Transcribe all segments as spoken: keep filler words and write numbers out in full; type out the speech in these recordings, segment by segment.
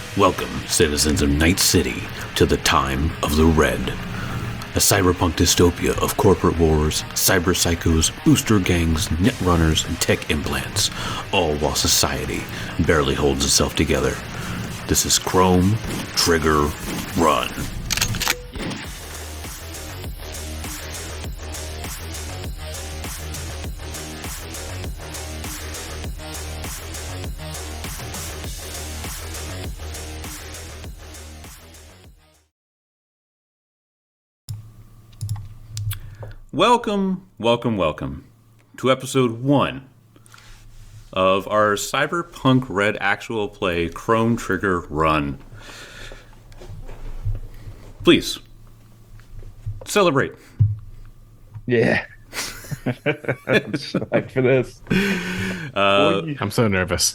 Welcome, citizens of Night City, to the Time of the Red. A cyberpunk dystopia of corporate wars, cyber psychos, booster gangs, netrunners, and tech implants, all while society barely holds itself together. This is Chrome Trigger Run. Welcome, welcome, welcome to episode one of our Cyberpunk Red actual play Chrome Trigger Run. Please, celebrate. Yeah. I'm psyched for this. Uh, I'm so nervous.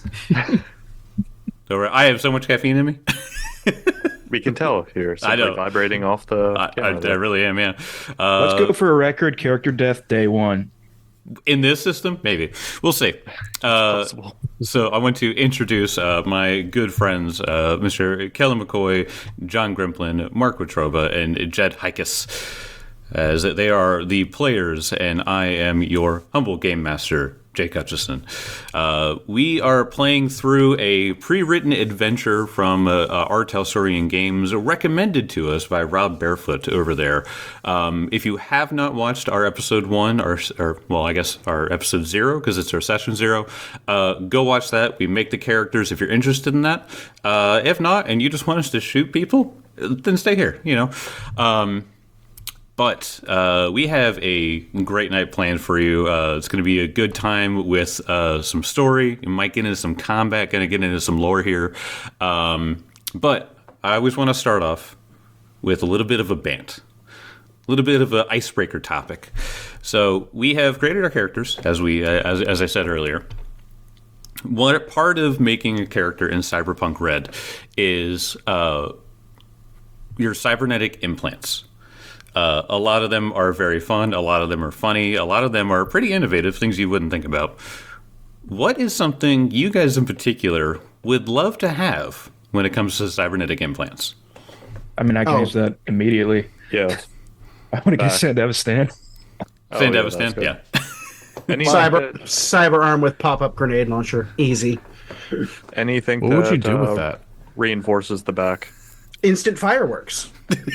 so I have so much caffeine in me. We can tell you're I know. vibrating off the I, I, I really am, yeah. Uh, Let's go for a record character death day one. In this system, maybe. We'll see. Uh, so I want to introduce uh, my good friends, uh, Mister Kelly McCoy, John Grimplin, Mark Watroba, and Jed Hikus, as they are the players, and I am your humble game master, Jake Hutchison. Uh, we are playing through a pre-written adventure from uh, uh, R. Talsorian Games, recommended to us by Rob Barefoot over there. Um, if you have not watched our episode one, or, or well, I guess our episode zero, because it's our session zero, uh, go watch that. We make the characters if you're interested in that. Uh, if not, and you just want us to shoot people, then stay here, you know. Um, But uh, we have a great night planned for you. Uh, it's going to be a good time with uh, some story. You might get into some combat, going to get into some lore here. Um, but I always want to start off with a little bit of a bant, a little bit of an icebreaker topic. So we have created our characters, as we uh, as, as I said earlier. What part of making a character in Cyberpunk Red is uh, your cybernetic implants. Uh, a lot of them are very fun. A lot of them are funny. A lot of them are pretty innovative, things you wouldn't think about. What is something you guys in particular would love to have when it comes to cybernetic implants? I mean, I can Oh. use that immediately. Yeah. I want to get Back. Sand Avastan. Oh, Stand yeah, up, stand, that's yeah. good. Anything Cyber that, cyber arm with pop up grenade launcher, easy. anything What would you that, do uh, with that? reinforces the back. Instant fireworks.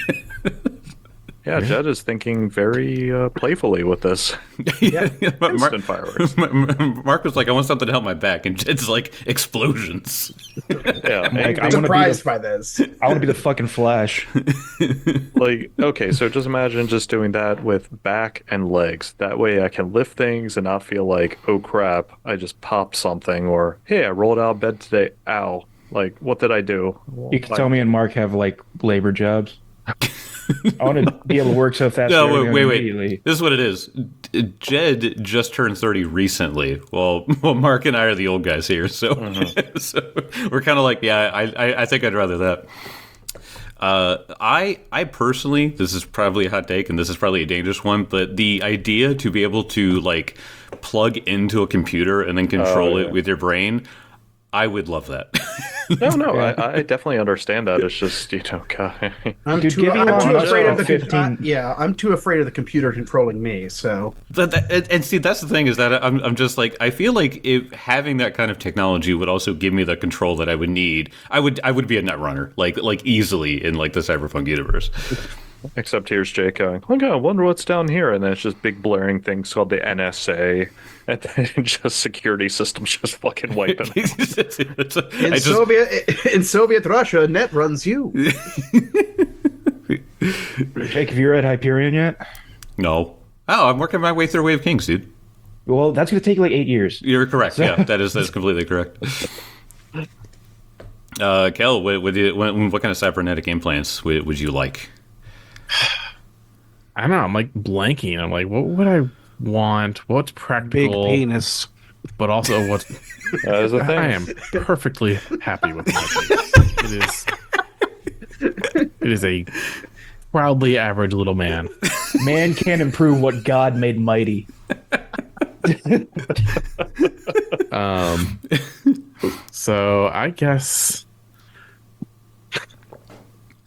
Yeah, Jed is thinking very uh, playfully with this. yeah. Mark, Instant fireworks. Mark was like, I want something to help my back. And it's like explosions. Yeah, Like, and, I I'm want to be surprised the, by this. I want to be the fucking Flash. like, okay, so just imagine just doing that with back and legs. That way I can lift things and not feel like, oh crap, I just popped something, or hey, I rolled out of bed today. Ow. Like, what did I do? You can Like, tell me and Mark have like labor jobs. I want to be able to work so fast. No, we're wait, gonna wait, immediately- wait. This is what it is. D- Jed just turned thirty recently. Well, well, Mark and I are the old guys here, so, so we're kind of like, yeah, I, I, I think I'd rather that. Uh, I, I personally, this is probably a hot take, and this is probably a dangerous one, but the idea to be able to like plug into a computer and then control Oh, yeah. it with your brain, I would love that. No, no, I, I definitely understand that. It's just, you know, God. I'm Dude, too, give me I'm one too of afraid of the those com- uh, fifteen yeah, I'm too afraid of the computer controlling me. So But that, and, and see, that's the thing is that I'm, I'm just like, I feel like if having that kind of technology would also give me the control that I would need. I would, I would be a netrunner, like, like easily in like the cyberpunk universe. Except here's Jake going, okay, I wonder what's down here. And then it's just big blaring things called the N S A. And then just security systems just fucking wiping. It's a- in I just- Soviet in Soviet Russia, net runs you. Jake, have you read Hyperion yet? no. Oh, I'm working my way through Way of Kings, dude. Well, that's going to take like eight years. You're correct. Yeah, that is that's completely correct. Uh, Kel, what, what, do you- what, what kind of cybernetic implants would, would you like? I don't know. I'm like blanking. I'm like, what would I want? What's Big practical? penis. But also, what's That is a thing. I am perfectly happy with my face. It is. It is a proudly average little man. Man can't improve what God made mighty. Um. So I guess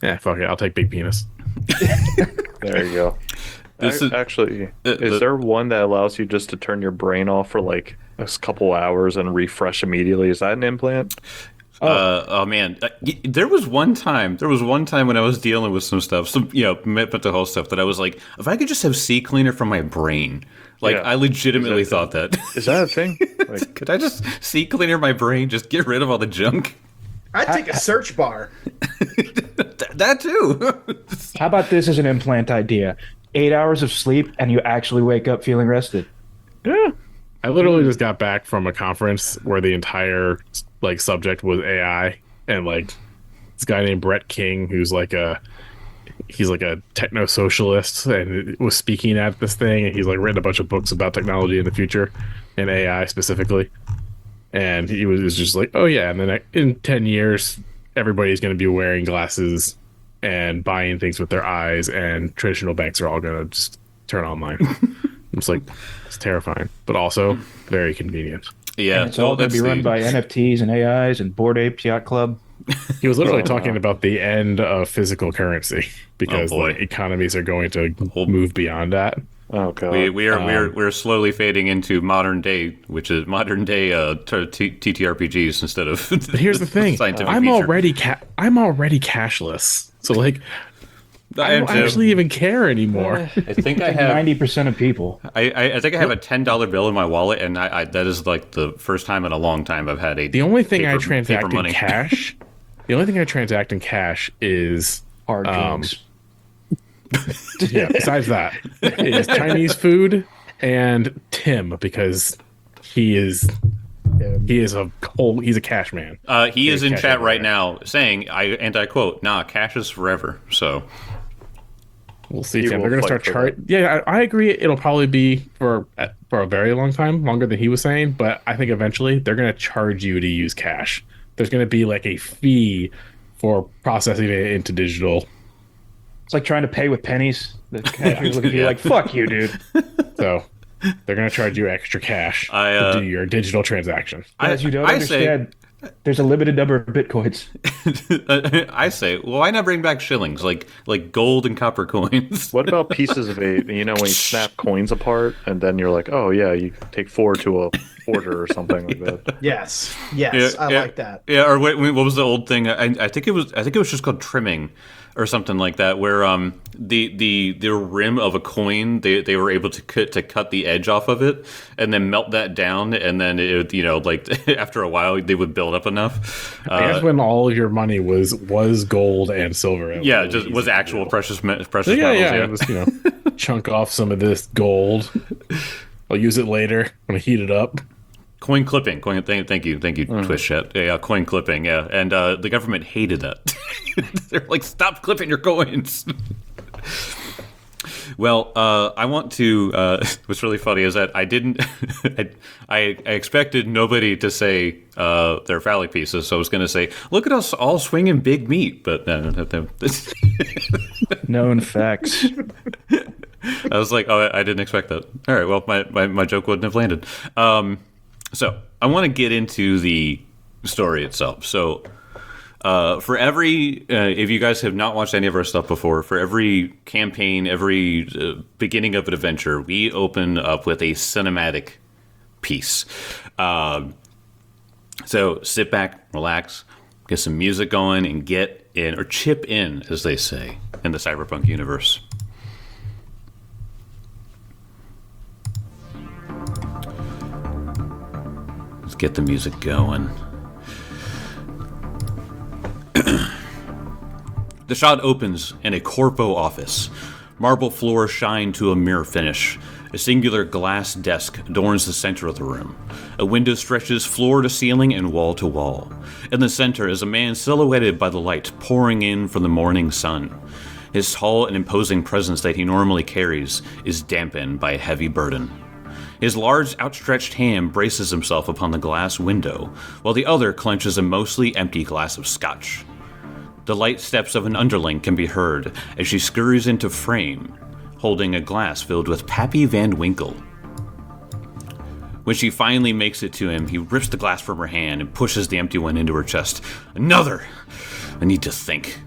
Yeah, fuck it. I'll take big penis. There you go. This Ac- is- Actually, uh, is the- there one that allows you just to turn your brain off for like a couple hours and refresh immediately? Is that an implant? Oh, uh, oh man, Uh, y- there was one time. There was one time when I was dealing with some stuff, some you know mental health stuff that I was like, if I could just have C cleaner from my brain, like Yeah. I legitimately Is that- thought that. Is that a thing? Like, Could I just C cleaner my brain, just get rid of all the junk? I'd take a search bar. Th- that too. How about this as an implant idea? Eight hours of sleep, and you actually wake up feeling rested. Yeah. I literally just got back from a conference where the entire like subject was A I, and like this guy named Brett King, who's like a he's like a techno socialist, and was speaking at this thing, and he's like written a bunch of books about technology in the future and A I specifically. And he was, was just like, oh yeah, and then in ten years, everybody's going to be wearing glasses and buying things with their eyes, and traditional banks are all going to just turn online. It's like, it's terrifying, but also very convenient. Yeah, And it's all well, going to be that's run the- by N F Ts and A Is and Bored Ape Yacht Club. He was literally talking about the end of physical currency because Oh, boy. like economies are going to Whole- move beyond that. oh god. We, we are we are Um, we're slowly fading into modern day, which is modern day uh, t- t- T T R P Gs instead of. But here's the thing: scientific I'm feature. already ca- I'm already cashless, so like I I am don't too. actually even care anymore. I think I have. Ninety percent of people. I, I, I think I have a ten dollar bill in my wallet, and I, I that is like the first time in a long time I've had a. The only thing I paper- transact paper in money. cash, the only thing I transact in cash is Hard Um, drugs. yeah. Besides that, is Chinese food and Tim because he is he is a whole he's a cash man. Uh, he is in cash chat everywhere. right now saying, "I and I quote, nah, cash is forever." So We'll see. He Tim. will They're gonna fight start for charging. Yeah, I, I agree. It'll probably be for for a very long time, longer than he was saying. But I think eventually they're gonna charge you to use cash. There's gonna be like a fee for processing it into digital. It's like trying to pay with pennies. The cashier's looking at you Yeah. like, "Fuck you, dude." So they're gonna charge you extra cash I, uh, to do your digital transaction. As you don't I say, understand, there's a limited number of bitcoins. I say, well, why not bring back shillings like like gold and copper coins? What about pieces of a, you know, when you snap coins apart and then you're like, oh yeah, you can take four to a quarter or something like that. Yes, yes, I like that. Yeah, or what, what was the old thing? I, I think it was. I think it was just called trimming, or something like that, where um the the the rim of a coin they, they were able to cut to cut the edge off of it and then melt that down, and then it you know like after a while they would build up enough. I guess Uh, when all of your money was was gold and silver. it yeah, really just was easy to actual do. precious me- precious Yeah, metals. yeah, Yeah, it was, you know, chunk off some of this gold. I'll use it later when I heat it up. Coin clipping. Coin. Thank, thank you. Thank you. Twitch chat. Yeah, yeah, coin clipping. Yeah, and uh, the government hated that. They're like, stop clipping your coins. Well, uh, I want to. Uh, what's really funny is that I didn't. I, I, I expected nobody to say uh, their phallic pieces, so I was going to say, "Look at us all swinging big meat," but no, no, no, no. Known facts. I was like, "Oh, I, I didn't expect that." All right, well, my, my, my joke wouldn't have landed. Um, so I want to get into the story itself. So. Uh, for every, uh, if you guys have not watched any of our stuff before, for every campaign, every uh, beginning of an adventure, we open up with a cinematic piece. Um, so sit back, relax, get some music going, and get in, or chip in, as they say, in the cyberpunk universe. Let's get the music going. The shot opens in a corpo office. Marble floors shine to a mirror finish. A singular glass desk adorns the center of the room. A window stretches floor to ceiling and wall to wall. In the center is a man silhouetted by the light pouring in from the morning sun. His tall and imposing presence that he normally carries is dampened by a heavy burden. His large, outstretched hand braces himself upon the glass window, while the other clenches a mostly empty glass of scotch. The light steps of an underling can be heard as she scurries into frame, holding a glass filled with Pappy Van Winkle. When she finally makes it to him, he rips the glass from her hand and pushes the empty one into her chest. Another! I need to think.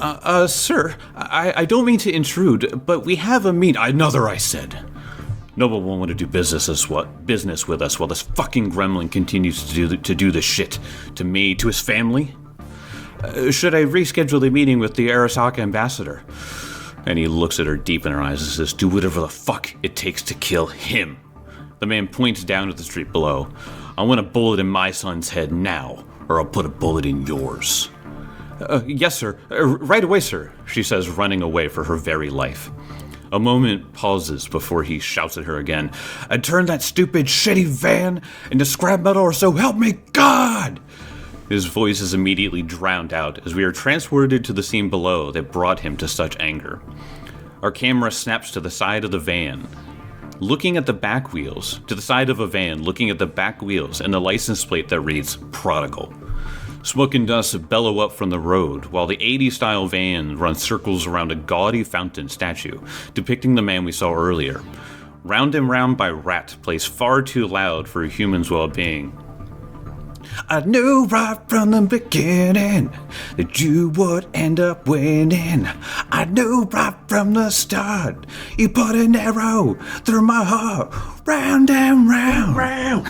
Uh, uh sir, I, I don't mean to intrude, but we have a meet. Another, I said. No one will want to do business as what business with us while this fucking gremlin continues to do the, to do this shit to me, to his family. Uh, should I reschedule the meeting with the Arasaka ambassador? And he looks at her deep in her eyes and says, "Do whatever the fuck it takes to kill him." The man points down at the street below. "I want a bullet in my son's head now, or I'll put a bullet in yours." Uh, yes, sir. Uh, right away, sir, she says, running away for her very life. A moment pauses before he shouts at her again. "And turn that stupid, shitty van into scrap metal, or so help me God!" His voice is immediately drowned out as we are transported to the scene below that brought him to such anger. Our camera snaps to the side of the van, looking at the back wheels, to the side of a van, looking at the back wheels and the license plate that reads Prodigal. Smoke and dust bellow up from the road, while the eighties-style van runs circles around a gaudy fountain statue, depicting the man we saw earlier. Round and Round by Rat plays far too loud for a human's well-being. "I knew right from the beginning that you would end up winning. I knew right from the start you put an arrow through my heart, round and round, round."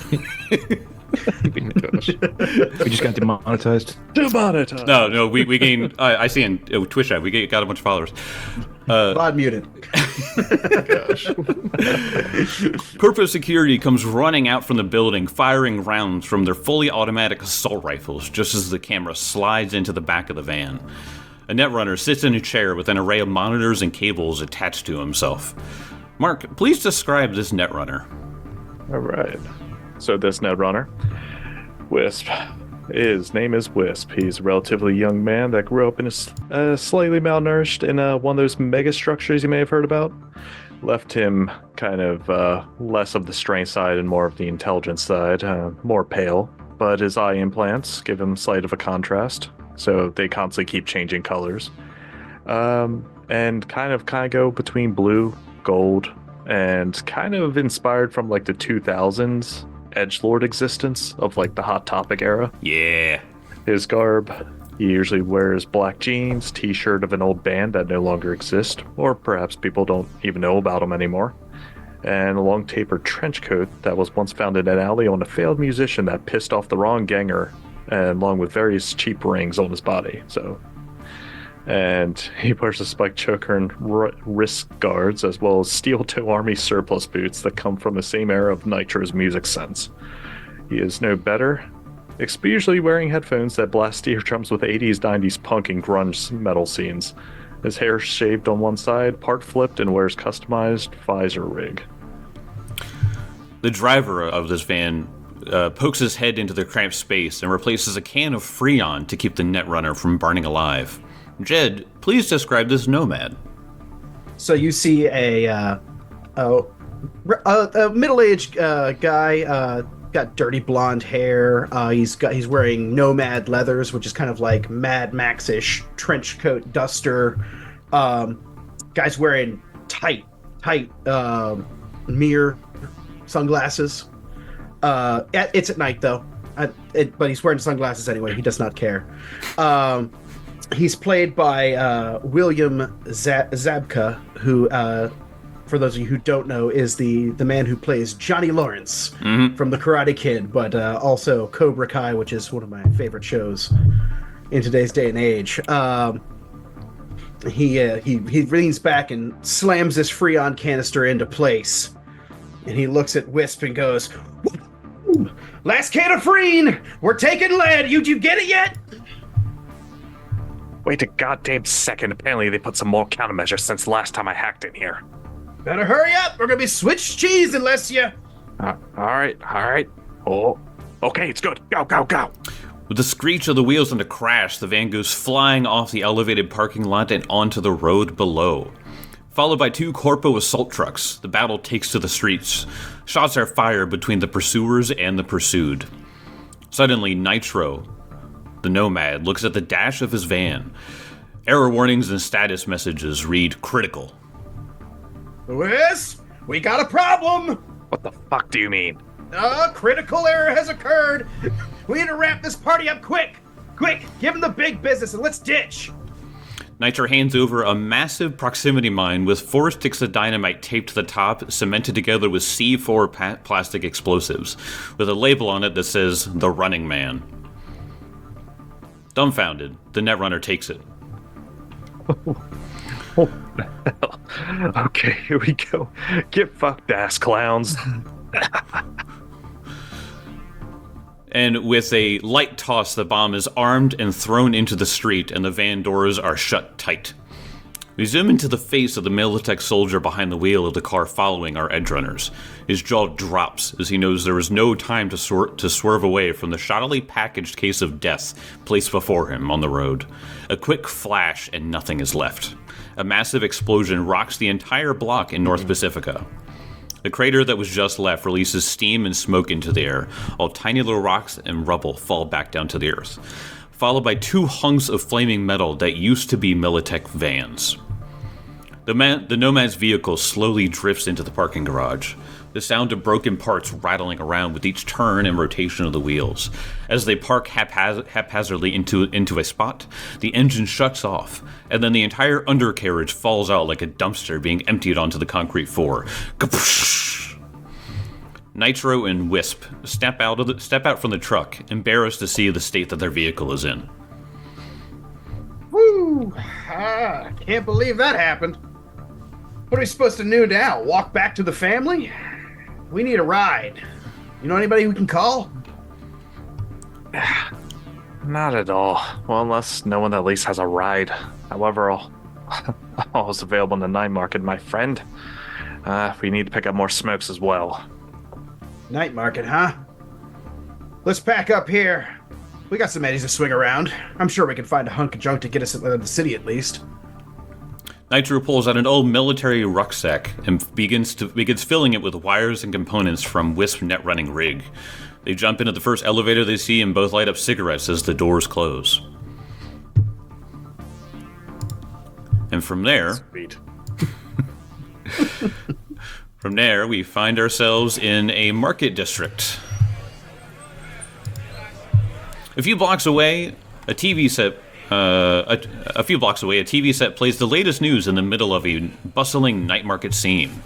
We just got demonetized. Demonetized. No, no, we, we gained, I, I see in uh, Twitch chat, we get, got a bunch of followers. Uh, Bod muted. Corporate security comes running out from the building, firing rounds from their fully automatic assault rifles just as the camera slides into the back of the van. A netrunner sits in a chair with an array of monitors and cables attached to himself. Mark, please describe this netrunner. All right. So this netrunner, Wisp. His name is Wisp. He's a relatively young man that grew up in a uh, slightly malnourished in uh, one of those mega structures you may have heard about. Left him kind of uh, less of the strength side and more of the intelligence side, uh, more pale. But his eye implants give him slight of a contrast, so they constantly keep changing colors. Um, and kind of kind of go between blue, gold, and kind of inspired from like the two thousands edgelord existence of like the Hot Topic era. Yeah. His garb, he usually wears black jeans, t-shirt of an old band that no longer exists, or perhaps people don't even know about him anymore, and a long tapered trench coat that was once found in an alley on a failed musician that pissed off the wrong ganger, and along with various cheap rings on his body. So, and he wears a spiked choker and r- wrist guards, as well as steel-toe army surplus boots that come from the same era of Nitro's music sense. He is no better, except usually wearing headphones that blast eardrums with eighties, nineties punk and grunge metal scenes. His hair shaved on one side, part flipped, and wears customized visor rig. The driver of this van uh, pokes his head into the cramped space and replaces a can of Freon to keep the netrunner from burning alive. Jed, please describe this nomad. So you see a uh, a, a, a middle-aged uh, guy, uh, got dirty blonde hair. Uh, he's got he's wearing nomad leathers, which is kind of like Mad Max-ish trench coat, duster. Um, guy's wearing tight, tight um, mirror sunglasses. Uh, it's at night though, I, it, but he's wearing sunglasses anyway. He does not care. Um, He's played by uh, William Z- Zabka, who, uh, for those of you who don't know, is the, the man who plays Johnny Lawrence mm-hmm. from The Karate Kid, but uh, also Cobra Kai, which is one of my favorite shows in today's day and age. Um, he, uh, he he leans back and slams this Freon canister into place, and he looks at Wisp and goes, "Last can of Freen! We're taking lead! You, you get it yet?" Wait a goddamn second. Apparently they put some more countermeasures since the last time I hacked in here. Better hurry up. We're going to be switched cheese unless you... Uh, all right, all right. Oh, okay, it's good. Go, go, go. With the screech of the wheels and a crash, the van goes flying off the elevated parking lot and onto the road below. Followed by two Corpo assault trucks, the battle takes to the streets. Shots are fired between the pursuers and the pursued. Suddenly, Nitro, the nomad, looks at the dash of his van. Error warnings and status messages read critical. Wisp, we got a problem! What the fuck do you mean? A critical error has occurred. We need to wrap this party up quick. Quick, give him the big business and let's ditch. Nitro hands over a massive proximity mine with four sticks of dynamite taped to the top, cemented together with C four pa- plastic explosives, with a label on it that says, The Running Man. Dumbfounded, the Netrunner takes it. Okay, here we go. Get fucked, ass clowns. And with a light toss, the bomb is armed and thrown into the street, and the van doors are shut tight. We zoom into the face of the Militech soldier behind the wheel of the car following our edge runners. His jaw drops as he knows there is no time to, swir- to swerve away from the shoddily packaged case of death placed before him on the road. A quick flash and nothing is left. A massive explosion rocks the entire block in North Pacifica. The crater that was just left releases steam and smoke into the air, while tiny little rocks and rubble fall back down to the earth, followed by two hunks of flaming metal that used to be Militech vans. The, man, the Nomad's vehicle slowly drifts into the parking garage, the sound of broken parts rattling around with each turn and rotation of the wheels. As they park haphaz- haphazardly into, into a spot, the engine shuts off, and then the entire undercarriage falls out like a dumpster being emptied onto the concrete floor. Kapoosh! Nitro and Wisp step out, of the, step out from the truck, embarrassed to see the state that their vehicle is in. Woo! Ah, can't believe that happened. What are we supposed to do now? Walk back to the family? We need a ride. You know anybody we can call? Not at all. Well, unless no one at least has a ride. However, all, all is available in the night market, my friend. Uh, we need to pick up more smokes as well. Night market, huh? Let's pack up here. We got some eddies to swing around. I'm sure we can find a hunk of junk to get us into the city at least. Nitro pulls out an old military rucksack and begins to begins filling it with wires and components from Wisp net running rig. They jump into the first elevator they see and both light up cigarettes as the doors close. And from there, Sweet. from there, we find ourselves in a market district. A few blocks away, a T V set. Uh, a, a few blocks away, a T V set plays the latest news in the middle of a bustling night market scene.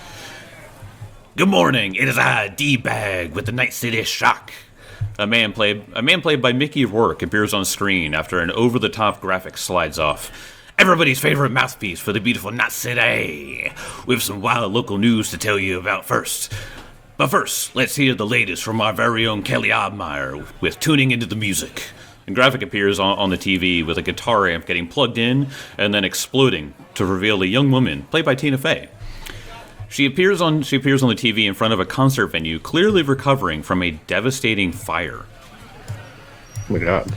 Good morning, it is I, D-Bag, with the Night City Shock. A man played a man played by Mickey Rourke appears on screen after an over-the-top graphic slides off. Everybody's favorite mouthpiece for the beautiful Night City. We have some wild local news to tell you about first. But first, let's hear the latest from our very own Kelly Obmeyer with Tuning Into the Music. A graphic appears on, on the T V with a guitar amp getting plugged in and then exploding to reveal a young woman played by Tina Fey. She appears on she appears on the T V in front of a concert venue, clearly recovering from a devastating fire. Oh my god.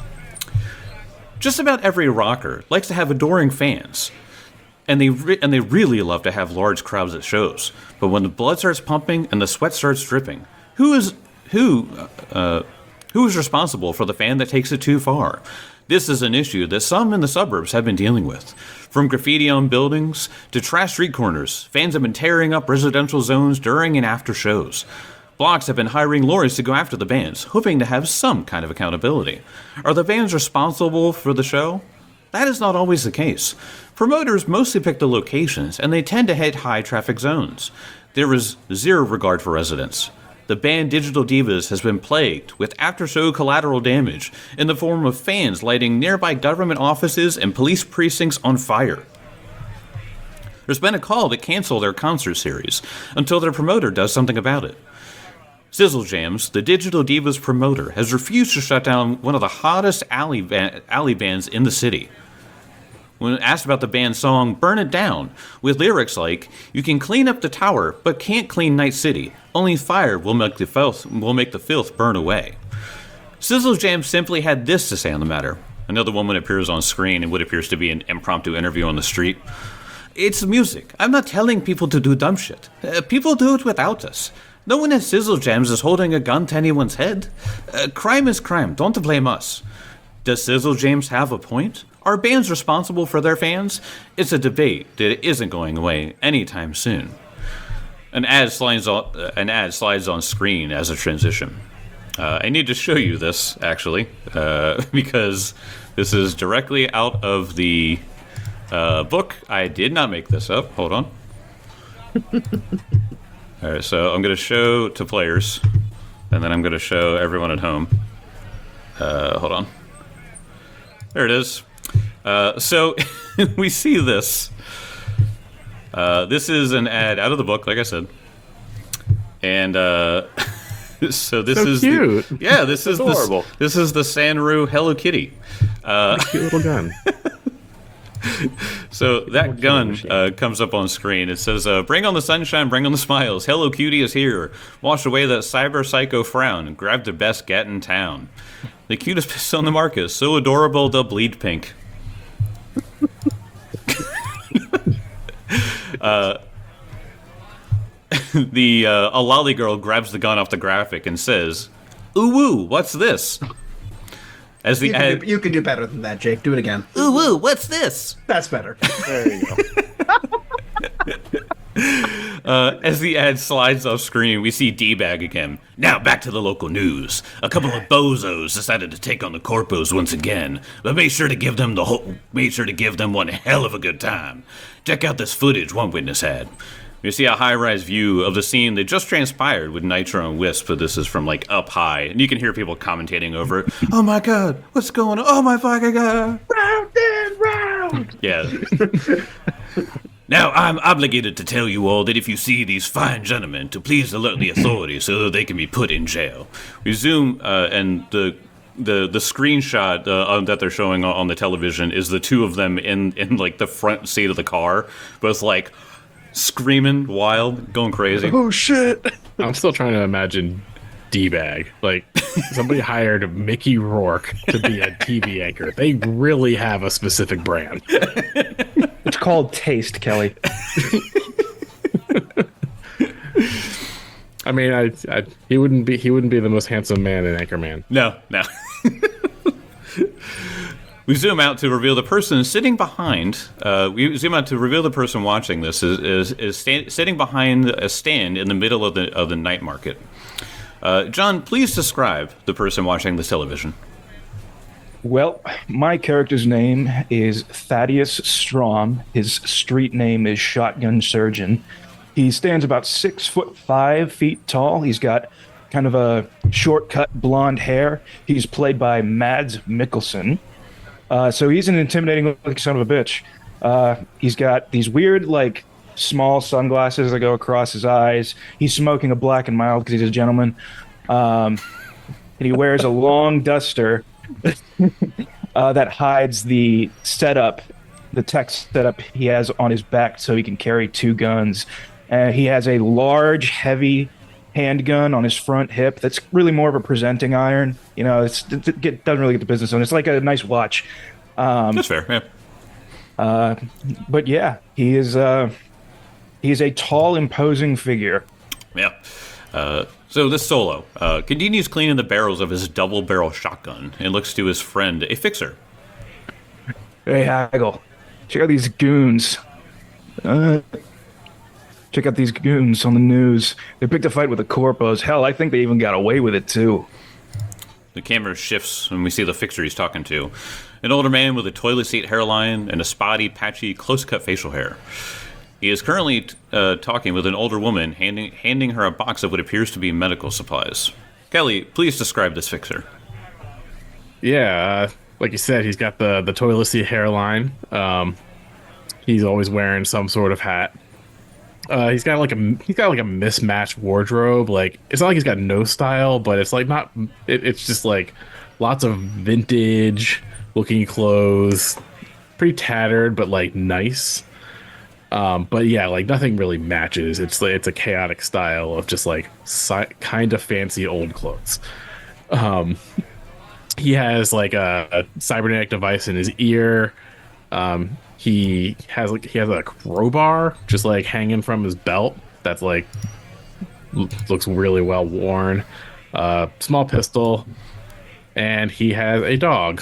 Just about every rocker likes to have adoring fans, and they re- and they really love to have large crowds at shows. But when the blood starts pumping and the sweat starts dripping, who is who? Uh, Who is responsible for the fan that takes it too far? This is an issue that some in the suburbs have been dealing with. From graffiti on buildings to trash street corners, fans have been tearing up residential zones during and after shows. Blocks have been hiring lorries to go after the bands, hoping to have some kind of accountability. Are the bands responsible for the show? That is not always the case. Promoters mostly pick the locations, and they tend to hit high traffic zones. There is zero regard for residents. The band Digital Divas has been plagued with after-show collateral damage in the form of fans lighting nearby government offices and police precincts on fire. There's been a call to cancel their concert series until their promoter does something about it. Sizzle Jams, the Digital Divas promoter, has refused to shut down one of the hottest alley, ba- alley bands in the city. When asked about the band's song Burn It Down, with lyrics like, "You can clean up the tower, but can't clean Night City. Only fire will make the filth, will make the filth burn away." Sizzle Jam simply had this to say on the matter. Another woman appears on screen in what appears to be an impromptu interview on the street. "It's music. I'm not telling people to do dumb shit. Uh, people do it without us. No one at Sizzle Jams is holding a gun to anyone's head. Uh, crime is crime. Don't blame us." Does Sizzle James have a point? Are bands responsible for their fans? It's a debate that isn't going away anytime soon. An ad slides on, uh, an ad slides on screen as a transition. Uh, I need to show you this, actually, uh, because This is directly out of the uh, book. I did not make this up. Hold on. All right, so I'm going to show to players, and then I'm going to show everyone at home. Uh, hold on. There it is. Uh, so we see this. Uh, this is an ad out of the book, like I said. And uh, so this So is cute. The, yeah, this is Adorable. the, this is the Sanru Hello Kitty. Uh, Cute little gun. So that gun uh, comes up on screen. It says, uh, "Bring on the sunshine, bring on the smiles. Hello Cutie is here. Wash away that cyber psycho frown. Grab the best gat in town. The cutest pistol on the market. So adorable, they'll bleed pink." uh, the uh, a lolly girl grabs the gun off the graphic and says, "Ooh woo, what's this?" As the You can, ad, do, you can do better than that, Jake. Do it again. "Ooh woo, what's this?" That's better. There you go. Uh, as the ad slides off screen, we see D-Bag again. Now back to the local news. A couple of bozos decided to take on the corpos once again, but made sure to give them the whole, made sure to give them one hell of a good time. Check out this footage one witness had. We see a high-rise view of the scene that just transpired with Nitro and Wisp, but this is from like up high, and you can hear people commentating over it. "Oh my god, what's going on? Oh my fucking god!" Round and round. Yeah. Now, I'm obligated to tell you all that if you see these fine gentlemen, to please alert the authorities so that they can be put in jail. We zoom, uh, and the the the screenshot uh, that they're showing on the television is the two of them in, in like the front seat of the car, both like screaming, wild, going crazy. Oh shit! I'm still trying to imagine D-Bag. Like, somebody hired Mickey Rourke to be a T V anchor. They really have a specific brand. It's called taste, Kelly. I mean, I, I he wouldn't be he wouldn't be the most handsome man in Anchorman. No, no. We zoom out to reveal the person sitting behind. Uh, we zoom out to reveal the person watching this is is, is sta- sitting behind a stand in the middle of the of the night market. Uh, John, please describe the person watching the television. Well, my character's name is Thaddeus Strom. His street name is Shotgun Surgeon. He stands about six foot five feet tall. He's got kind of a short-cut blonde hair. He's played by Mads Mikkelsen. Uh, so he's an intimidating looking son of a bitch. Uh, he's got these weird, like, small sunglasses that go across his eyes. He's smoking a Black and Mild because he's a gentleman. Um, and he wears a long duster uh, that hides the setup, the tech setup he has on his back so he can carry two guns. Uh, he has a large, heavy handgun on his front hip that's really more of a presenting iron. You know, it's, it, it doesn't really get the business on. It's like a nice watch. Um, That's fair. Yeah. uh, but yeah, he is uh, he is a tall, imposing figure. Yeah. Uh, so this solo uh, continues cleaning the barrels of his double-barrel shotgun and looks to his friend, a fixer. Hey, Haggle, check out these goons. Uh, check out these goons on the news. They picked a fight with the corpos. Hell, I think they even got away with it, too. The camera shifts and we see the fixer he's talking to. An older man with a toilet seat hairline and a spotty, patchy, close-cut facial hair. He is currently uh, talking with an older woman, handing, handing her a box of what appears to be medical supplies. Kelly, please describe this fixer. Yeah, uh, like you said, he's got the the toilet seat hairline. Um, he's always wearing some sort of hat. Uh, he's got like a he's got like a mismatched wardrobe. Like, it's not like he's got no style, but it's like not. It, it's just like lots of vintage looking clothes, pretty tattered, but like nice. Um, but yeah, like nothing really matches. It's like it's a chaotic style of just like si- kind of fancy old clothes. Um, he has like a, a cybernetic device in his ear. Um, he has like he has a crowbar just like hanging from his belt. That's like l- looks really well worn. Uh, small pistol, and he has a dog.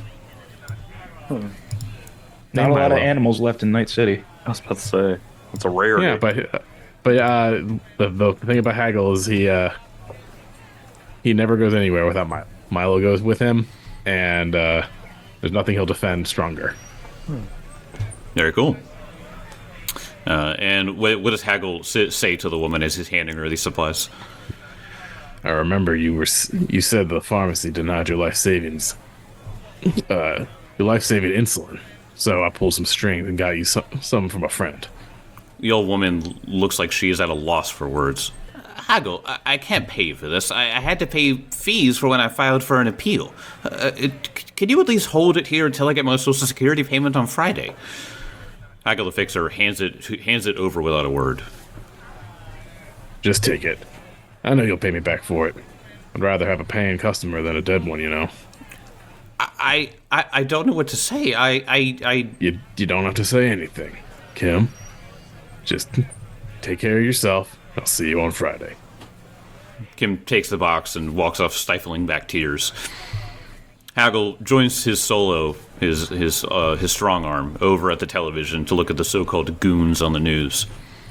Not Name a lot of Milo. animals left in Night City. I was about to say it's a rarity. Yeah, but but uh, the the thing about Haggle is he uh, he never goes anywhere without Milo. Milo goes with him, and uh, There's nothing he'll defend stronger. Very cool. Uh, and what, what does Haggle say, say to the woman as he's handing her these supplies? I remember you were you said the pharmacy denied your life savings, uh, your life saving insulin. So I pulled some strings and got you some, some from a friend. The old woman looks like she is at a loss for words. Haggle, I, I can't pay for this. I, I had to pay fees for when I filed for an appeal. Uh, it, c- can you at least hold it here until I get my Social Security payment on Friday? Haggle the Fixer hands it hands it over without a word. Just take it. I know you'll pay me back for it. I'd rather have a paying customer than a dead one, you know. I I, I don't know what to say. I I, I You you don't have to say anything, Kim. Just take care of yourself. I'll see you on Friday. Kim takes the box and walks off, stifling back tears. Haggle joins his solo, his his uh, his strong arm, over at the television to look at the so-called goons on the news.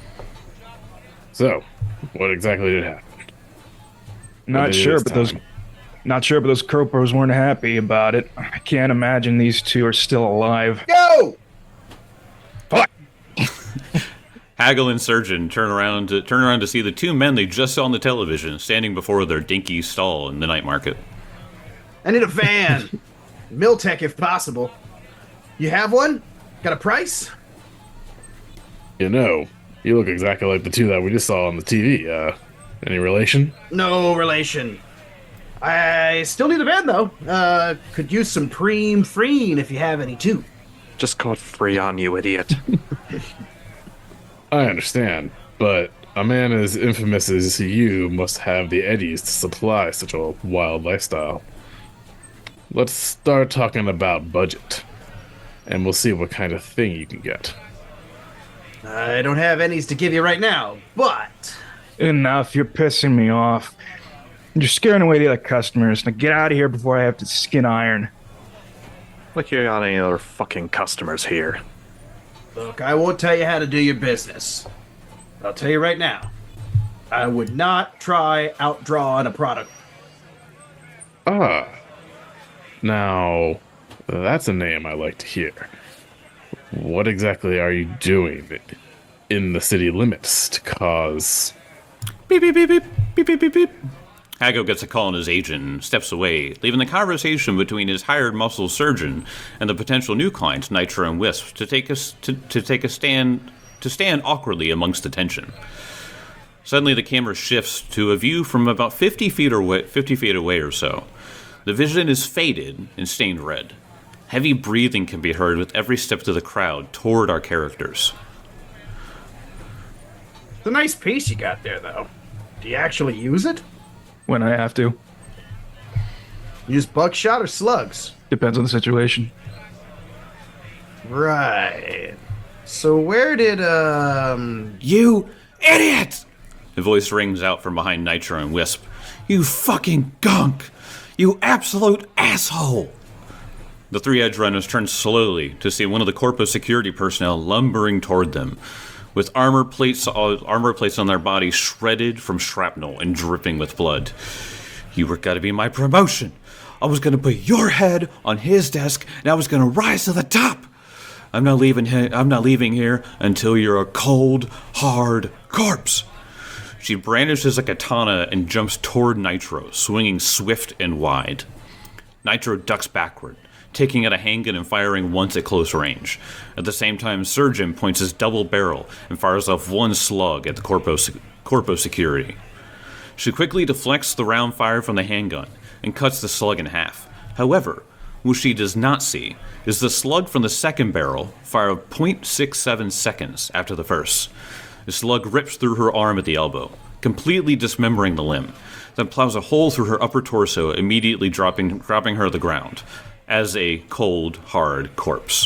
So, what exactly did happen? Not What sure, is but those time? not sure, but those Cropos weren't happy about it. I can't imagine these two are still alive. Go! Haggle and Surgeon turn around to turn around to see the two men they just saw on the television standing before their dinky stall in the night market. I need a van. Miltech, if possible. You have one? Got a price? You know, you look exactly like the two that we just saw on the T V. Uh, any relation? No relation. I still need a van, though. Uh, could use some Preem Freen if you have any, too. Just called Freon, you idiot. I understand, but a man as infamous as you must have the eddies to supply such a wild lifestyle. Let's start talking about budget, and we'll see what kind of thing you can get. I don't have any's to give you right now, but... Enough, you're pissing me off. You're scaring away the other customers. Now get out of here before I have to skin iron. Like you got any other fucking customers here. Look, I won't tell you how to do your business. I'll tell you right now. I would not try outdrawing a product. Ah. Now, that's a name I like to hear. What exactly are you doing in the city limits to cause... Beep beep beep beep beep beep beep beep. Haggle gets a call on his agent and steps away, leaving the conversation between his hired muscle surgeon and the potential new client, Nitro and Wisp, to take a, to, to take a stand to stand awkwardly amongst the tension. Suddenly, the camera shifts to a view from about fifty feet away, fifty feet away or so. The vision is faded and stained red. Heavy breathing can be heard with every step to the crowd toward our characters. It's a nice piece you got there, though. Do you actually use it? When I have to. Use buckshot or slugs? Depends on the situation. Right. So where did, um... You idiot! A voice rings out from behind Nitro and Wisp. You fucking gunk! You absolute asshole! The three edge runners turn slowly to see one of the Corpo security personnel lumbering toward them, with armor plates, uh, armor plates on their bodies shredded from shrapnel and dripping with blood. You were gonna be my promotion. I was gonna put your head on his desk, and I was gonna rise to the top. I'm not leaving. He- I'm not leaving here until you're a cold, hard corpse. She brandishes a katana and jumps toward Nitro, swinging swift and wide. Nitro ducks backward, taking out a handgun and firing once at close range. At the same time, Surgeon points his double barrel and fires off one slug at the Corpo, Corpo security. She quickly deflects the round fired from the handgun and cuts the slug in half. However, what she does not see is the slug from the second barrel fired zero point six seven seconds after the first. The slug rips through her arm at the elbow, completely dismembering the limb, then plows a hole through her upper torso, immediately dropping, dropping her to the ground as a cold, hard corpse.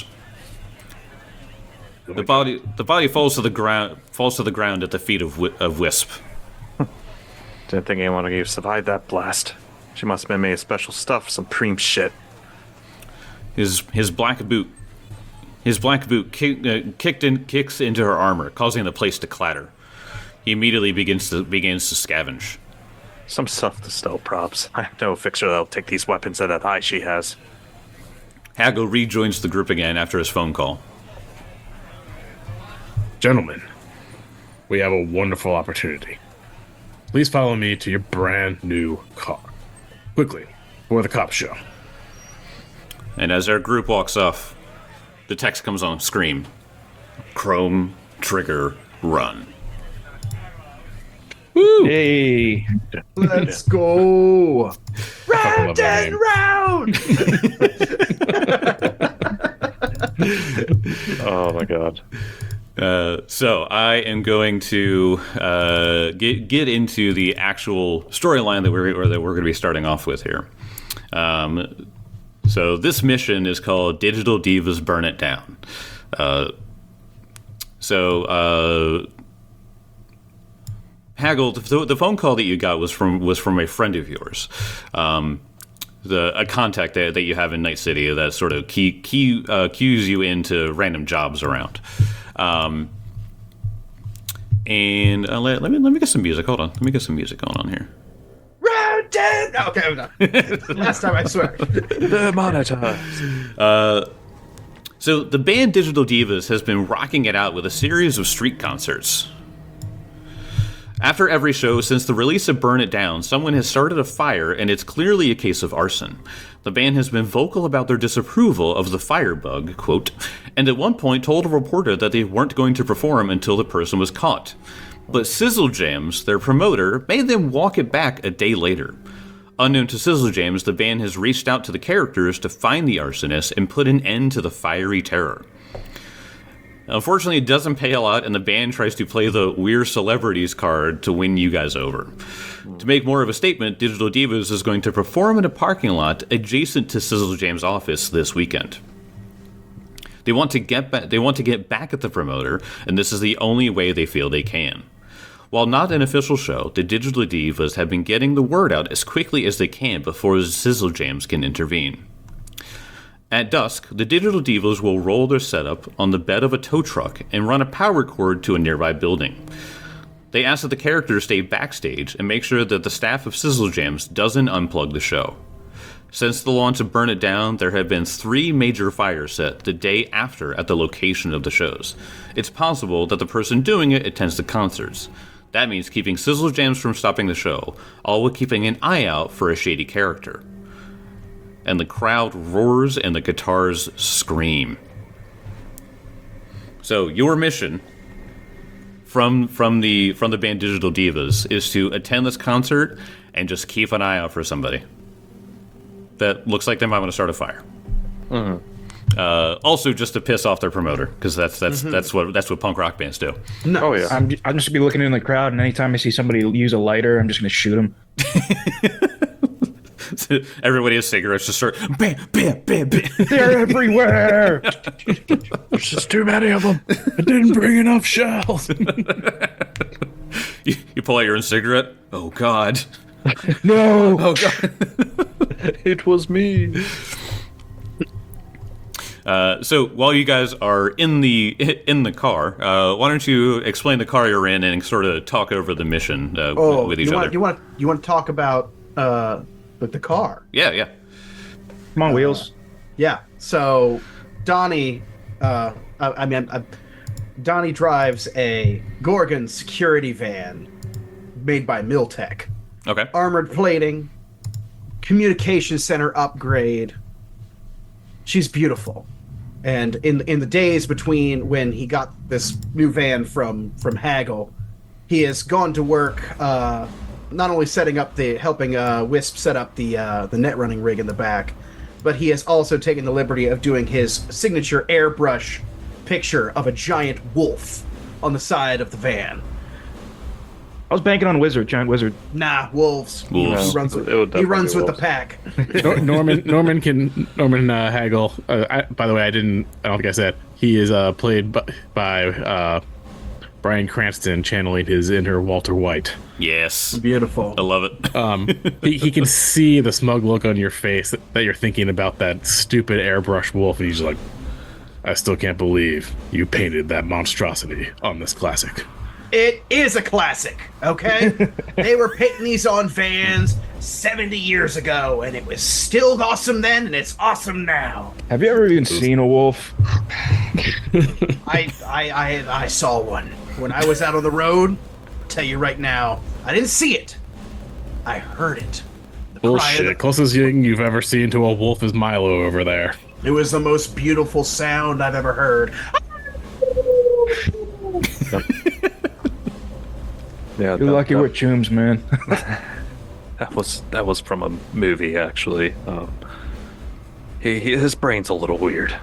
The body, the body falls to the ground, falls to the ground at the feet of, Wi- of Wisp. Didn't think anyone would survive that blast. She must have been made of special stuff, some preem shit. His his black boot, his black boot kick, uh, kicked in, kicks into her armor, causing the place to clatter. He immediately begins to begins to scavenge. Some stuff to steal props. I know a fixer that'll take these weapons to that eye she has. Hagel rejoins the group again after his phone call. Gentlemen, we have a wonderful opportunity. Please follow me to your brand new car. Quickly, before the cops show. And as our group walks off, the text comes on screen. Chrome Trigger Run. Woo! Hey. Let's go. fucking Round love that and round. Oh my god. Uh, so I am going to uh, get get into the actual storyline that we're or that we're going to be starting off with here. Um, so this mission is called Digital Divas Burn It Down. Uh, so uh, Hagel, the, the phone call that you got was from was from a friend of yours. Um, The, a contact that, that you have in Night City that sort of key, key, uh, cues you into random jobs around. Um, and uh, let, let me let me get some music. Hold on, let me get some music going on here. Round and okay, I'm done. Last time I swear. The monitor. Uh, so the band Digital Divas has been rocking it out with a series of street concerts. After every show since the release of Burn It Down, someone has started a fire, and it's clearly a case of arson. The band has been vocal about their disapproval of the firebug, quote, and at one point told a reporter that they weren't going to perform until the person was caught. But Sizzle Jams, their promoter, made them walk it back a day later. Unknown to Sizzle Jams, the band has reached out to the characters to find the arsonist and put an end to the fiery terror. Unfortunately, it doesn't pay a lot, and the band tries to play the We're Celebrities card to win you guys over. To make more of a statement, Digital Divas is going to perform in a parking lot adjacent to Sizzle James' office this weekend. They want to get ba- they want to get back at the promoter, and this is the only way they feel they can. While not an official show, the Digital Divas have been getting the word out as quickly as they can before Sizzle James can intervene. At dusk, the Digital Divas will roll their setup on the bed of a tow truck and run a power cord to a nearby building. They ask that the characters stay backstage and make sure that the staff of Sizzle Jams doesn't unplug the show. Since the launch of Burn It Down, there have been three major fires set the day after at the location of the shows. It's possible that the person doing it attends the concerts. That means keeping Sizzle Jams from stopping the show, all while keeping an eye out for a shady character. And the crowd roars and the guitars scream. So your mission from from the from the band Digital Divas is to attend this concert and just keep an eye out for somebody that looks like they might want to start a fire. Mm-hmm. Uh, also, just to piss off their promoter, because that's that's mm-hmm. that's what that's what punk rock bands do. No, oh yeah. I'm I'm just gonna be looking in the crowd, and anytime I see somebody use a lighter, I'm just gonna shoot them. Everybody has cigarettes, just start bam, bam, bam, bam. They're everywhere. There's just too many of them. I didn't bring enough shells. you, you pull out your own cigarette. Oh God. No. Oh God. It was me. Uh, so while you guys are in the in the car, uh, why don't you explain the car you're in and sort of talk over the mission uh, oh, with each you other? Want, you want you want to talk about uh, with the car? Yeah, yeah. Come on, Wheels. Uh, yeah. So Donnie, uh, I, I mean, I, Donnie drives a Gorgon security van made by Miltech. Okay. Armored plating, communication center upgrade. She's beautiful. And in in the days between when he got this new van from from Hagel, he has gone to work uh, not only setting up the helping uh, Wisp set up the uh, the net running rig in the back, but he has also taken the liberty of doing his signature airbrush picture of a giant wolf on the side of the van. I was banking on Wizard, giant Wizard. Nah, wolves. Wolves. He runs with, It would he definitely runs be with the wolves. pack. Nor- Norman Norman can Norman uh, Hagel. Uh, I, by the way, I didn't. I don't think I said he is uh, played by, by uh, Bryan Cranston, channeling his inner Walter White. Yes. Beautiful. I love it. Um, he, he can see the smug look on your face that, that you're thinking about that stupid airbrush wolf, and he's like, "I still can't believe you painted that monstrosity on this classic." It is a classic, okay? They were painting these on vans, seventy years ago, and it was still awesome then, and it's awesome now. Have you ever even seen a wolf? I, I, I, I saw one when I was out on the road. I'll tell you right now, I didn't see it. I heard it. The cry of Bullshit. the- Closest thing you've ever seen to a wolf is Milo over there. It was the most beautiful sound I've ever heard. Yeah, You're that, lucky that, we're chooms, man. that was that was from a movie actually. Um, he, he his brain's a little weird.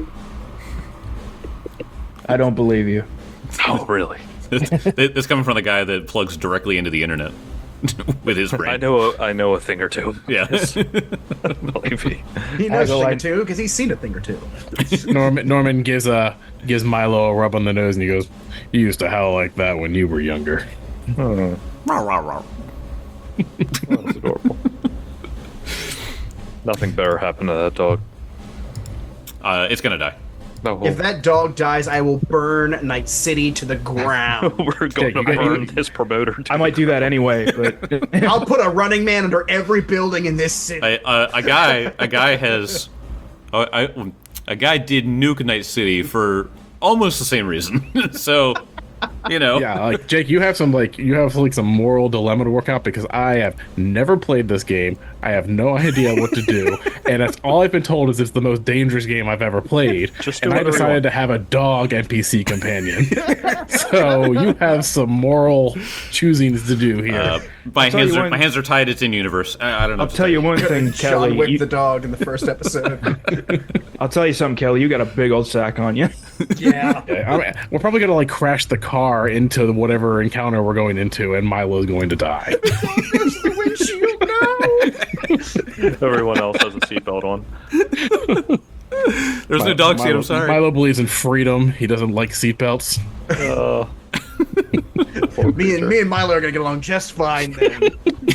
I don't believe you. Oh, really? This, this coming from the guy that plugs directly into the internet with his brain. I know a, I know a thing or two. Yeah. Believe me. He I knows a go thing or like- two because he's seen a thing or two. Norman Norman gives uh gives Milo a rub on the nose and he goes, "You used to howl like that when you were younger." Oh, Rawr, rawr, rawr. that's adorable. Nothing better happened to that dog. Uh, it's gonna die. No, If that dog dies, I will burn Night City to the ground. we're going you to got- burn you- his promoter. To I might do that anyway, but I'll put a running man under every building in this city. I, uh, a guy, a guy has, uh, I, a guy did nuke Night City for almost the same reason. So, you know, Yeah, like Jake, you have some like you have like some moral dilemma to work out because I have never played this game. I have no idea what to do, and that's all I've been told is it's the most dangerous game I've ever played. Just do and I whatever you decided want. to have a dog N P C companion. So you have some moral choosings to do here. uh, my tell hands you are one- my hands are tied. It's in universe. I, I don't know. I'll what to tell say. you one thing, Sean Kelly. whipped You, the dog in the first episode. I'll tell you something, Kelly. You got a big old sack on you. yeah. I mean, we're probably gonna like crash the car into whatever encounter we're going into, and Milo's going to die. There's the windshield now. Everyone else has a seatbelt on. There's no dog seat. Milo, I'm sorry. Milo believes in freedom. He doesn't like seatbelts. Uh, Me and me and Milo are gonna get along just fine then.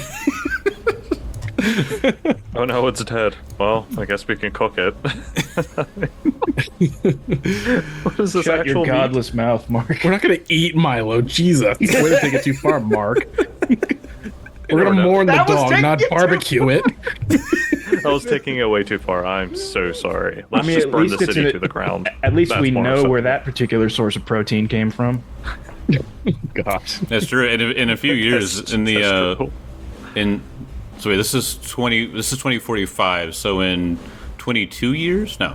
oh no, it's dead. Well, I guess we can cook it. What is this Shut actual your meat? godless mouth, Mark. We're not gonna eat Milo. Jesus, way to take it too far, Mark. We're never gonna know. mourn the That was dog, taking not it too barbecue it. I was taking it way too far. I'm so sorry. Let's I mean, just at burn least the it's city in to a- the ground. At least That's we more know acceptable. where that particular source of protein came from. Gosh. That's true. In a, in a few years, That's- in the that's uh, true. in so wait, this is twenty. This is twenty forty five. So in twenty two years, no.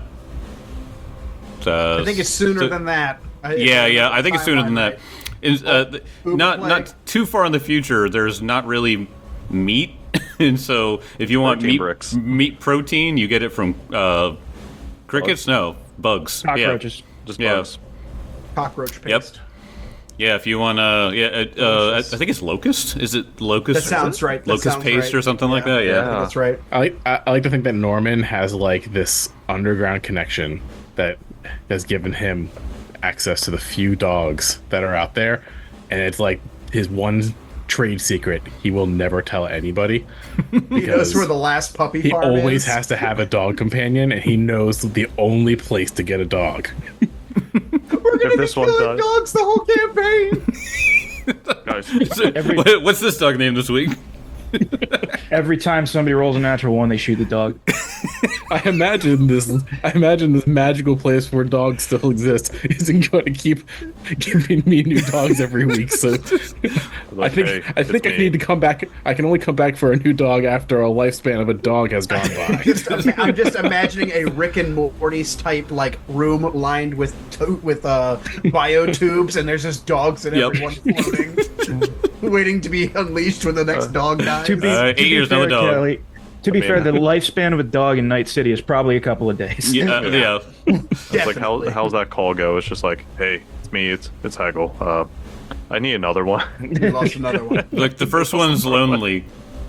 Uh, I think it's sooner so- than that. I- Yeah, if yeah. remember I think it's the sooner than timeline that. right. In, uh, th- Boob not play. not too far in the future. There's not really meat, and so if you want Protein meat bricks. meat protein, you get it from uh, crickets. No, bugs. Cockroaches. Just Yeah. bugs. Cockroach paste. Yep. Yeah, if you want, uh, yeah, uh, uh, I I think it's locust. Is it locust? That sounds right. That Locust sounds paste right. or something like Yeah. that. I Yeah. think that's right. I like I, I like to think that Norman has like this underground connection that has given him access to the few dogs that are out there, and it's like his one trade secret he will never tell anybody. He knows Because where the last puppy He farm always is. has to have a dog companion, and he knows the only place to get a dog. We're gonna If this be one killing dies- dogs the whole campaign. Guys, So, Every- what- what's this dog name this week? Every time somebody rolls a natural one, they shoot the dog. I imagine this. I imagine this magical place where dogs still exist isn't going to keep giving me new dogs every week. So I think hey, I think it's I me. need to come back. I can only come back for a new dog after a lifespan of a dog has gone by. Just ima- I'm just imagining a Rick and Morty's type like room lined with to- with uh biotubes, and there's just dogs in Yep. everyone floating, waiting to be unleashed when the next dog dies. To be, Uh, to eight be years, fair, no dog. Kelly, to be I fair, mean- the lifespan of a dog in Night City is probably a couple of days. Yeah, uh, yeah. it's like how Definitely. how's that call go? It's just like, hey, it's me. It's it's Haggle. Uh, I need another one. We lost another one. Look, the first one's lonely.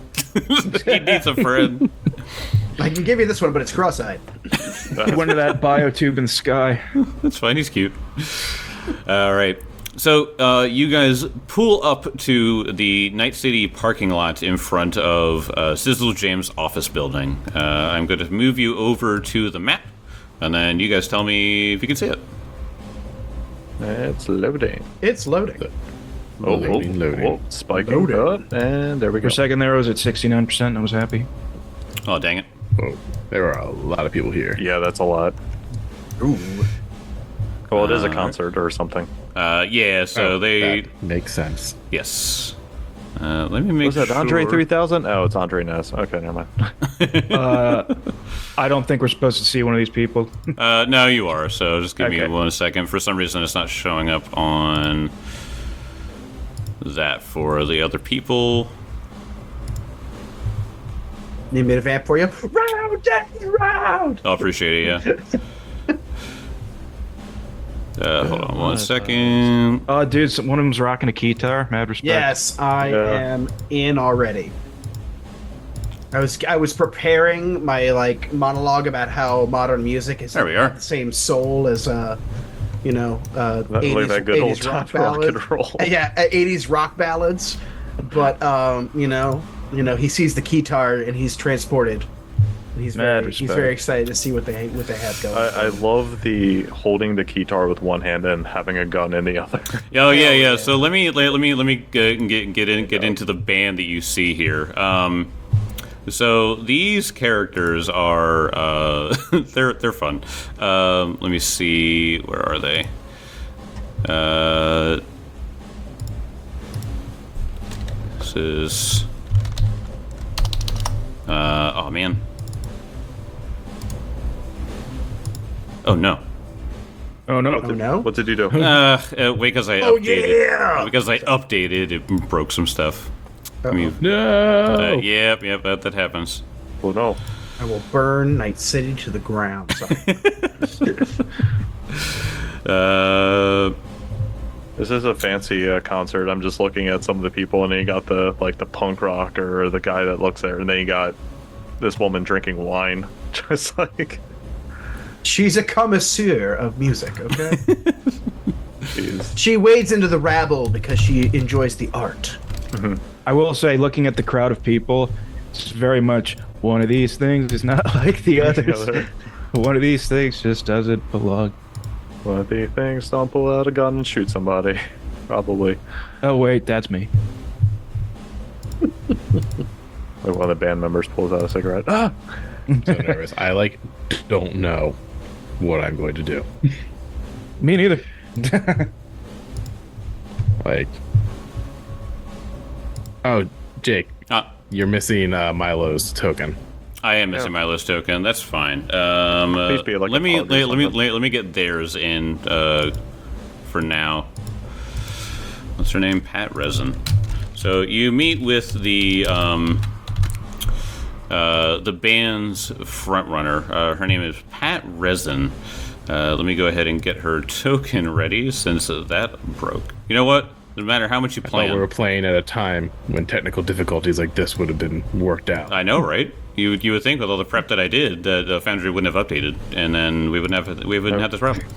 He needs a friend. I can give you this one, but it's cross-eyed. He went to that biotube in the sky. That's fine. He's cute. All right. So uh, you guys pull up to the Night City parking lot in front of uh, Sizzle James' office building. Uh, I'm going to move you over to the map, and then you guys tell me if you can see it. It's loading. It's loading. Oh, Loading, oh, loading. oh, spiking cut, and there we For go. a second there, I was at sixty-nine percent. I was happy. Oh, dang it. Whoa, there are a lot of people here. Yeah, that's a lot. Ooh. Well, it is a Uh, concert or something. Uh, yeah, so Oh, they. that makes sense. Yes. Uh, let me make Was that Andre sure. three thousand? Oh, it's Andre Ness. Okay, never mind. Uh, I don't think we're supposed to see one of these people. Uh, no, you are. So just give me Okay. one second. For some reason, it's not showing up on that for the other people. Need me to vamp for you? Round and round! I'll appreciate it. Yeah. Uh, hold on one second. Uh, dude, some, one of them's rocking a guitar. Mad respect. Yes, I Yeah. am in already. I was I was preparing my like monologue about how modern music is There we are. the same soul as uh you know uh That, eighties, like that good old eighties rock time rock ballad. and roll. Uh, yeah, uh, eighties rock ballads. But um, you know, you know, he sees the guitar and he's transported. And he's Mad very he's respect. very excited to see what they what they have going. I, I love the holding the guitar with one hand and having a gun in the other. Oh yeah, Hell yeah. yeah. So let me let, let me let me get get get in get into the band that you see here. Um, so these characters are uh, they're they're fun. Um, let me see, where are they? Uh, this is. Uh, oh man. Oh no. Oh no. Oh no! What did you do? Uh, uh wait, because I Oh, updated. yeah! Because I updated, it broke some stuff. I mean, No. uh, yep, yep, that, that happens. Oh no. I will burn Night City to the ground. Uh, This is a fancy uh, concert. I'm just looking at some of the people, and then you got the like the punk rocker or the guy that looks there, and then you got this woman drinking wine, just like. She's a connoisseur of music, okay? Jeez. She wades into the rabble because she enjoys the art. I will say, looking at the crowd of people, it's very much one of these things is not like the others. other. One of these things just doesn't belong. One of the things, don't pull out a gun and shoot somebody. Probably. Oh wait, that's me. Like one of the band members pulls out a cigarette. Ah! So nervous. I like don't know what I'm going to do. Me neither. Like, oh, Jake, ah, you're missing uh, Milo's token. I am missing my list token. That's fine. Um, uh, Please be like let a me pug or let, let me something. let, let me get theirs in uh, for now. What's her name? Pat Resin. So you meet with the um, uh, the band's front runner. Uh, her name is Pat Resin. Uh, let me go ahead and get her token ready since uh, that broke. You know what? No matter how much you I thought plan, we were playing at a time when technical difficulties like this would have been worked out. I know, right? You you would think with all the prep that I did that uh, Foundry wouldn't have updated, and then we wouldn't have we wouldn't have this problem.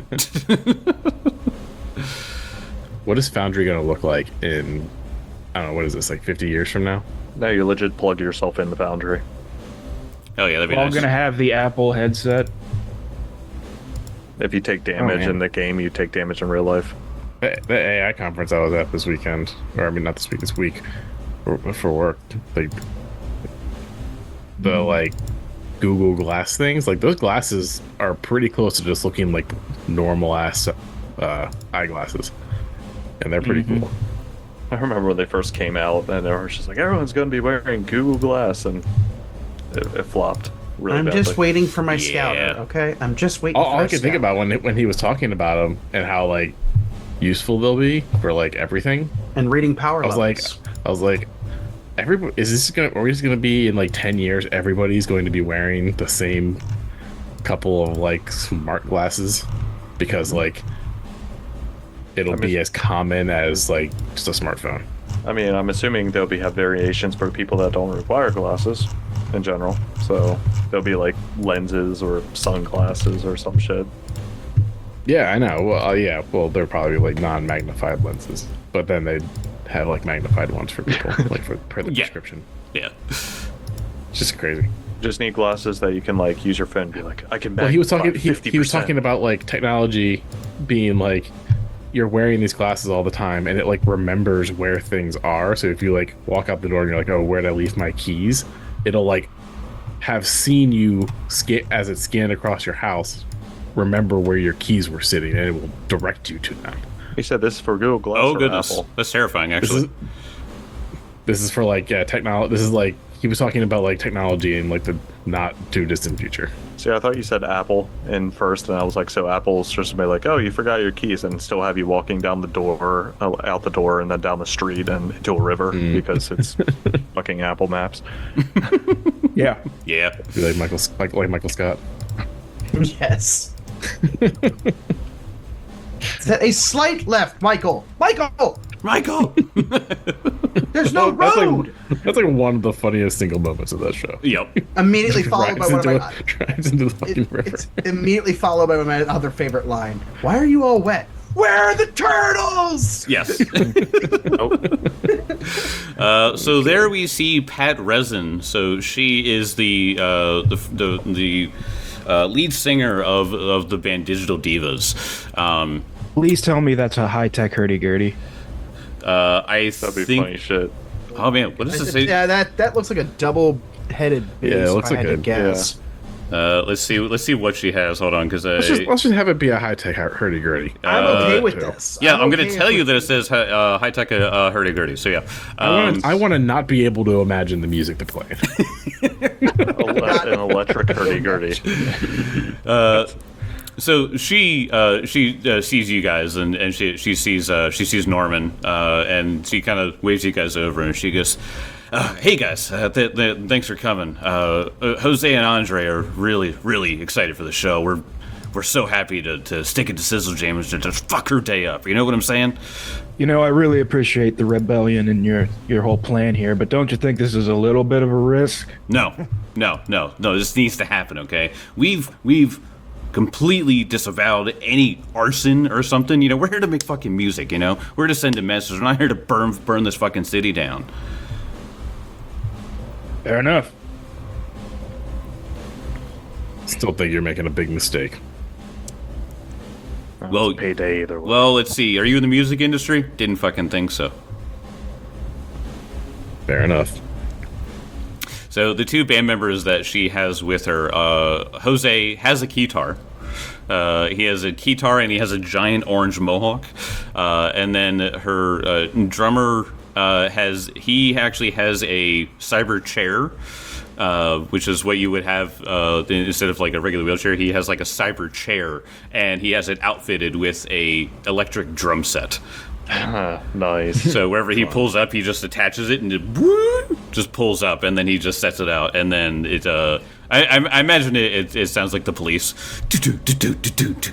What is Foundry going to look like in, I don't know, what is this, like fifty years from now? Now you legit plug yourself in the Foundry. Hell yeah, that'd be We're all nice. gonna have the Apple headset. If you take damage man. in the game, you take damage in real life. The, the A I conference I was at this weekend, or I mean, not this week, this week, for, for work, like, the, like, Google Glass things, like, those glasses are pretty close to just looking like normal-ass uh, eyeglasses. And they're pretty cool. I remember when they first came out, and they were just like, everyone's going to be wearing Google Glass, and it, it flopped really I'm badly. just waiting for my Yeah. scouter, okay? I'm just waiting All, for all my I could think scouter. about when when he was talking about them and how like useful they'll be for like everything. And reading power I was like, levels. I was like, everybody is this gonna? Are we just gonna be in like ten years? Everybody's going to be wearing the same couple of like smart glasses because like it'll I mean- be as common as like just a smartphone. I mean, I'm assuming there'll be have variations for people that don't require glasses in general. So there'll be like lenses or sunglasses or some shit. Yeah, I know. Well, uh, yeah. Well, they're probably like non-magnified lenses, but then they'd have like magnified ones for people, like for per the Yeah. prescription. Yeah. It's just crazy. Just need glasses that you can like use your phone and be like, I can. Well, he was talking. magnify He, he was fifty percent. talking about like technology being like, you're wearing these glasses all the time, and it like remembers where things are. So if you like walk out the door and you're like, "Oh, where did I leave my keys?" It'll like have seen you sca- as it scanned across your house, remember where your keys were sitting, and it will direct you to them. He said this is for Google Glass Oh or goodness, Apple. that's terrifying. This Actually, is this is for like uh, technology. This is like he was talking about like technology in like the not too distant future. See, I thought you said Apple in first, and I was like, so Apple's just to be like, oh, you forgot your keys, and still have you walking down the door, uh, out the door, and then down the street and into a river because it's fucking Apple Maps. Yeah. yeah. Be like Michael, like, like Michael Scott. Yes. Set a slight left, Michael. Michael, Michael. there's no That's road. like that's like one of the funniest single moments of that show. Yep. Immediately followed by drives, one into of my. the, drives into the fucking It, river. it's immediately followed by my other favorite line. Why are you all wet? Where are the turtles? Yes. uh, so there we see Pat Resin. So she is the uh, the the, the uh, lead singer of of the band Digital Divas. Um, Please tell me that's a high-tech hurdy-gurdy. uh, I That'd be think. funny shit. Oh man, what does it say? Yeah, that that looks like a double-headed bass. Yeah, it looks if I like had a- to guess. Uh, let's see. Let's see what she has. Hold on, because I. Let's just, let's just have it be a high tech hurdy gurdy. I'm Uh, okay with too. this. Yeah, I'm, going okay to tell with you that it this. says uh, high tech uh, hurdy gurdy. So yeah. I Um, want to. I want to not be able to imagine the music they're playing. Ele- an electric hurdy-gurdy. so she uh, she uh, sees you guys and, and she she sees uh, she sees Norman uh, and she kind of waves you guys over and she goes, uh, "Hey guys, uh, th- th- thanks for coming. Uh, uh, Jose and Andre are really really excited for the show. We're we're so happy to, to stick it to Sizzle James to just fuck her day up. You know what I'm saying?" You know, I really appreciate the rebellion and your your whole plan here, but don't you think this is a little bit of a risk? No, no, no, no. This needs to happen. Okay, we've we've completely disavowed any arson or something. You know, we're here to make fucking music. You know, we're here to send a message. We're not here to burn burn this fucking city down. Fair enough. Still think you're making a big mistake. Well, It's payday either way. well, let's see. Are you in the music industry? Didn't fucking think so. Fair enough. So the two band members that she has with her, uh, Jose has a guitar. Uh, he has a guitar and he has a giant orange mohawk. Uh, and then her uh, drummer uh, has he actually has a cyber chair, uh, which is what you would have uh, instead of like a regular wheelchair. He has like a cyber chair, and he has it outfitted with a electric drum set. Ah, nice. So wherever he pulls up, he just attaches it and it woo, just pulls up, and then he just sets it out, and then it. Uh, I, I, I imagine it, it. It sounds like the police. Do-do-do-do-do-do.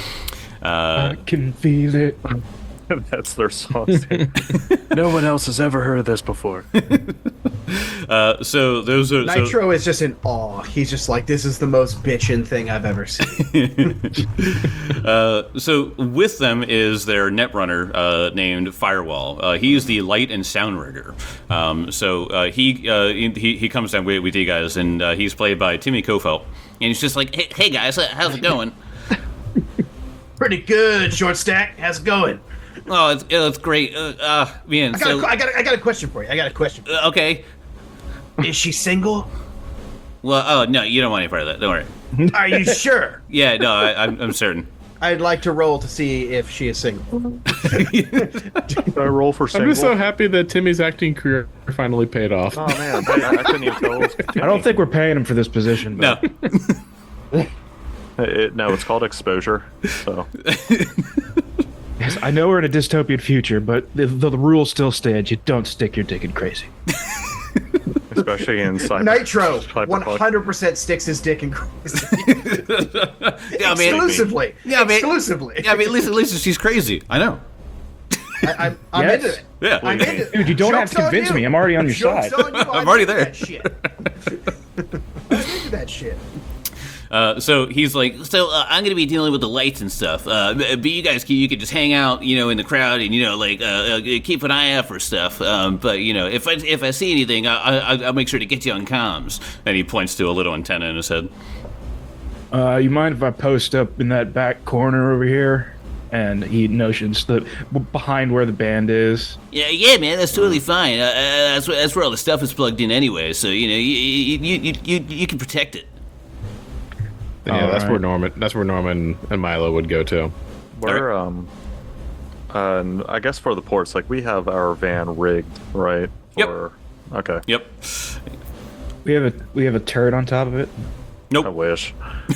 I can feel it. That's their song. No one else has ever heard of this before. Uh, so those are so, Nitro is just in awe. He's just like, this is the most bitchin' thing I've ever seen. uh, so with them is their netrunner uh, named Firewall. Uh, he is the light and sound rigger. Um, so uh, he, uh, he he comes down with, with you guys, and uh, he's played by Timmy Kofelt. And he's just like, hey, hey guys, how's it going? Pretty good, short stack. How's it going? Oh, it's, it's great. Uh, uh man, I got, so a, I, got a, I got a question for you. I got a question. uh, okay. Is she single? Well, oh no, you don't want any part of that. Don't worry. Are you sure? Yeah, no, I, I'm, I'm certain. I'd like to roll to see if she is single. Did I roll for I'm single? just so happy that Timmy's acting career finally paid off. Oh man, I, I couldn't even tell. It was I don't think we're paying him for this position. No. But It, no, it's called exposure. So yes, I know we're in a dystopian future, but the, the, the rule still stands. You don't stick your dick in crazy. especially in cyber, Nitro cyberpunk. one hundred percent sticks his dick in crazy. Yeah, man. Exclusively. Yeah, man. Exclusively. Yeah, I mean, at least, at least she's crazy. I know. I, I'm, I'm Yes. into it. Yeah. I'm into it. Dude, you don't have Joke's to on convince you. me. I'm already on your Joke's side. on you. I'm already into there. That shit. I'm into that shit. Uh, so he's like, so uh, I'm gonna be dealing with the lights and stuff. Uh, but you guys, can, you could just hang out, you know, in the crowd and you know, like, uh, uh, keep an eye out for stuff. Um, but you know, if I if I see anything, I, I I'll make sure to get you on comms. And he points to a little antenna in his head. Uh, you mind if I post up in that back corner over here? and he notions the behind where the band is. Yeah, yeah, man, that's totally fine. Uh, uh, that's where that's where all the stuff is plugged in anyway. So you know, you you you you, you can protect it. Yeah, that's Alright. where Norman. That's where Norman and Milo would go to. We're um, uh, and I guess for the ports, like we have our van rigged, right? Yep. For, Okay. Yep. We have a we have a turret on top of it. I Nope. wish.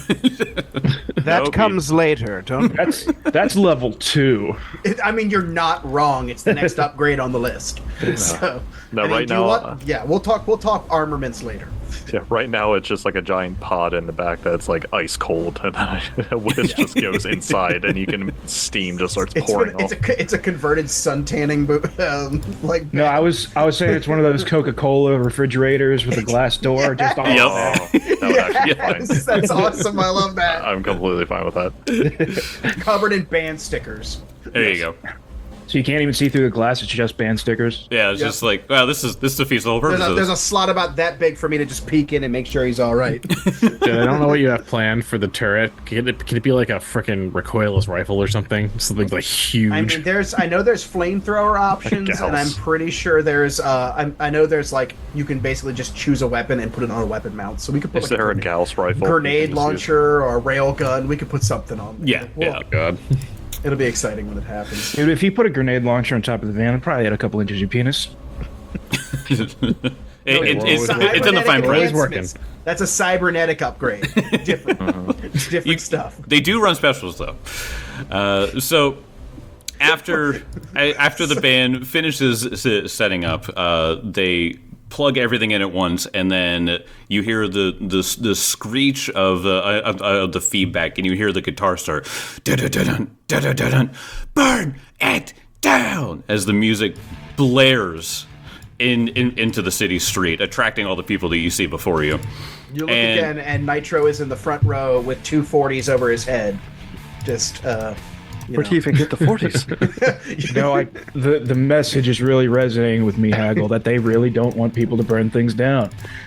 That would comes later. Don't. That's that's level two. It, I mean, you're not wrong. It's the next upgrade on the list. So, No, I mean, right do you now, want- uh, yeah, we'll talk. We'll talk armaments later. Yeah, right now it's just like a giant pod in the back that's like ice cold, and then a whiz just goes inside, and you can steam just starts It's pouring it's off. a it's a converted sun tanning bo- um, like No, I was I was saying it's one of those Coca-Cola refrigerators with a glass door. Just all Yep. Oh, that would actually be fine. Yes, that's awesome. I love that. I'm completely fine with that. Covered in band stickers. There you go. So you can't even see through the glass. It's just band stickers. Yeah, it's Yep. just like, wow, this is this defeats the whole purpose There's a, of there's a this. slot about that big for me to just peek in and make sure he's all right. Dude, I don't know what you have planned for the turret. Can it, can it be like a freaking recoilless rifle or something? Something like huge. I mean, there's I know there's flamethrower options, and I'm Gauss. pretty sure there's uh I'm, I know there's like you can basically just choose a weapon and put it on a weapon mount. So we could put Is like there a grenade, Gauss rifle? grenade You can just use? launcher or a rail gun. We could put something on. there. Yeah, Well, yeah. God. It'll be exciting when it happens. Dude, if you put a grenade launcher on top of the van, it'd probably add a couple inches of your penis. It- it- it's- it's, it's- it's in the Cybernetic fine print. Always working. enhancements. That's a cybernetic upgrade. Different, different You- stuff. They do run specials though. Uh, so after I- after the band finishes s- setting up, uh, they plug everything in at once, and then you hear the the, the screech of the uh, of, of the feedback, and you hear the guitar start, "Da-da-da-dun, da-da-da-dun, burn it down," as the music blares in, in into the city street, attracting all the people that you see before you. You look And- again, and Nitro is in the front row with two forties over his head. Just, uh, you Where know. do you even get the forties? You know, I the the message is really resonating with me, Haggle, that they really don't want people to burn things down.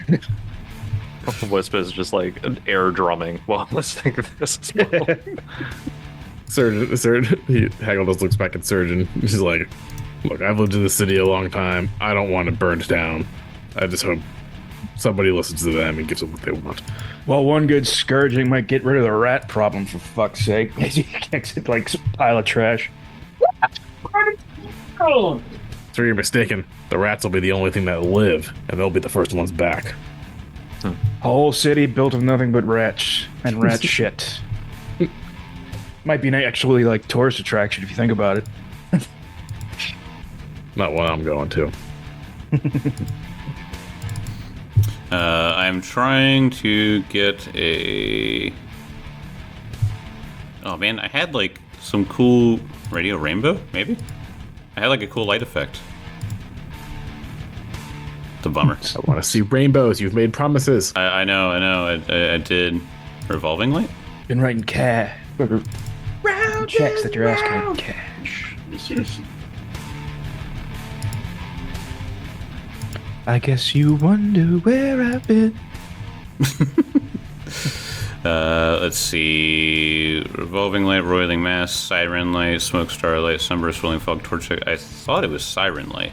Wisp is just like an air drumming while listening to this as well. Surgeon, surgeon, he, Haggle just looks back at Surgeon. He's like, "Look, I've lived in the city a long time. I don't want it burned down. I just hope somebody listens to them and gives them what they want." Well, one good scourging might get rid of the rat problem, for fuck's sake. He kicks it like a pile of trash. So you're mistaken. The rats will be the only thing that live, and they'll be the first ones back. Whole city built of nothing but rats and rat shit. Might be an actually like tourist attraction if you think about it. Not one I'm going to. Uh, I'm trying to get a. Oh man, I had like some cool radio rainbow. Maybe I had like a cool light effect. It's a bummer. I want to see rainbows. You've made promises. I, I know, I know. I, I, I did. Revolving light. Been writing cash. Checks that you're asking. Cash. I guess you wonder where I've been. Uh, let's see. Revolving light, roiling mass, siren light, smoke starlight, sunburst, swirling fog, torch. I thought it was siren light.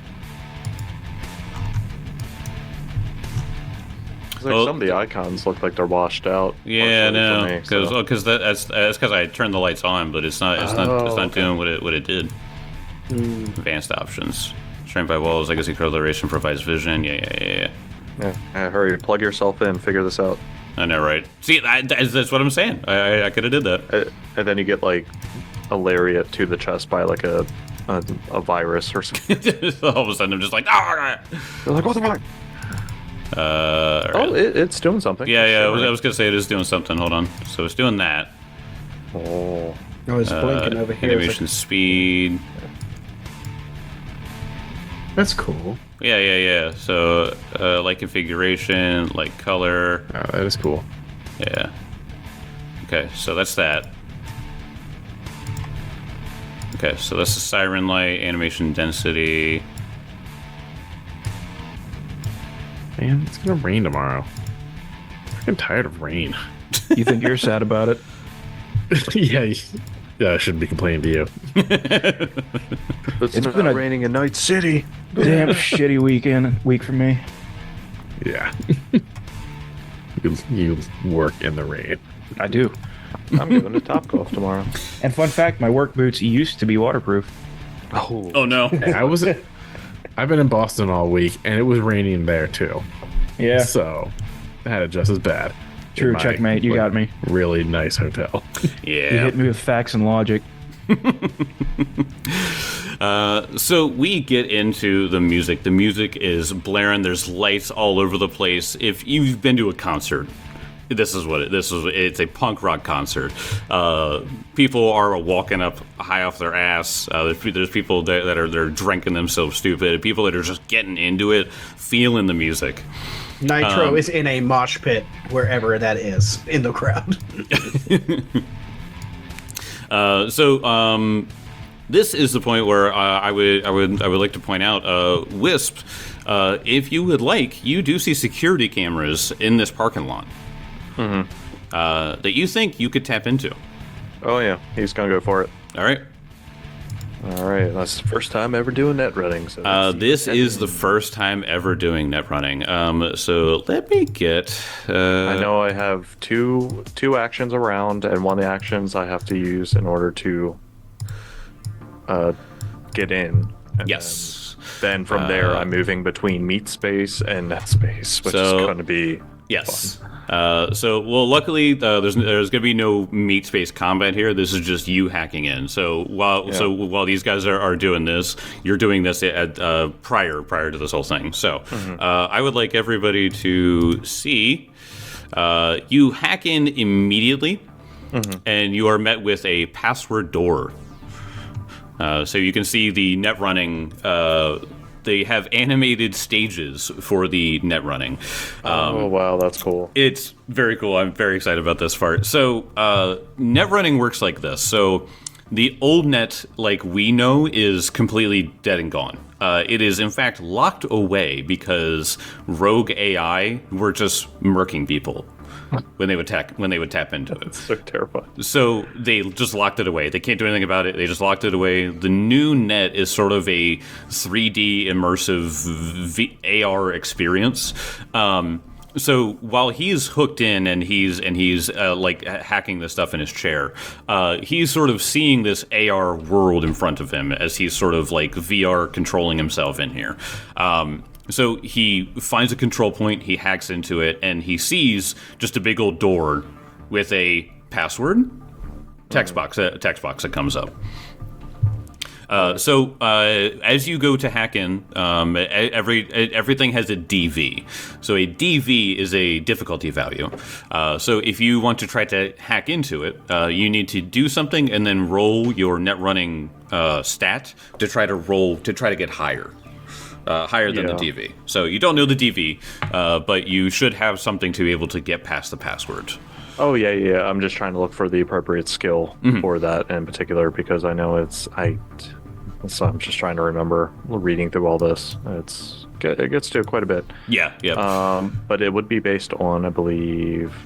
It's like Well- some of the icons look like they're washed out. Yeah, unfortunately no, for me, because so- because that, that's that's because I turned the lights on, but it's not it's not it's Oh, not okay. doing what it what it did. Advanced options. Trained by walls, legacy coloration provides vision. Yeah, yeah, yeah, yeah. yeah, yeah, hurry, plug yourself in, figure this out. I know, right? See, I, that's, that's what I'm saying. I I, I could have did that. Uh, and then you get like a lariat to the chest by like a a, a virus or something. All of a sudden, I'm just like, ah. You're like, what the fuck? Uh, all right. Oh, it, it's doing something. yeah, yeah. I was, I Sure. was gonna say it is doing something. Hold on. So it's doing that. Oh, Oh, it's Uh, blinking over here. animation speed. That's cool. Yeah, yeah, yeah. So uh, light configuration, light color. Oh, that is cool. Yeah. Okay, so that's that. Okay, so that's the siren light, animation density. Man, it's gonna rain tomorrow. I'm freaking tired of rain. You think you're sad about it? yeah, uh, shouldn't be complaining to you. It's, It's not been a- raining in Night City. Damn shitty weekend week for me. Yeah. you, you work in the rain. I do. I'm going to Topgolf tomorrow. And fun fact, my work boots used to be waterproof. Oh, Oh no. Hey, I was. I've been in Boston all week, and it was raining there too. Yeah, So I had it just as bad. true. in my, Checkmate. You like, got me. Really nice hotel. You Yeah. hit me with facts and logic. Uh, so we get into the music. The music is blaring. There's lights all over the place. If you've been to a concert, this is what it, this is. It's a punk rock concert. Uh, people are walking up high off their ass. Uh, there's, there's people that, that are they're drinking themselves stupid. People that are just getting into it, feeling the music. Nitro Um, is in a mosh pit wherever that is in the crowd. Uh, so um, this is the point where uh, I would I would I would like to point out, uh, Wisp. Uh, if you would like, you do see security cameras in this parking lot uh, that you think you could tap into. oh yeah, he's going to go for it. All right. All right, that's the first time ever doing net running. So Uh, let's see this what is the happens. first time ever doing net running. Um, so let me get. Uh, I know I have two two actions around, and one of the actions I have to use in order to uh, get in. And Yes. Then, then from there, Uh, I'm moving between meat space and net space, which So- is going to be Yes. Uh, so, well, luckily, uh, there's there's going to be no meat space combat here. This is just you hacking in. So while so while these guys are, are doing this, you're doing this at uh, prior prior to this whole thing. So uh, I would like everybody to see uh, you hack in immediately, and you are met with a password door. Uh, so you can see the net running. Uh, they have animated stages for the net running. Um, oh wow, that's cool. it's very cool. I'm very excited about this part. So, uh, net running works like this. So, the old net, like we know, is completely dead and gone. Uh, it is, in fact, locked away because rogue A I were just murking people when they would tap when they would tap into it. So terrifying. So they just locked it away. They can't do anything about it. They just locked it away. The new net is sort of a three D immersive v- A R experience. Um, so while he's hooked in and he's and he's uh, like hacking this stuff in his chair, uh, he's sort of seeing this A R world in front of him as he's sort of like V R controlling himself in here. Um, So he finds a control point, he hacks into it, and he sees just a big old door with a password text box, a text box that comes up. Uh, so uh, as you go to hack in, um, e- every e- everything has a D V. So a D V is a difficulty value. Uh, so if you want to try to hack into it, uh, you need to do something and then roll your net running uh, stat to try to roll to try to get higher. Uh, higher than Yeah. the D V. So you don't know the D V, uh, but you should have something to be able to get past the password. Oh yeah, yeah. I'm just trying to look for the appropriate skill for that in particular because I know it's I. So I'm just trying to remember reading through all this. It's it gets to quite a bit. Yeah, yeah. Um, but it would be based on, I believe.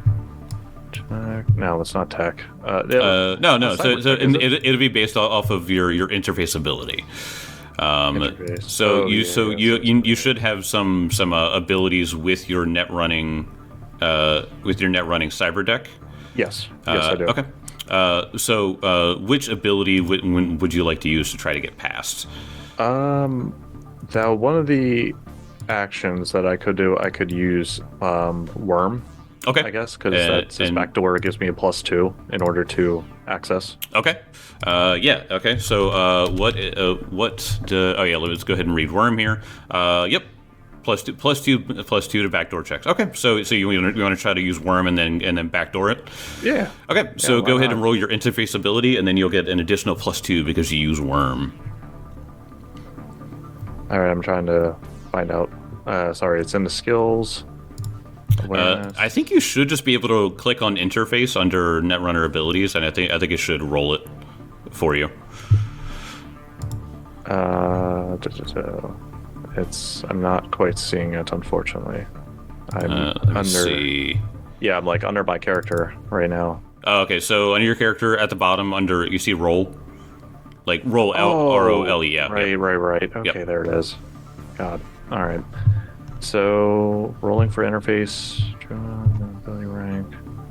Tech? No, it's not tech. Uh, it- Uh, no, no. it's So, cyber so tech, is it, it? it, it'll be based off of your, your interface ability. Um, Interface. so Oh, you yeah, so yeah, you, so- you you should have some some uh, abilities with your net running uh, with your net running cyber deck. Yes, yes, Uh, I do. Okay. Uh, so uh, which ability would would you like to use to try to get past? Um, now one of the actions that I could do, I could use um, Worm. Okay. I guess because Uh, that's his and- backdoor. It gives me a plus two in order to access. Okay. Uh, yeah. Okay. So, uh, what? Uh, what? Do, oh, yeah. Let's go ahead and read Worm here. Uh, yep. Plus two. Plus two. Plus two to backdoor checks. Okay. So, so you want to, you want to try to use Worm and then and then backdoor it. Yeah. Okay. So Yeah, go why ahead not? and roll your interface ability, and then you'll get an additional plus two because you use Worm. All right. I'm trying to find out. Uh, sorry, it's in the skills. Uh, Awareness. I think you should just be able to click on interface under Netrunner abilities, and I think I think it should roll it for you. Uh, duh, duh, duh. It's. I'm not quite seeing it, unfortunately. I'm Uh, let me under. see. Yeah, I'm like under my character right now. Oh, okay, so on your character at the bottom, under you see roll, like roll L Oh, R O L E. Yeah, Right, yeah. right, right. Okay, there it is. God. All right. So rolling for interface, ability rank.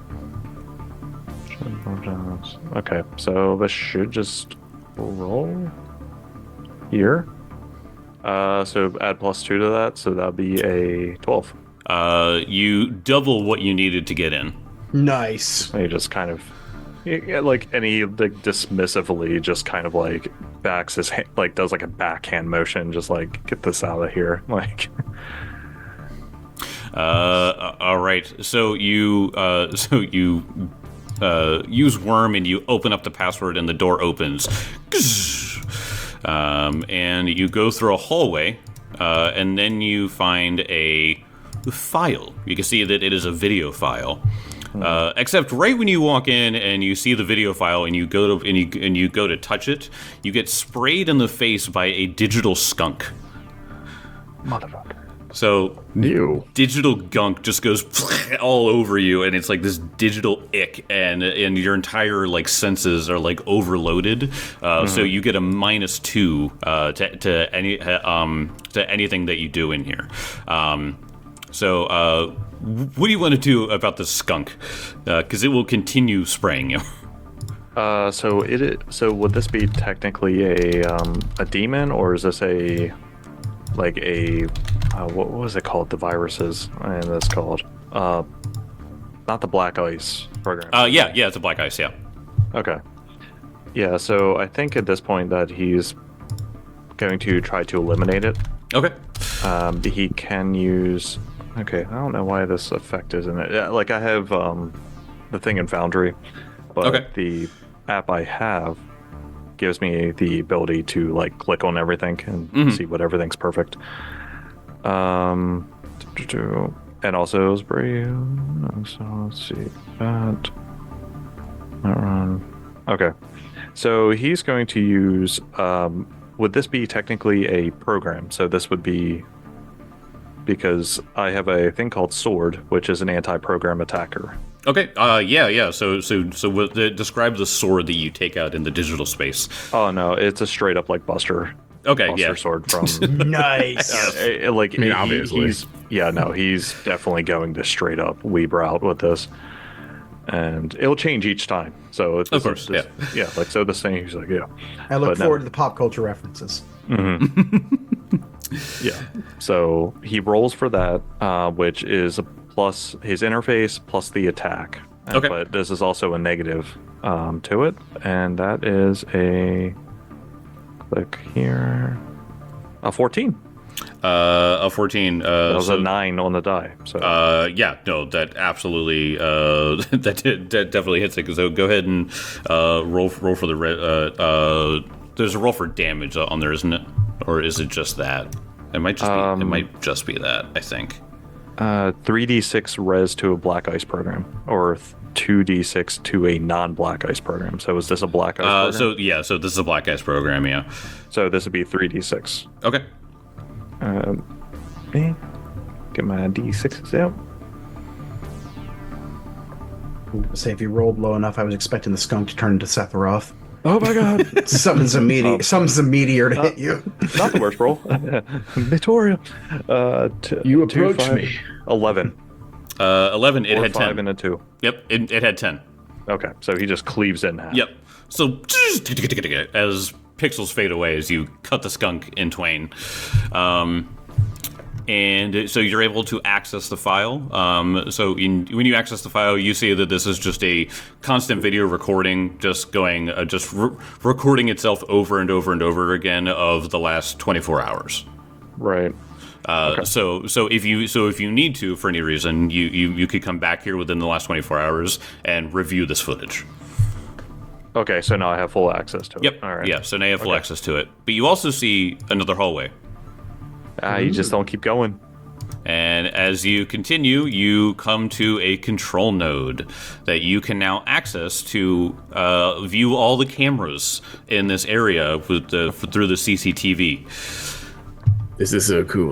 Okay, so this should just roll here. Uh, so add plus two to that, so that'd be a twelve. Uh, you double what you needed to get in. Nice. And he just kind of, yeah, like, and he like dismissively just kind of like backs his hand, like does like a backhand motion, just like get this out of here, like. Uh, all right. So you, uh, so you, uh, use worm and you open up the password and the door opens. Um, and you go through a hallway, uh, and then you find a file. You can see that it is a video file. Uh, except right when you walk in and you see the video file and you go to and you and you go to touch it, you get sprayed in the face by a digital skunk. Motherfucker. So New. digital gunk just goes all over you, and it's like this digital ick, and and your entire like senses are like overloaded. Uh, Mm-hmm. So you get a minus two uh, to to any uh, um to anything that you do in here. Um, so uh, what do you want to do about this skunk? Because it will continue spraying you. Uh, so it i- so would this be technically a um a demon, or is this a like a uh, what, what was it called, the viruses and that's called uh not the Black Ice program. Uh, yeah, yeah, it's a black ice. Yeah. Okay. Yeah, so I think at this point that he's going to try to eliminate it. Okay. Um, he can use. Okay, I don't know why this effect isn't it. Yeah, like I have um, the thing in Foundry, but Okay. the app I have gives me the ability to like click on everything and Mhm. see what everything's perfect. Um, and also spray. So let's see that. That run. Okay, so he's going to use. Um, would this be technically a program? So this would be because I have a thing called Sword, which is an anti-program attacker. Okay. Uh, yeah, yeah. So, so, so, what the, describe the sword that you take out in the digital space. Oh no, it's a straight up like Buster. Okay. Buster Yeah. sword from. Nice. Uh, like I mean, he- obviously. he's yeah, no, he's definitely going the straight up Weeb route with this, and it'll change each time. So it's Of course, it's- yeah, like so. This thing, he's like, yeah, I look But no. forward to the pop culture references. yeah. So he rolls for that, uh, which is a plus his interface plus the attack. Uh, Okay. But this is also a negative um, to it, and that is a click here, a fourteen. Uh, a fourteen. Uh, That was so, a nine on the die. So Uh, yeah, no, that absolutely, uh, that, that definitely hits it. So go ahead and uh, roll roll for the red. Uh, uh, there's a roll for damage on there, isn't it? Or is it just that? It might just be. Um, it might just be that. I think. uh, three d six res to a Black Ice program, or two d six to a non-Black Ice program. So is this a Black Ice Uh, program? so yeah, so this is a Black Guys program. Yeah. So this would be three d six. Okay. Um, eh, get my d sixes out. Say if you rolled low enough, I was expecting the skunk to turn into Sephiroth. Oh my god! Summons a meteor. Oh. Summons a meteor to hit you. Not the worst roll. Victoria. Uh, t- You two, approach five, me. Eleven. Uh, eleven. It Four, had five, ten. and a two. Yep. It, it had ten. Okay, so he just cleaves in half. Yep. So as pixels fade away as you cut the skunk in twain, um, and so you're able to access the file. Um, so in, when you access the file, you see that this is just a constant video recording, just going, uh, just re- recording itself over and over and over again of the last twenty-four hours. Right. Uh, So, so if you so if you need to for any reason, you, you you could come back here within the last twenty-four hours and review this footage. Okay, so now I have full access to it. Yep. All right. Yeah. So now you have full Okay. access to it, but you also see another hallway. Ah, you just don't keep going. And as you continue, you come to a control node that you can now access to uh, view all the cameras in this area with the, through the C C T V. This is so cool.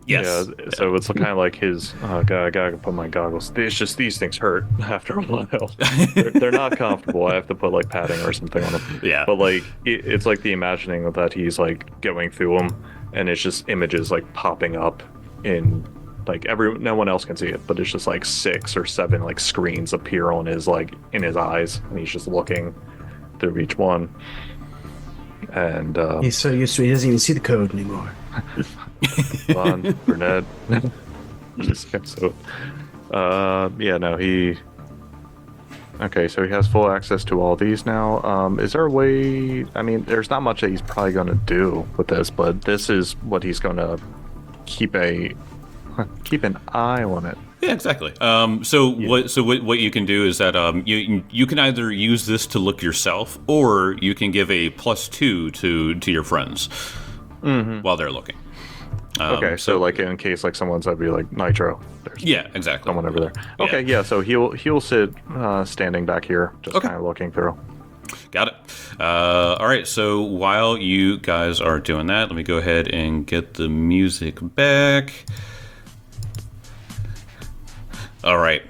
Yes. Yeah, so it's kind of like his. Oh god, I gotta put my goggles. It's just these things hurt after a while. they're, they're not comfortable. I have to put like padding or something on them. Yeah. But like, it, it's like the imagining that he's like going through them, and it's just images like popping up in like every. No one else can see it, but it's just like six or seven like screens appear on his like in his eyes, and he's just looking through each one. And uh, He's so used to it, he doesn't even see the code anymore. Von Burnett. Just so, uh, yeah, no, he. Okay, so he has full access to all these now. Um, is there a way? I mean, there's not much that he's probably going to do with this, but this is what he's going to keep a keep an eye on it. Yeah, exactly. Um, so what? So what? What you can do is that um, you you can either use this to look yourself, or you can give a plus two to to your friends Mm-hmm. while they're looking. Um, Okay, so like in case like someone's I'd be like Nitro. There's Yeah, exactly. someone over there. Okay, yeah. So he'll he'll sit uh, standing back here, just Okay. kind of looking through. Got it. Uh, all right. So while you guys are doing that, let me go ahead and get the music back. All right.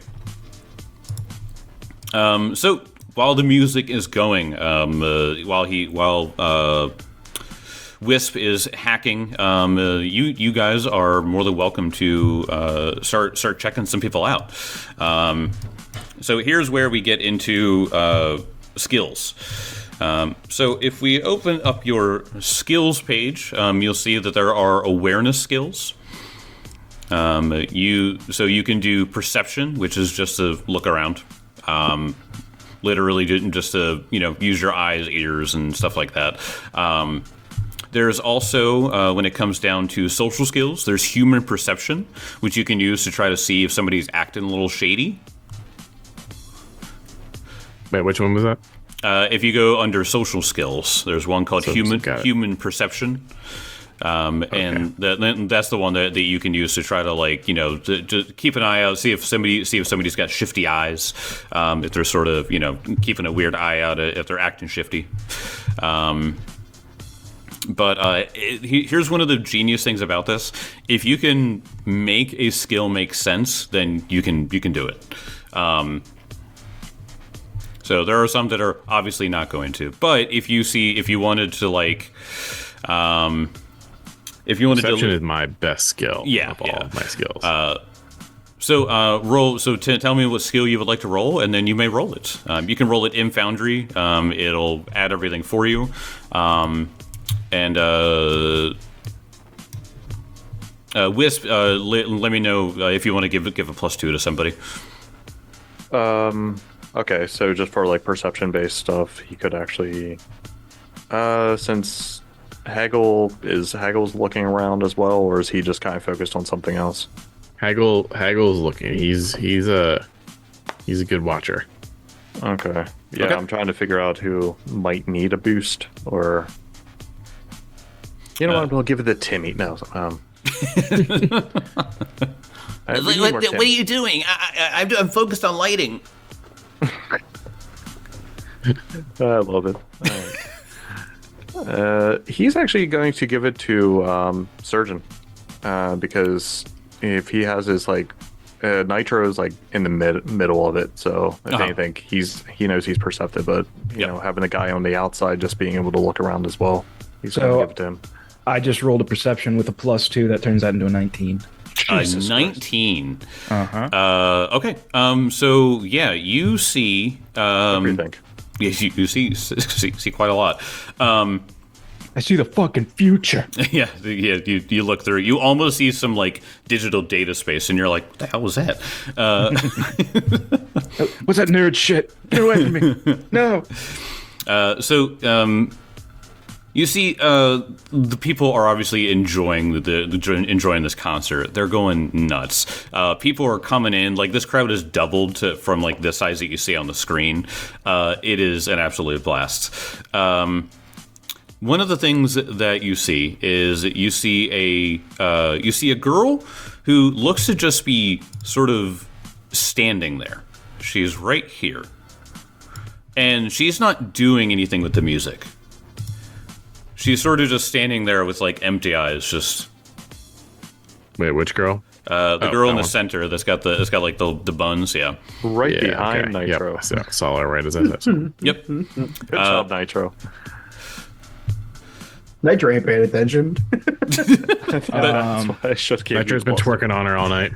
Um, so while the music is going, um, uh, while he while uh, Wisp is hacking, um, uh, you you guys are more than welcome to uh, start start checking some people out. Um, so here's where we get into uh, skills. Um, so if we open up your skills page, um, you'll see that there are awareness skills. Um, you so you can do perception, which is just to look around. Um, literally just to, you know, use your eyes, ears, and stuff like that. Um, there's also, uh, when it comes down to social skills, there's human perception, which you can use to try to see if somebody's acting a little shady. Wait, which one was that? Uh, if you go under social skills, there's one called Social- human got it. human perception. Um, and that, that- that's the one that, that you can use to try to, like, you know, to, to keep an eye out, see if somebody see if somebody's got shifty eyes, um, if they're sort of, you know, keeping a weird eye out, if they're acting shifty. Um, but uh, it, he- here's one of the genius things about this: if you can make a skill make sense, then you can you can do it. Um, so there are some that are obviously not going to, but if you see if you wanted to, like. Um, If you want to Perception del- is my best skill. Yeah, of all yeah. of my skills. so uh, roll. So t- tell me what skill you would like to roll, and then you may roll it. Um, you can roll it in Foundry. Um, it'll add everything for you, um, and uh, uh, Wisp. Uh, let, let me know uh, if you want to give give a plus two to somebody. Um. Okay, so just for like perception-based stuff, he could actually, uh, since Haggle is Haggle's looking around as well, or is he just kind of focused on something else? Haggle Haggle's looking. He's he's a he's a good watcher. Okay. Yeah, Okay. I'm trying to figure out who might need a boost, or you know Uh, what? We'll give it to Timmy. No. Um. I- we What, need what, more what Tim. are you doing? I, I, I'm, I'm focused on lighting. I love it. All right. Uh, he's actually going to give it to um, Surgeon, uh, because if he has his like uh, Nitro is like in the mid middle of it, so if Uh-huh. anything, he's he knows he's perceptive, but you Yep. know, having a guy on the outside just being able to look around as well, he's So- going to give it to him. I just rolled a perception with a plus two. That turns that into a nineteen. Uh, Jesus Christ. nineteen. Uh-huh. Uh, okay. Um, so yeah, you see. Um, What do you think? Yes, you, you see, see see quite a lot. Um, I see the fucking future. yeah, yeah. You you look through. You almost see some like digital data space, and you're like, "What the hell was that?" Uh, What's that nerd shit? Get away from me. No. uh, so um, you see, uh, the people are obviously enjoying the, the, the enjoying this concert. They're going nuts. Uh, people are coming in. Like, this crowd has doubled to, from like the size that you see on the screen. Uh, it is an absolute blast. Um, One of the things that you see is you see a uh, you see a girl who looks to just be sort of standing there. She's right here, and she's not doing anything with the music. She's sort of just standing there with like empty eyes, just Wait, which girl? Uh, the Oh, girl in that the one. center that's got the it's got like the the buns. Yeah. Right Yeah, behind okay. Nitro. Yep. So, saw her right as I said. Yep. Good Uh, job, Nitro. Nitro ain't paying attention. That's Um, why I should give Nitro's you been plus. twerking on her all night.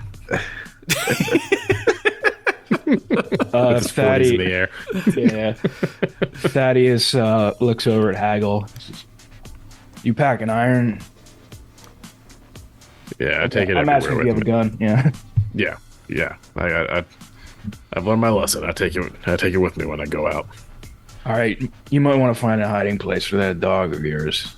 uh, His forties in the Thaddeus, air. yeah. Thaddeus uh, looks over at Haggle. You pack an iron? Yeah, I take it I'm asking everywhere if you with have a me. gun. Yeah. Yeah, yeah. I, I, I, I've learned my lesson. I take it. I take it with me when I go out. All right. You might want to find a hiding place for that dog of yours.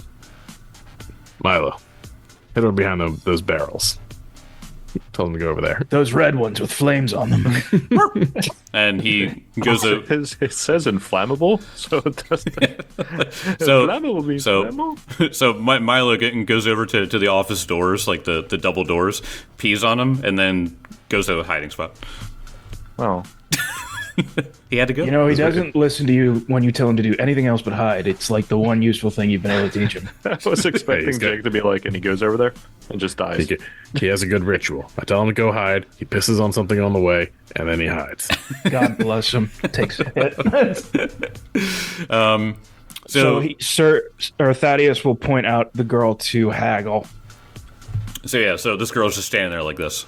Milo, hit over behind the, those barrels. Tell them to go over there. Those red ones with flames on them. And he goes o- It, it says inflammable, so it doesn't. so Inflammable means so flammable? so Mi- Milo get, goes over to, to the office doors, like the, the double doors, pees on them, and then goes to a hiding spot. Oh, He had to go. You know, he doesn't listen to you when you tell him to do anything else but hide. It's like the one useful thing you've been able to teach him. I was expecting he's got- Jake to be like, and he goes over there and just dies. He, he has a good ritual. I tell him to go hide. He pisses on something on the way, and then he hides. God bless him. Takes a hit. Um, so, So he, Sir or Thaddeus will point out the girl to Haggle. so yeah, so this girl's just standing there like this.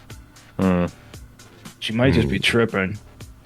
She might just be tripping.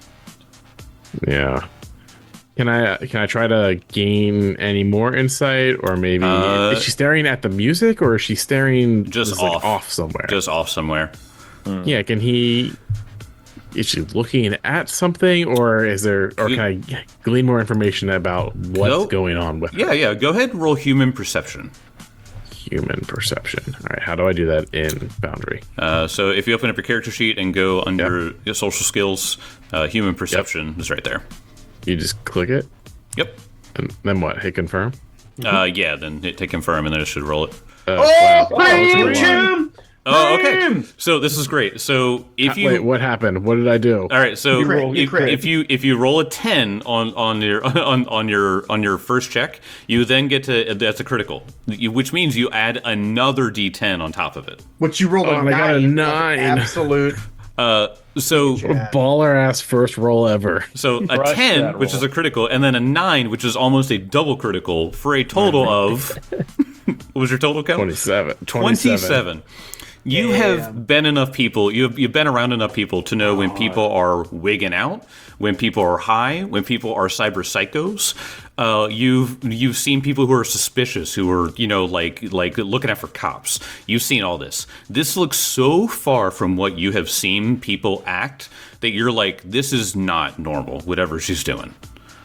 Yeah. Can I can I try to gain any more insight, or maybe Uh, is she staring at the music, or is she staring Just like, off. off somewhere? Just off somewhere. Yeah. Can he? Is she looking at something, or is there? Or You- can I glean more information about what's Go- going on with her? Yeah, yeah. Go ahead and roll human perception. Human perception. All right. How do I do that in Boundary? Uh, so if you open up your character sheet and go under your social skills, uh, human perception is right there. You just click it, Yep. and then what? Hit confirm. Uh, yeah, then hit take confirm, and then it should roll it. Uh, Oh, wow. bam, Jim! Oh, okay. So this is great. So if you Wait, what happened? What did I do? all right, so You roll- you if, crit. if you if you roll a ten on on your on, on your on your first check, you then get to that's a critical, you, which means you add another d ten on top of it. Which you roll Oh, a and I got a nine. nine. Absolute. Uh, so Baller ass first roll ever. so a Crush ten, that which roll. is a critical, and then a nine, which is almost a double critical, for a total of what was your total count? twenty-seven. twenty-seven. You Damn. have been enough people, you've, you've been around enough people to know when people are wigging out, when people are high, when people are cyber psychos. Uh, you've you've seen people who are suspicious, who are, you know, like like looking out for cops. You've seen all this. This looks so far from what you have seen people act that you're like, this is not normal, whatever she's doing.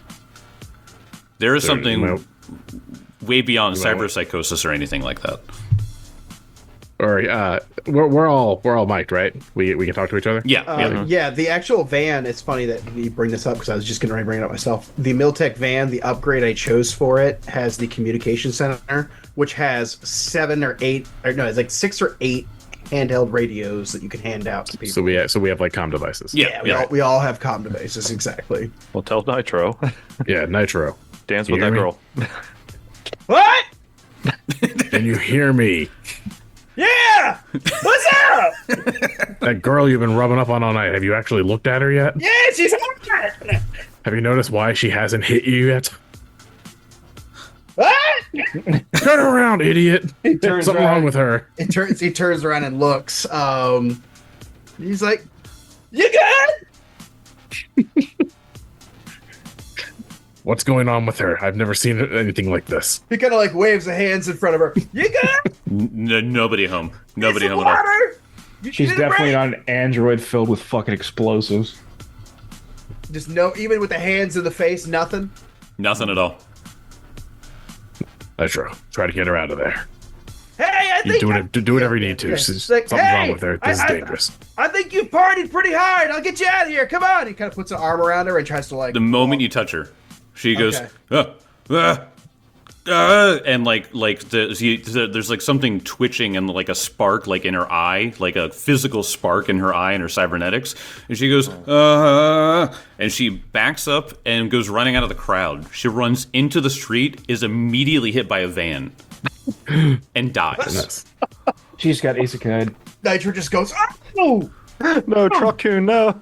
There is something Well, way beyond might cyber want- psychosis or anything like that. or uh, we're, we're all we're all mic'd, right? We we can talk to each other. Yeah, Uh, yeah. yeah, the actual van, it's funny that you bring this up because I was just going to bring it up myself. The Miltech van, the upgrade I chose for it, has the communication center, which has seven or eight, or no, it's like six or eight handheld radios that you can hand out to people. So we have, so we have like comm devices. Yeah, yeah, we, yeah. All, we all have comm devices, exactly. Well, tell Nitro. Yeah, Nitro. Dance You with hear that me? girl. What? Can you hear me? Yeah! What's up? That girl you've been rubbing up on all night. Have you actually looked at her yet? Yeah, she's hot. Have you noticed why she hasn't hit you yet? What? Turn around, idiot. He turns Something around. wrong with her. It turns. He turns around and looks. Um, he's like, "You good?" What's going on with her? I've never seen anything like this. He kind of like waves the hands in front of her. You good? N- nobody home. Nobody Some home at all. water? You She's need a definitely break? on an android filled with fucking explosives. Just no, even with the hands in the face, nothing. Nothing at all. Nitro, try to get her out of there. Hey, I You think do I, it. Do whatever you need to. yeah. S- It's like, Something's hey, wrong with her. This I- is I- dangerous. I think you've partied pretty hard. I'll get you out of here. Come on. He kind of puts an arm around her and tries to like. The moment you touch her, she goes, Okay. "Ah, ah, ah," and like like the, the, the- there's like something twitching and like a spark like in her eye, like a physical spark in her eye and her cybernetics, and she goes, uh, and she backs up and goes running out of the crowd. She runs into the street, is immediately hit by a van, and dies. Goodness. She's got isekai. Nitro just goes, oh! No, Truckoon, no.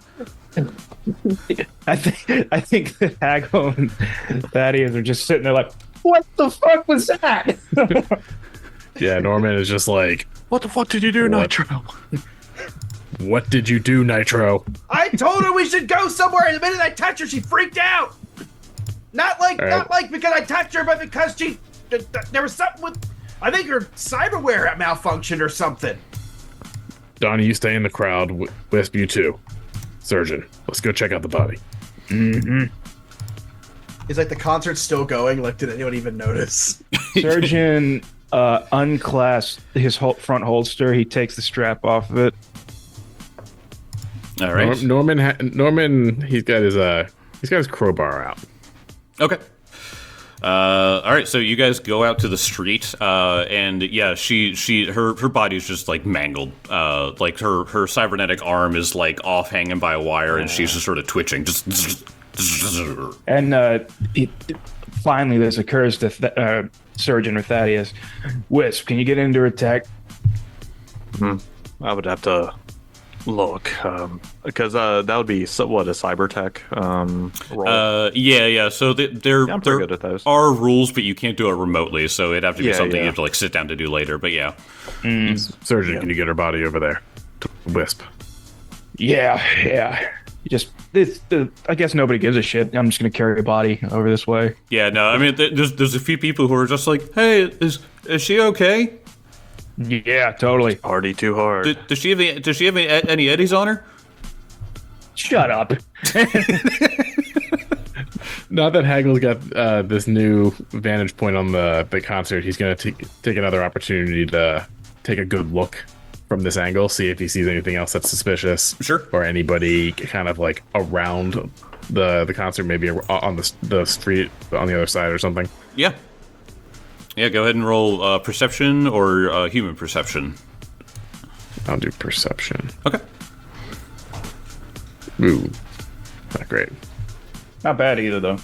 I think I think that Haggle and Thaddeus are just sitting there like, what the fuck was that? Yeah, Norman is just like, What the fuck did you do, What? Nitro? what did you do, Nitro? I told her we should go somewhere, and the minute I touched her, she freaked out. Not like, All right. not like because I touched her, but because she, th- th- there was something with, I think her cyberware had malfunctioned or something. Donnie, you stay in the crowd. Wh- Wisp, you too. Surgeon, let's go check out the body. Is like the concert's still going? Like, did anyone even notice? Surgeon uh, unclasps his hol- front holster. He takes the strap off of it. All right. Norm- Norman, ha- Norman, he's got his uh, he's got his crowbar out. Okay. Uh, all right, so you guys go out to the street, uh, and yeah, she she her her body's just like mangled. Uh, like her her cybernetic arm is like off hanging by a wire, and she's just sort of twitching. Just And uh, it, finally, this occurs to Th- uh, Surgeon or Thaddeus. Wisp, can you get into her tech? I would have to look, um, because uh, that would be so, what a cyber tech um, role. uh, yeah, yeah. So th- there Yeah, I'm pretty there good at those. are rules, but you can't do it remotely. So it'd have to be Yeah, something yeah. you have to like sit down to do later. But yeah, Surgeon, can you get her body over there? To Wisp. Yeah, yeah. Just this, the, I guess nobody gives a shit. I'm just gonna carry a body over this way. yeah. No, I mean, th- there's there's a few people who are just like, hey, is is she okay? Yeah, totally. Party too hard. D- does she have any, does she have any, any eddies on her? Shut up. Now that Haggle's got uh, this new vantage point on the, the concert, he's going to take another opportunity to take a good look from this angle, see if he sees anything else that's suspicious. Sure. Or anybody kind of like around the the concert, maybe on the, the street on the other side or something. Yeah. Yeah, go ahead and roll uh, perception or uh, human perception. I'll do perception. Okay. Ooh, not great. Not bad either, though.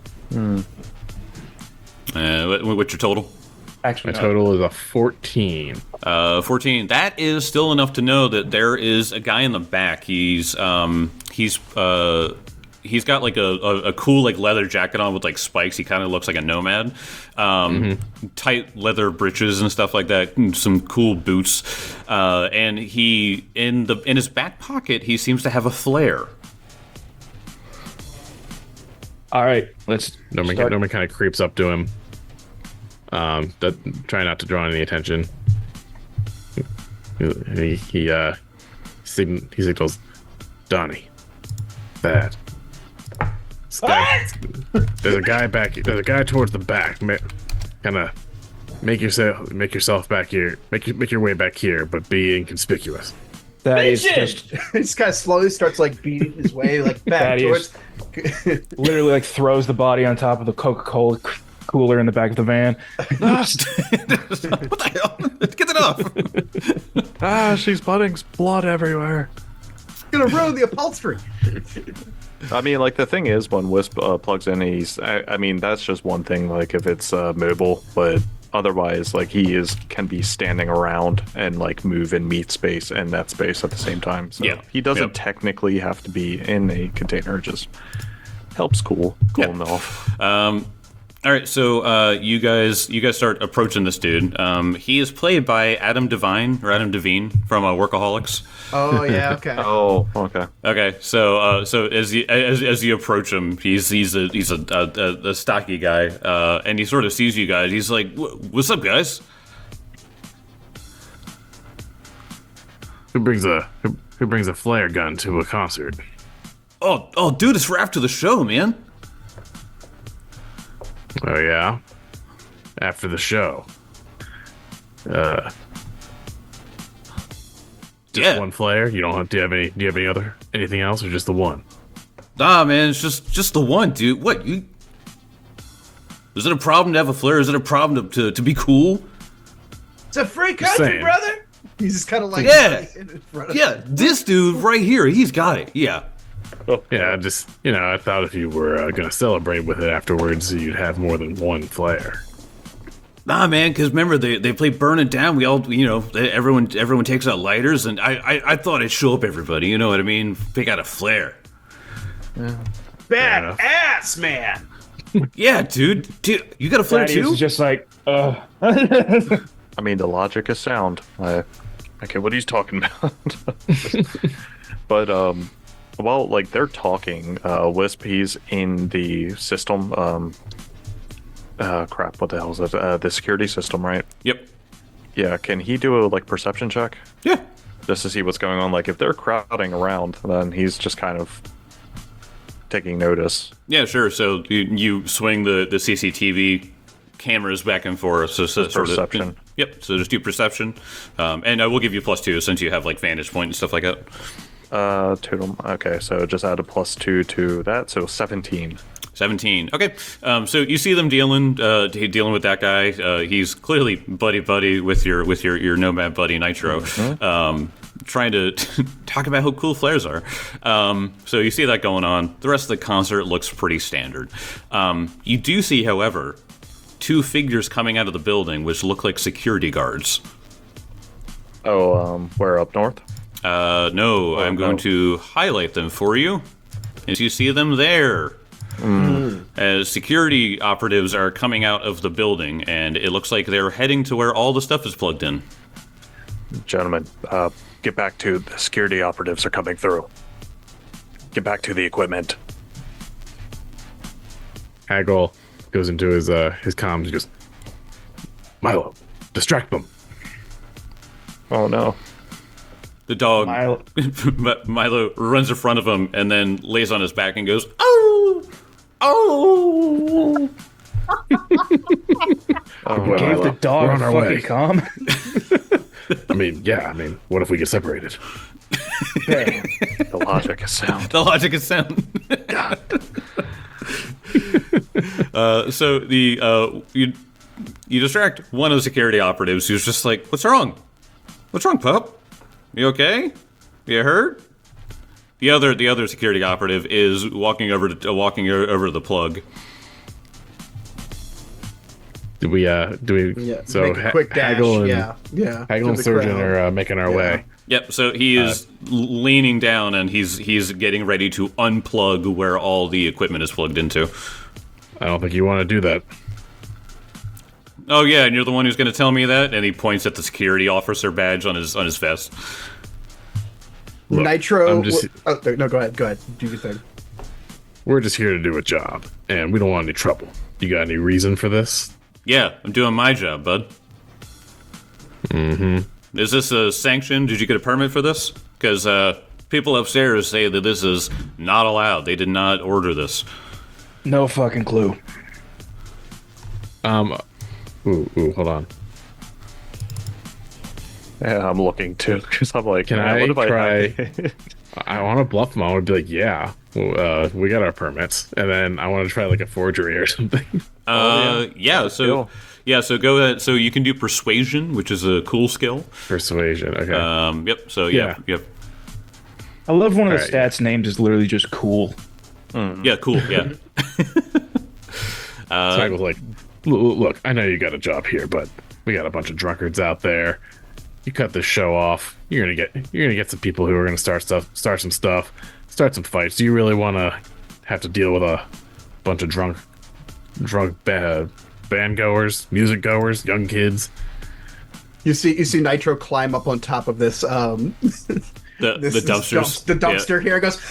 Uh, what, what's your total? Actually, My no. total is a fourteen. Uh, fourteen. That is still enough to know that there is a guy in the back. He's um he's uh he's got like a, a, a cool like leather jacket on with like spikes. He kind of looks like a nomad. Um, tight leather breeches and stuff like that. and Some cool boots. Uh, and he in the in his back pocket he seems to have a flare. All right, let's Norman, start. Norman kind of creeps up to him. Um, that, try not to draw any attention. He he uh, sign, he signals, Donnie, bad. This guy- there's a guy back. There's a guy towards the back. Kind of make yourself make yourself back here. Make your- make your way back here, but be inconspicuous. That is just He just kind of slowly starts like beating his way like back Thaddeus. towards. literally like throws the body on top of the Coca-Cola c- cooler in the back of the van. What the hell? Get it off! Ah, she's putting blood everywhere. Gonna ruin the upholstery. I mean, like, the thing is, when Wisp uh, plugs in, he's, I, I mean, that's just one thing, like, if it's uh, mobile, but otherwise, like, he is, can be standing around and, like, move in meat space and net space at the same time. So Yeah. he doesn't Yep. technically have to be in a container, it just helps cool, cool Yeah. enough. Um, all right, so uh, you guys, you guys start approaching this dude. Um, he is played by Adam Devine or Adam Devine from uh, Workaholics. Oh yeah, okay. Oh, okay. Okay, so uh, so as you as, as you approach him, he's he's a he's a, a, a stocky guy, uh, and he sort of sees you guys. He's like, "What's up, guys?" Who brings a who, who brings a flare gun to a concert? Oh, oh, dude, it's for after the show, man. Oh yeah. After the show. Uh Just Yeah. one flare? You don't have do you have any do you have any other anything else or just the one? Nah, man, it's just just the one, dude. What you? Is it a problem to have a flare? Is it a problem to to, to be cool? It's a free country, saying. brother. He's just kind of like Yeah. in front of Yeah, this dude right here, he's got it. Yeah. Yeah, just you know, I thought if you were uh, gonna celebrate with it afterwards, you'd have more than one flare. Nah, man, because remember they, they play Burn It Down. We all, you know, they, everyone everyone takes out lighters, and I, I I thought I'd show up everybody. You know what I mean? Pick out a flare. Bad ass, man. Yeah, dude, dude, you got a flare Thaddeus too? is just like, uh. I mean, the logic is sound. I, I get what he's talking about. But um, while like they're talking, uh, Wisp he's in the system. Um, uh, crap, what the hell is it? Uh, the security system, right? Yep. Yeah. Can he do a like perception check Yeah. just to see what's going on? Like if they're crowding around, then he's just kind of taking notice. Yeah, sure. So you, you swing the, the C C T V cameras back and forth. So, so sort of- Perception. yep. So just do perception, um, and I will give you plus two since you have like vantage point and stuff like that. Uh, total. Okay, so just add a plus two to that, so seventeen. seventeen. Okay. Um, so you see them dealing uh, dealing with that guy. Uh, he's clearly buddy buddy with your with your, your nomad buddy Nitro, Mm-hmm. um, trying to talk about how cool flares are. Um, so you see that going on. The rest of the concert looks pretty standard. Um, you do see, however, two figures coming out of the building which look like security guards. Oh, um, where up north? Uh, no, I'm going no. to highlight them for you. As you see them there. As security operatives are coming out of the building, and it looks like they're heading to where all the stuff is plugged in. Gentlemen, uh, get back to the security operatives are coming through. Get back to the equipment. Haggle goes into his uh his comms and goes, Milo, distract them. Oh no. The dog, Milo- Milo, runs in front of him and then lays on his back and goes, oh, oh. Oh, Well, Gave the we're dog on a our fucking way. calm. I mean, yeah, I mean, what if we get separated? the logic is sound. The logic is sound. uh, so the uh, you you distract one of the security operatives who's just like, what's wrong? What's wrong, pup? You okay? You hurt? The other the other security operative is walking over to uh, walking o- over to the plug. Do we uh do we Yeah. so make a Ha- quick dash. Haggle and yeah. Yeah. Haggle to and the Surgeon crowd. are uh, making our Yeah. way. Yep. So he is leaning down and he's he's getting ready to unplug where all the equipment is plugged into. I don't think you want to do that. Oh yeah, and you're the one who's going to tell me that? And he points at the security officer badge on his on his vest. Look, Nitro. I'm just- Oh, no, go ahead. Go ahead. Do your thing. We're just here to do a job, and we don't want any trouble. You got any reason for this? Yeah, I'm doing my job, bud. Mm-hmm. Is this a sanction? Did you get a permit for this? Because uh, people upstairs say that this is not allowed. They did not order this. No fucking clue. Um, ooh, ooh, hold on. Yeah, I'm looking too because I'm like, Can man, I what if try- I have- I want to bluff them. I want to be like, yeah, well, uh, we got our permits, and then I want to try like a forgery or something. Uh, yeah. So Cool. yeah. So go ahead. So you can do persuasion, which is a cool skill. Persuasion. Okay. Um. Yep. So yeah. Yeah. Yep. I love one of the Alright. stats names is literally just cool. Yeah. Cool. Yeah. so I was like, "L- look, I know you got a job here, but we got a bunch of drunkards out there. You cut this show off, you're gonna get you're gonna get some people who are gonna start stuff, start some stuff, start some fights. Do you really want to have to deal with a bunch of drunk, drunk ba- band goers, music goers, young kids? You see, you see Nitro climb up on top of this. Um, The this, the this dumpsters. dump- the dumpster here goes.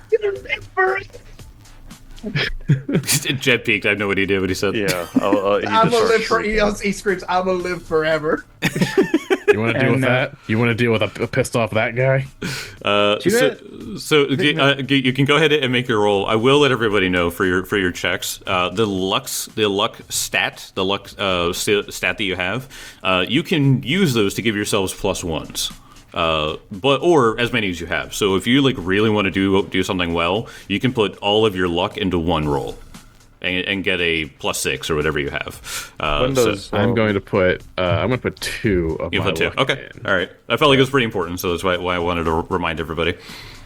Yeah. Jet peaked. I have no idea what he said. yeah, I'll, uh, he I'm just gonna starts live for. He, shrieking. yells- he screams, "I'm gonna live forever." You want to deal with And, uh, that? You want to deal with a, a pissed off that guy? Uh, you so, got- so g- uh, g- you can go ahead and make your roll. I will let everybody know for your for your checks. Uh, the lux, the luck stat, the luck uh, st- stat that you have, uh, you can use those to give yourselves plus ones. Uh, but or as many as you have. So if you like really want to do do something well, you can put all of your luck into one roll, and, and get a plus six or whatever you have. Uh, When so- does I'm um, going to put uh, I'm going to put two of you my put two. luck Okay. in. All right. I felt like it was pretty important, so that's why, why I wanted to r- remind everybody.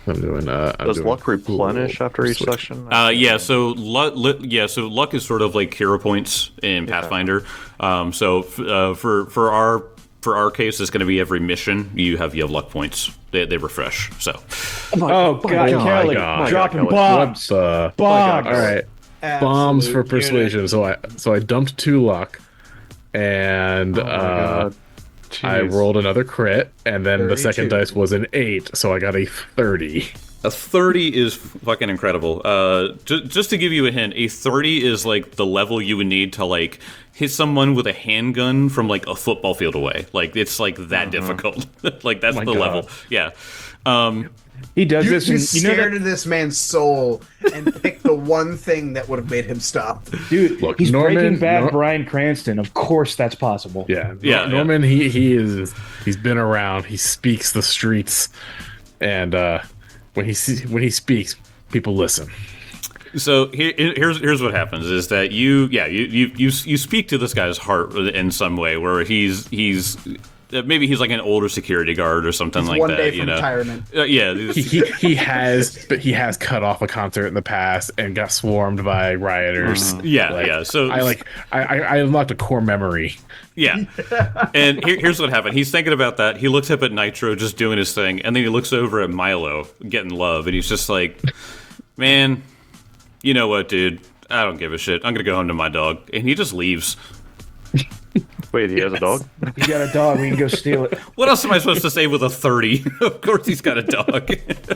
I'm doing. Uh, I'm Does doing luck replenish cool. after each Switch. section? Uh, yeah, so luck, yeah, so luck is sort of like hero points in Pathfinder. Um, so f- uh, for for our for our case, it's going to be every mission you have you have luck points. They, they refresh. So Oh, God, Oh my Kelly, God. dropping Kelly. bombs. What the? Bombs. All right, bombs for Absolute persuasion. So I so I dumped two luck, and Oh my uh, God. I Jeez. rolled another crit, and then the second thirty-two. dice was an eight, so I got a thirty. a thirty is fucking incredible. Uh, ju- just to give you a hint, a thirty is like the level you would need to like hit someone with a handgun from like a football field away. Like it's like that difficult. Like that's Oh my the God. level. Yeah. Um, He does You, this, you and you know stared that, into this man's soul and picked the one thing that would have made him stop. dude. Look, he's Norman- Breaking Bad. Nor- Bryan Cranston. Of course, that's possible. Yeah, Yeah, Nor- Norman. He he is. He's been around. He speaks the streets, and uh, when he see, when he speaks, people listen. So here, here's here's what happens is that you yeah you, you you you speak to this guy's heart in some way where he's he's uh, maybe he's like an older security guard or something He's like one that. day you from know, retirement. Uh, yeah. He, he he has, but he has cut off a concert in the past and got swarmed by rioters. Yeah, Like, yeah. So I like I I, I unlocked a core memory. Yeah. And here, here's what happened. He's thinking about that. He looks up at Nitro just doing his thing, and then he looks over at Milo getting love, and he's just like, man, you know what, dude? I don't give a shit. I'm going to go home to my dog. And he just leaves. Wait, he has a dog? You got a dog. We can go steal it. What else am I supposed to say with a thirty? Of course he's got a dog.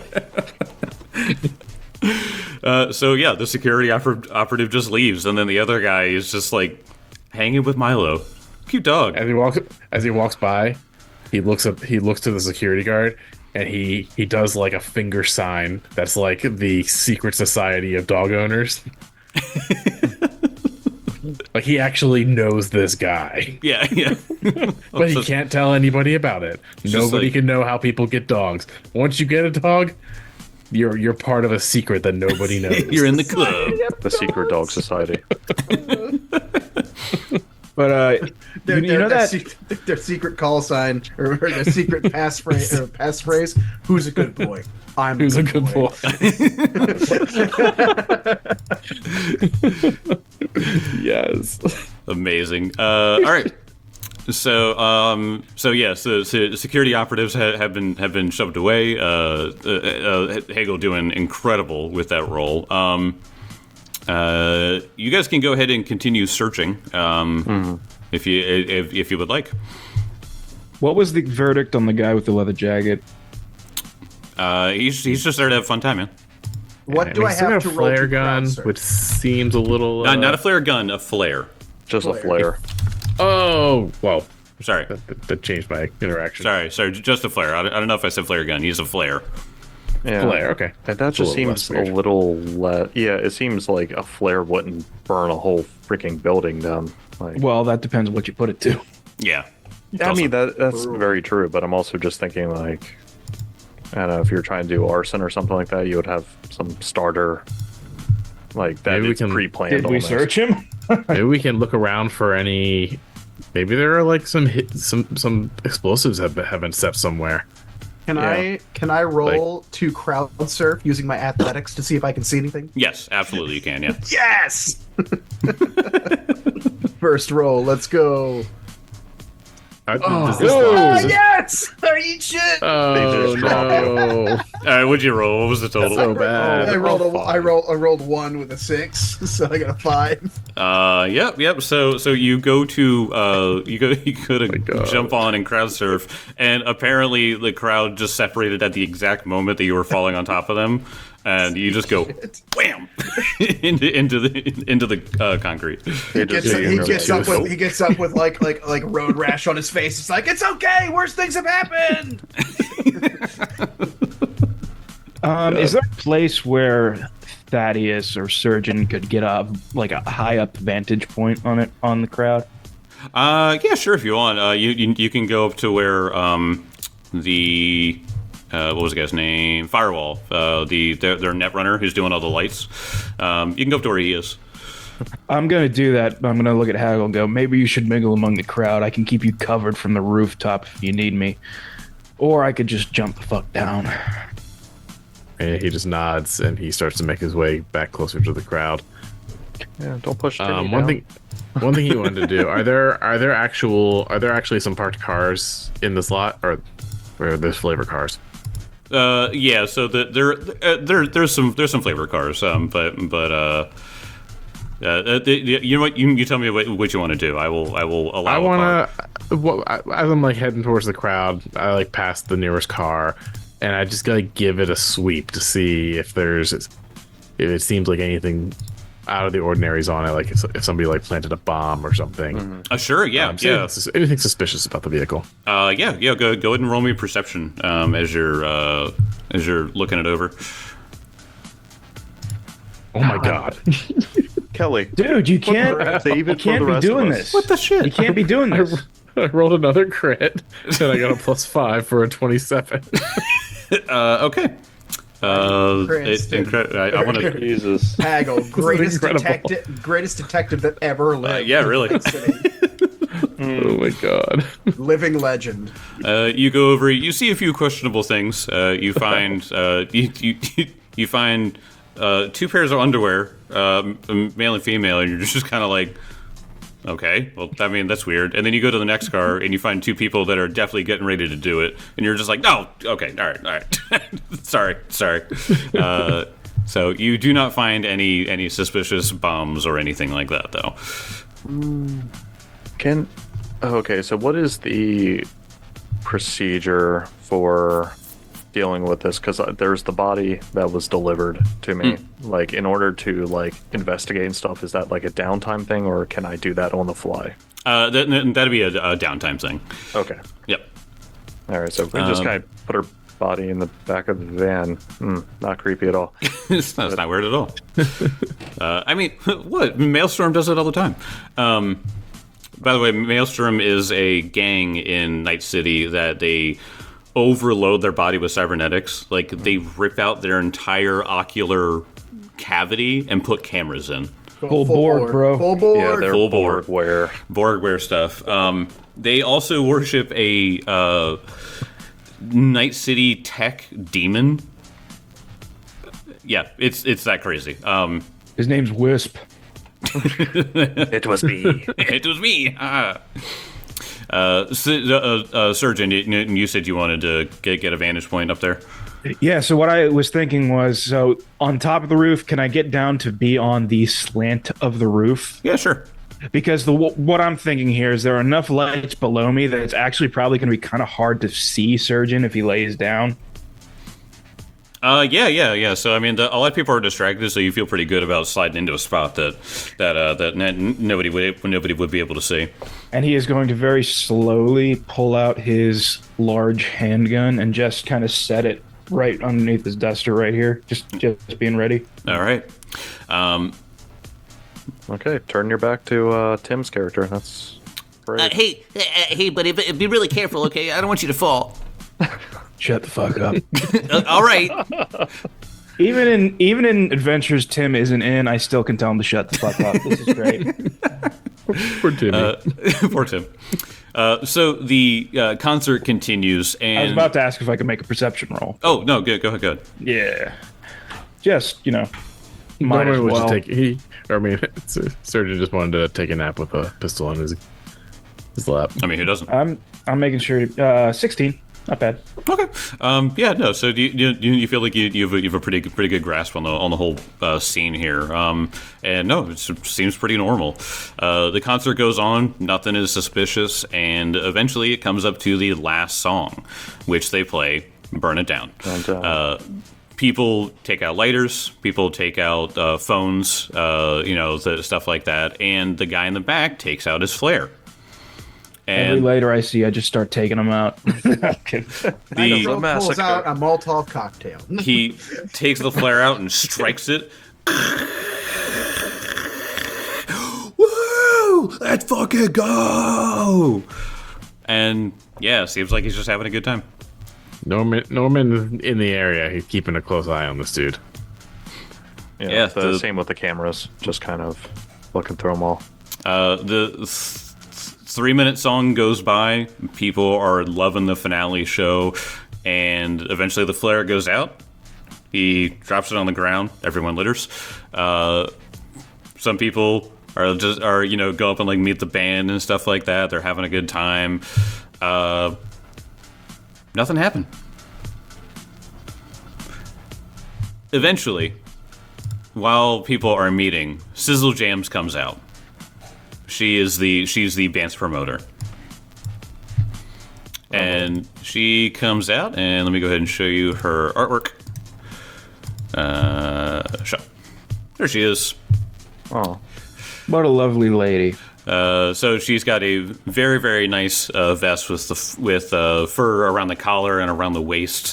uh, so, yeah, the security oper- operative just leaves, and then the other guy is just, like, hanging with Milo. Cute dog. As he walks as he walks by, he looks up. He looks to the security guard, and he he does like a finger sign. That's like the secret society of dog owners. Like he actually knows this guy, Yeah, yeah. but he can't tell anybody about it. just Nobody like- can know how people get dogs. Once you get a dog, you're you're part of a secret that nobody knows. You're in the club. The secret dog society. But uh, Their, you, you their, know their, that sec- their secret call sign or, or their secret passphrase or passphrase. Who's a good boy? I'm Who's a good boy? Yes. Amazing. Uh, all right. So, um, so yeah, so, so security operatives ha- have been have been shoved away. Uh, uh, uh, Hegel doing incredible with that role. Um, uh, you guys can go ahead and continue searching um, if you if, if you would like. what was the verdict on the guy with the leather jacket? Uh, he's he's just there to have a fun time, man. What And do I he's got have to a roll flare to gun, crowd search? which seems a little. Uh, Not, not a flare gun, a flare. Just a flare. Oh, well, Sorry, that, that changed my interaction. sorry, sorry. Just a flare. I don't, I don't know if I said flare gun. He's a flare. Yeah. Flare, okay. And that A just little less seems a weird. little le- yeah, it seems like a flare wouldn't burn a whole freaking building down. Like, Well, that depends on what you put it to. Yeah. I mean that that's very true, but I'm also just thinking like I don't know, if you're trying to do arson or something like that, you would have some starter like that Maybe we is can- pre-planned. Did we almost. search him? Maybe we can look around for any. Maybe there are like some hit, some some explosives have been, have been set somewhere. Can Yeah. I can I roll to crowd surf using my athletics to see if I can see anything? Yes, absolutely you can. Yeah. Yes. First roll. Let's go. Uh, does this- Oh, Oh yes! I eat shit. oh just no! All right. What'd you roll? What was the total? So bad. I rolled a I rolled I rolled one with a six, so I got a five. Uh, yep, yep. So, so you go to, uh, you go, you go to God. jump on and crowd surf, and apparently the crowd just separated at the exact moment that you were falling on top of them, and you just go wham into into the into the uh, concrete. They Gets, just- he you're gets like, up with he gets up with like like like road rash on his face. It's like it's okay. Worst things have happened. Um, is there a place where Thaddeus or Surgeon could get a like a high up vantage point on it on the crowd? Uh, yeah, sure. If you want, uh, you, you you can go up to where um the uh, what was the guy's name? Firewall. Uh, the their, their net runner who's doing all the lights. Um, you can go up to where he is. I'm gonna do that. But I'm gonna look at Haggle and go. Maybe you should mingle among the crowd. I can keep you covered from the rooftop if you need me, or I could just jump the fuck down. And he just nods and he starts to make his way back closer to the crowd. Yeah, don't push Timmy Um, one down. thing, one thing he wanted to do. Are there are there actual are there actually some parked cars in this lot, or or there's flavor cars? Uh, yeah. So the, there, uh, there, there's some, there's some flavor cars. Um, but, but, uh, uh, the, the, you know what? You, you tell me what, what you want to do. I will, I will allow. I a want car. to. Well, I- as I'm like heading towards the crowd, I like pass the nearest car, and I just gotta give it a sweep to see if there's if it seems like anything out of the ordinary is on it, like if, if somebody like planted a bomb or something. Uh, sure. Yeah. Um, so yeah. anything, sus- anything suspicious about the vehicle? Uh, yeah. Yeah. Go, go ahead and roll me perception. Um, as you're, uh, as you're looking it over. Oh my god! Kelly, Dude, you can't. crap, they even You for can't the be rest of doing us. this. What the shit? You can't be doing I, this. I rolled another crit, and I got a plus five for a twenty-seven. Uh, okay. Uh, it, Cranston. incre- I, I want to. Jesus. Haggle, greatest incredible. detective, greatest detective that ever lived. Uh, yeah, really. Oh my god! Living legend. Uh, you go over. You see a few questionable things. Uh, you find uh, you, you you find uh, two pairs of underwear, uh, male and female, and you're just kind of like, okay, well, I mean that's weird. And then you go to the next car and you find two people that are definitely getting ready to do it, and you're just like, no, okay, all right, all right, sorry, sorry. Uh, so you do not find any any suspicious bombs or anything like that, though. Can oh, okay, so what is the procedure for dealing with this? Because there's the body that was delivered to me. Like, in order to like investigate and stuff, is that like a downtime thing, or can I do that on the fly? Uh, that, that'd be a, a downtime thing. Okay. Yep. All right. So if we just Um, kind of put her body in the back of the van, hmm, not creepy at all. It's not, it's not weird at all. uh, I mean, what? Maelstrom does it all the time. Um, by the way, Maelstrom is a gang in Night City that they overload their body with cybernetics. Like, they rip out their entire ocular cavity and put cameras in. Full board, bro. Full board. Yeah, they're Full board. where Borgware stuff. Um, they also worship a uh, Night City tech demon. Yeah, it's it's that crazy. Um, His name's Wisp. it was me. it was me. Ah. Uh, so, uh, uh, Surgeon, you, you said you wanted to get, get a vantage point up there. Yeah, so what I was thinking was, so on top of the roof, can I get down to be on the slant of the roof? Yeah, sure. Because the what I'm thinking here is there are enough lights below me that it's actually probably going to be kind of hard to see Surgeon if he lays down. Uh, yeah, yeah, yeah. So I mean, the, a lot of people are distracted, so you feel pretty good about sliding into a spot that that uh, that n- nobody would nobody would be able to see. And he is going to very slowly pull out his large handgun and just kind of set it right underneath his duster right here. Just just being ready. All right. Um, Okay, turn your back to uh, Tim's character. That's great. Uh, hey, uh, hey, buddy, but be really careful, okay? I don't want you to fall. Shut the fuck up. Uh, all right. even in even in adventures Tim isn't in, I still can tell him to shut the fuck up. This is great. Poor Timmy. uh, poor Tim. Uh, so the uh, concert continues, and I was about to ask if I could make a perception roll. oh no, good, go ahead, go ahead. Yeah. Just, you know, might as Norman was well. just take he. I mean, Surgeon just wanted to take a nap with a pistol on his his lap. I mean, who doesn't? I'm I'm making sure uh sixteen. Not bad. Okay. Um, yeah, no. So do you, you, you feel like you, you, have, a, you have a pretty pretty good grasp on the on the whole uh, scene here. Um, and no, it seems pretty normal. Uh, the concert goes on. Nothing is suspicious, and eventually it comes up to the last song, which they play, "Burn It Down." And, uh, Uh, people take out lighters. People take out uh, phones. Uh, you know, the, stuff like that. And the guy in the back takes out his flare. Every And later I see, I just start taking them out. Okay. the Pulls massacre. out a Molotov cocktail. he takes the flare out and strikes it. Woo! Let's fucking go! And yeah, seems like he's just having a good time. Norman, Norman in the area. He's keeping a close eye on this dude. yeah, yeah, the, the- same with the cameras. Just kind of looking through them all. Uh, the th- three minute song goes by. People are loving the finale show, and eventually the flare goes out, He drops it on the ground. Everyone litters. Uh, some people are just are you know go up and like meet the band and stuff like that. They're having a good time. Uh, nothing happened. Eventually, while people are meeting, Sizzle Jams comes out. She is the she's the band's promoter. And she comes out, and let me go ahead and show you her artwork. Uh, show. There she is. Oh, What a lovely lady. Uh, so she's got a very, very nice uh, vest with the f- with uh, fur around the collar and around the waist.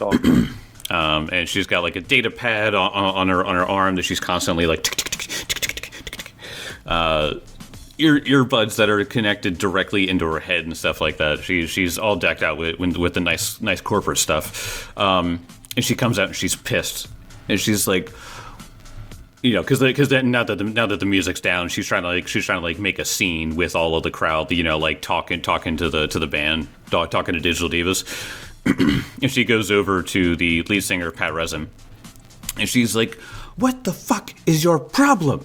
Um, and she's got like a data pad on, on her on her arm that she's constantly like. tick, tick, tick, tick, tick, tick, tick, tick, tick. Uh, ear earbuds that are connected directly into her head and stuff like that. She's she's all decked out with with, with the nice nice corporate stuff. Um, and she comes out and she's pissed, and she's like, you know, because because now that the, now that the music's down, she's trying to like she's trying to like make a scene with all of the crowd, you know, like talking talking to the to the band, talking to Digital Divas. And she goes over to the lead singer Pat Resin, and she's like, "What the fuck is your problem?"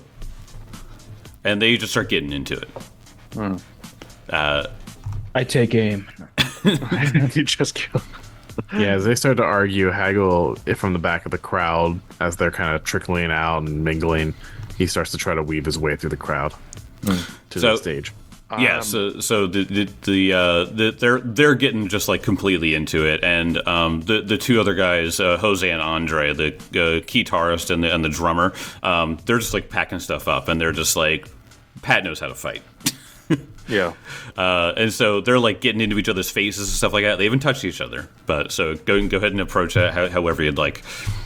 And they just start getting into it. Hmm. Uh, I take aim. you just killed. Yeah, as they start to argue, Haggle, from the back of the crowd, as they're kind of trickling out and mingling, he starts to try to weave his way through the crowd to So- the stage. Yeah, Um, so so the the, the, uh, the they're they're getting just like completely into it, and um, the the two other guys, uh, Jose and Andre, the uh, guitarist and the and the drummer, um, they're just like packing stuff up, and they're just like, Pat knows how to fight, Yeah. uh, and so they're like getting into each other's faces and stuff like that. They haven't touched each other, but so go go ahead and approach that how, however you'd like.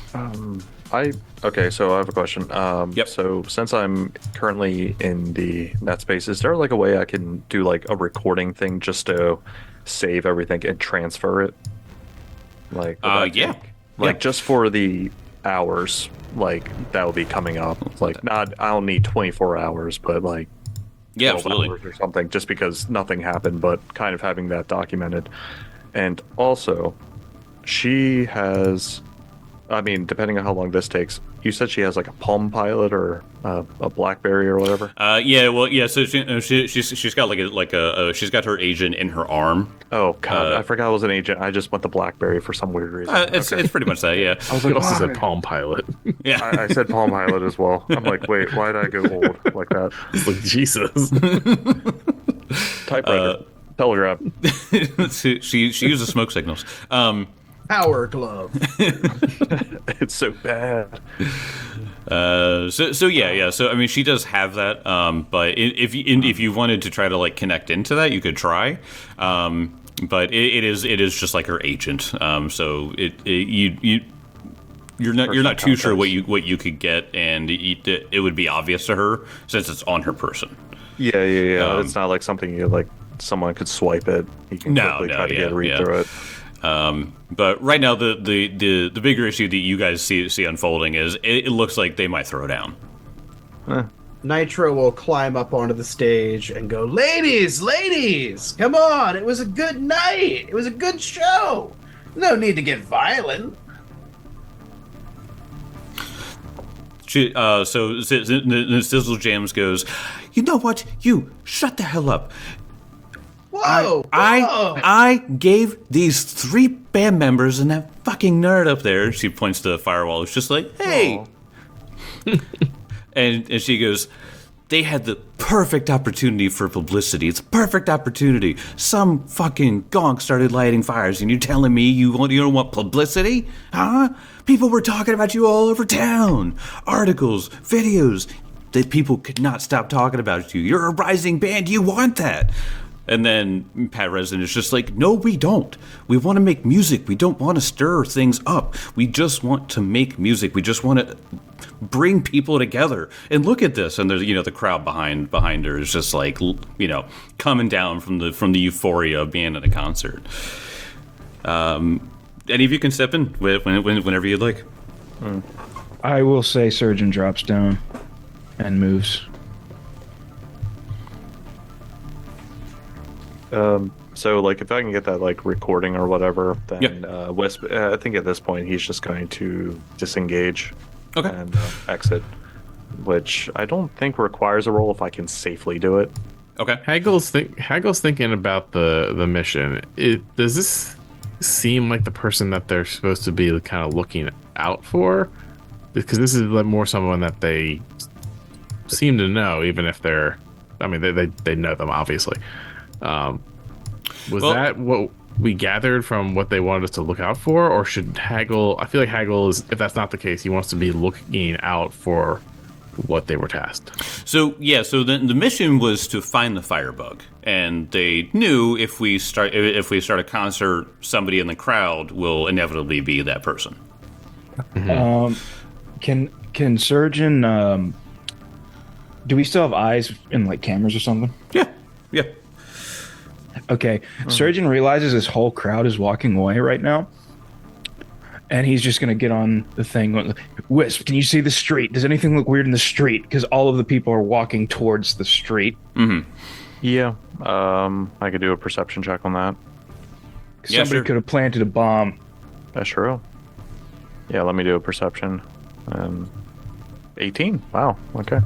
I okay, so I have a question. Um, Yep. So since I'm currently in the net space, is there like a way I can do like a recording thing just to save everything and transfer it? Like, would Uh, that yeah. take- like Yeah. just for the hours, like that will be coming up. Like, not I don't need twenty-four hours, but like Yeah, twelve absolutely. hours or something, just because nothing happened, but kind of having that documented. And also, she has, I mean, depending on how long this takes, you said she has like a Palm Pilot or uh, a BlackBerry or whatever. Uh, yeah, well, yeah. So she, uh, she she's she's got like a like a uh, she's got her agent in her arm. Oh God, Uh, I forgot I was an agent. I just went the BlackBerry for some weird reason. Uh, it's it's pretty much that, yeah. I was He like, also why? said Palm Pilot. Yeah. I, I said Palm Pilot as well. I'm like, wait, why did I go old like that? It's like, Jesus. Typewriter, telegraph. she, she she uses smoke signals. Um, Power glove. It's so bad. uh, so so yeah yeah. So I mean, she does have that. Um, but i- if you in, if you wanted to try to like connect into that, you could try. Um, but it, it is it is just like her agent. Um, so it, it you you. You're not. You're not too sure what you what you could get, and it, it would be obvious to her since it's on her person. Yeah, yeah, yeah. Um, it's not like something you like. Someone could swipe it. You can No, quickly no, try to yeah, get read yeah. through it. Um, but right now, the, the, the, the bigger issue that you guys see see unfolding is it, it looks like they might throw down. Nitro will climb up onto the stage and go, "Ladies, ladies, come on! It was a good night. It was a good show. No need to get violent." She, uh, so Z- Z- Z- Sizzle Jams goes, "You know what? You shut the hell up. Whoa! I whoa. I gave these three band members and that fucking nerd up there." She points to the firewall. It's just like, "Hey," and and she goes, "They had the perfect opportunity for publicity. It's a perfect opportunity. Some fucking gonk started lighting fires, and you're telling me you want you don't want publicity, huh? People were talking about you all over town. Articles, videos. That people could not stop talking about you. You're a rising band. You want that." And then Pat Resin is just like, "No, we don't. We want to make music. We don't want to stir things up. We just want to make music. We just want to bring people together. And look at this." And there's, you know, the crowd behind behind her is just like, you know, coming down from the from the euphoria of being at a concert. Um, any of you can step in when, when, whenever you'd like. I will say Surgeon drops down and moves. Um, so like if I can get that like recording or whatever, then Yep. uh, Wisp. Uh, I think at this point he's just going to disengage Okay. and uh, exit, which I don't think requires a roll if I can safely do it. Okay. Haggle's think Haggle's thinking about the the mission. It does this seem like the person that they're supposed to be kind of looking out for? Because this is like more someone that they seem to know, even if they're. I mean, they they, they know them obviously. Um, was Well- that what we gathered from what they wanted us to look out for, or should Haggle? I feel like Haggle is. If that's not the case, he wants to be looking out for what they were tasked. So yeah, so the, the mission was to find the firebug, and they knew if we start if we start a concert, somebody in the crowd will inevitably be that person. Um, can can surgeon? Um, do we still have eyes in like cameras or something? Yeah, yeah. Okay, surgeon realizes this whole crowd is walking away right now, and he's just gonna get on the thing. Wisp, can you see the street? Does anything look weird in the street? Because all of the people are walking towards the street. Yeah. Um, I could do a perception check on that. Yeah, Somebody sure. could have planted a bomb. That's true. Yeah, let me do a perception. Um, eighteen. Wow. Okay.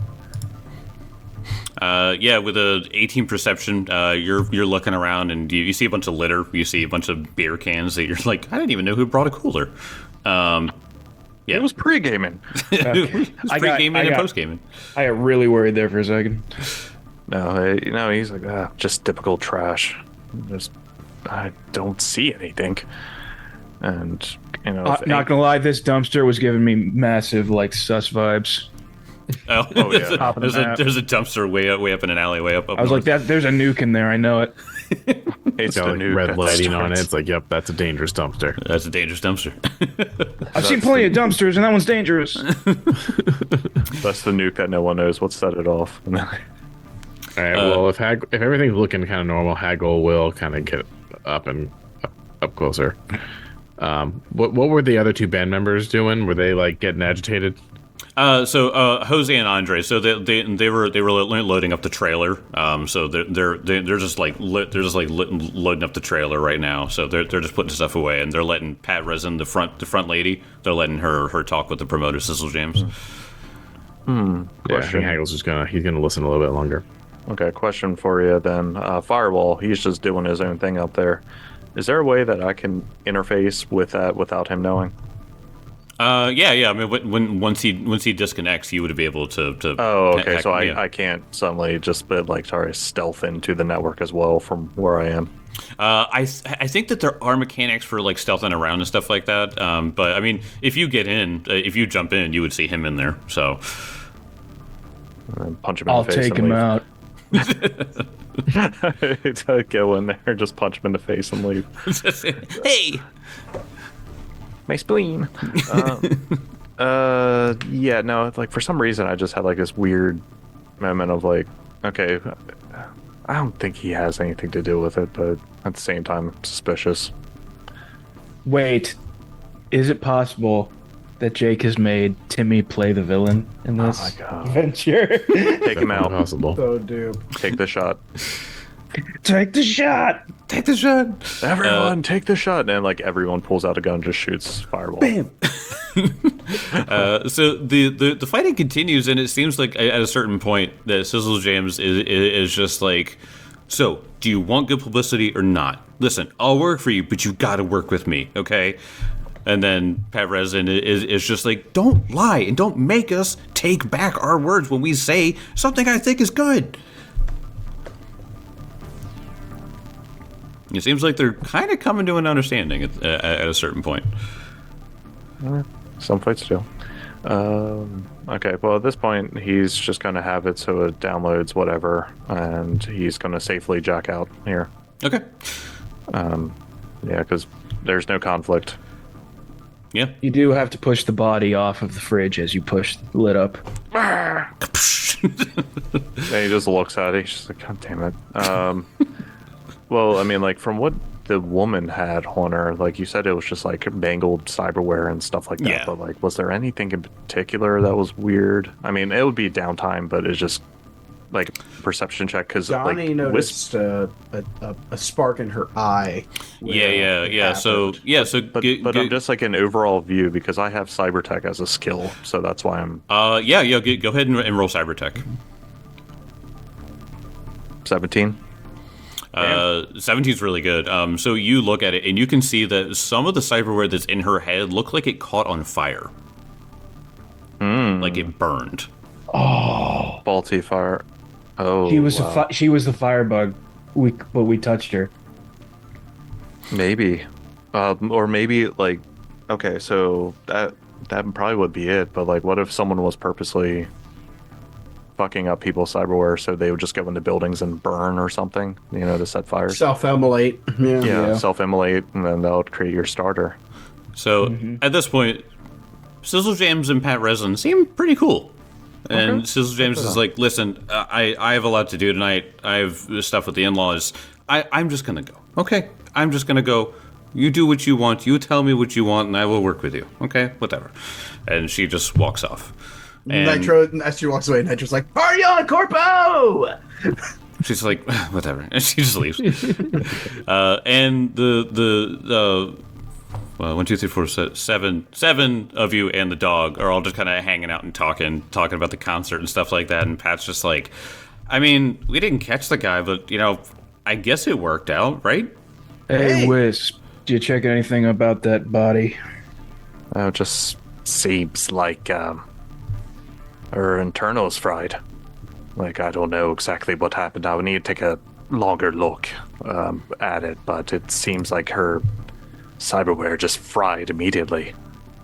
Uh, yeah, with a eighteen perception, uh, you're you're looking around and you, you see a bunch of litter. You see a bunch of beer cans that you're like, I didn't even know who brought a cooler. Um, yeah, It was pre-gaming. it was I got- pre-gaming I and got- post-gaming. I got really worried there for a second. No, uh, you know, he's like, ah, just typical trash. Just, I don't see anything. And, you know, Uh, if not gonna lie, this dumpster was giving me massive like sus vibes. Oh, Oh, yeah. there's, a, Top of the there's, a, map. there's a dumpster way up, way up in an alleyway up. up I was like, north. that. There's a nuke in there. I know it. it's Got the like new red that lighting on it. starts. It's like, yep, that's a dangerous dumpster. That's a dangerous dumpster. I've seen plenty of dumpsters, and that one's dangerous. That's the nuke that no one knows what set it off. All right. well, if Hag- if everything's looking kind of normal, Haggle will kind of get up and up, up closer. Um, what what were the other two band members doing? Were they like getting agitated? Uh, so uh, Jose and Andre, so they, they they were they were lo- loading up the trailer. Um, so they're they're they're they're just like lit, they're just like lit, loading up the trailer right now. So they're they're just putting stuff away, and they're letting Pat Resin, the front the front lady, they're letting her her talk with the promoter Sizzle James. Yeah, I Question. think Haggle's just gonna he's gonna listen a little bit longer. Okay, question for you then. Uh, Firewall, he's just doing his own thing up there. Is there a way that I can interface with that without him knowing? Uh, yeah, yeah. I mean, when, when once he once he disconnects, you would be able to to. Oh, okay. hack- So I, yeah. I can't suddenly just but like sorry stealth into the network as well from where I am. Uh, I th- I think that there are mechanics for like stealthing around and stuff like that. Um, but I mean, if you get in, uh, if you jump in, you would see him in there. So And then punch him in I'll the face. take and him leave. out. To go in there, just punch him in the face and leave. hey, My spleen. um, uh, yeah, no, like for some reason I just had like this weird moment of like, okay, I don't think he has anything to do with it, but at the same time, I'm suspicious. Wait, is it possible that Jake has made Timmy play the villain in this my God. venture? Take him Definitely out. possible. So dupe. Take the shot. Take the shot. take the shot. Everyone, take the shot. And then, like, everyone pulls out a gun and just shoots fireball. Bam. Uh, so the, the the fighting continues, and it seems like at a certain point that Sizzle James is is just like, so do you want good publicity or not? Listen, I'll work for you, but you got to work with me, okay? And then Pat Resin is is just like, don't lie and don't make us take back our words when we say something I think is good. It seems like they're kind of coming to an understanding at, at, at a certain point. Some fights do. Um, okay, well, at this point, he's just going to have it so it downloads whatever, and he's going to safely jack out here. Okay. Yeah, because there's no conflict. Yeah. You do have to push the body off of the fridge as you push the lid up. And he just looks at it. He's just like, God damn it. Um, well, I mean, like, from what the woman had on her, like you said, it was just like mangled cyberware and stuff like that. Yeah. But, like, was there anything in particular that was weird? I mean, it would be downtime, but it's just like perception check because Donnie like noticed uh, a, a, a spark in her eye. when Yeah, yeah, it yeah. So happened. yeah, so But, g- but g- I'm just like an overall view because I have cyber tech as a skill, so that's why I'm uh, yeah, yeah. G- go ahead and, and roll cyber tech. seventeen. Uh, seventeen is really good. Um, so you look at it and you can see that some of the cyberware that's in her head look like it caught on fire, like it burned. Oh, Faulty fire. Oh, she was wow. a fi- she was the firebug. We but we touched her. Maybe, um, or maybe like, okay, so that that probably would be it. But like, what if someone was purposely fucking up people's cyberware so they would just go into buildings and burn or something, you know, to set fires? Self-immolate. Yeah. yeah, Yeah. self-immolate, and then that would create your starter. So at this point, Sizzle James and Pat Resin seem pretty cool. And Okay. Sizzle James is like, listen, I, I have a lot to do tonight. I have stuff with the in-laws. I, I'm just going to go. Okay? I'm just going to go. You do what you want. You tell me what you want, and I will work with you. Okay? Whatever. And she just walks off. And Nitro, as she walks away, Nitro's like, "Party on, Corpo!" she's like, whatever. And she just leaves. uh, and the, the, the, well, one, two, three, four, se- seven, seven of you and the dog are all just kind of hanging out and talking, talking about the concert and stuff like that. And Pat's just like, I mean, we didn't catch the guy, but you know, I guess it worked out, right? Hey, Hey. Wisp, did you check anything about that body? Oh, it just seems like um, her internal's fried. Like, I don't know exactly what happened. I would need to take a longer look um, at it, but it seems like her cyberware just fried immediately.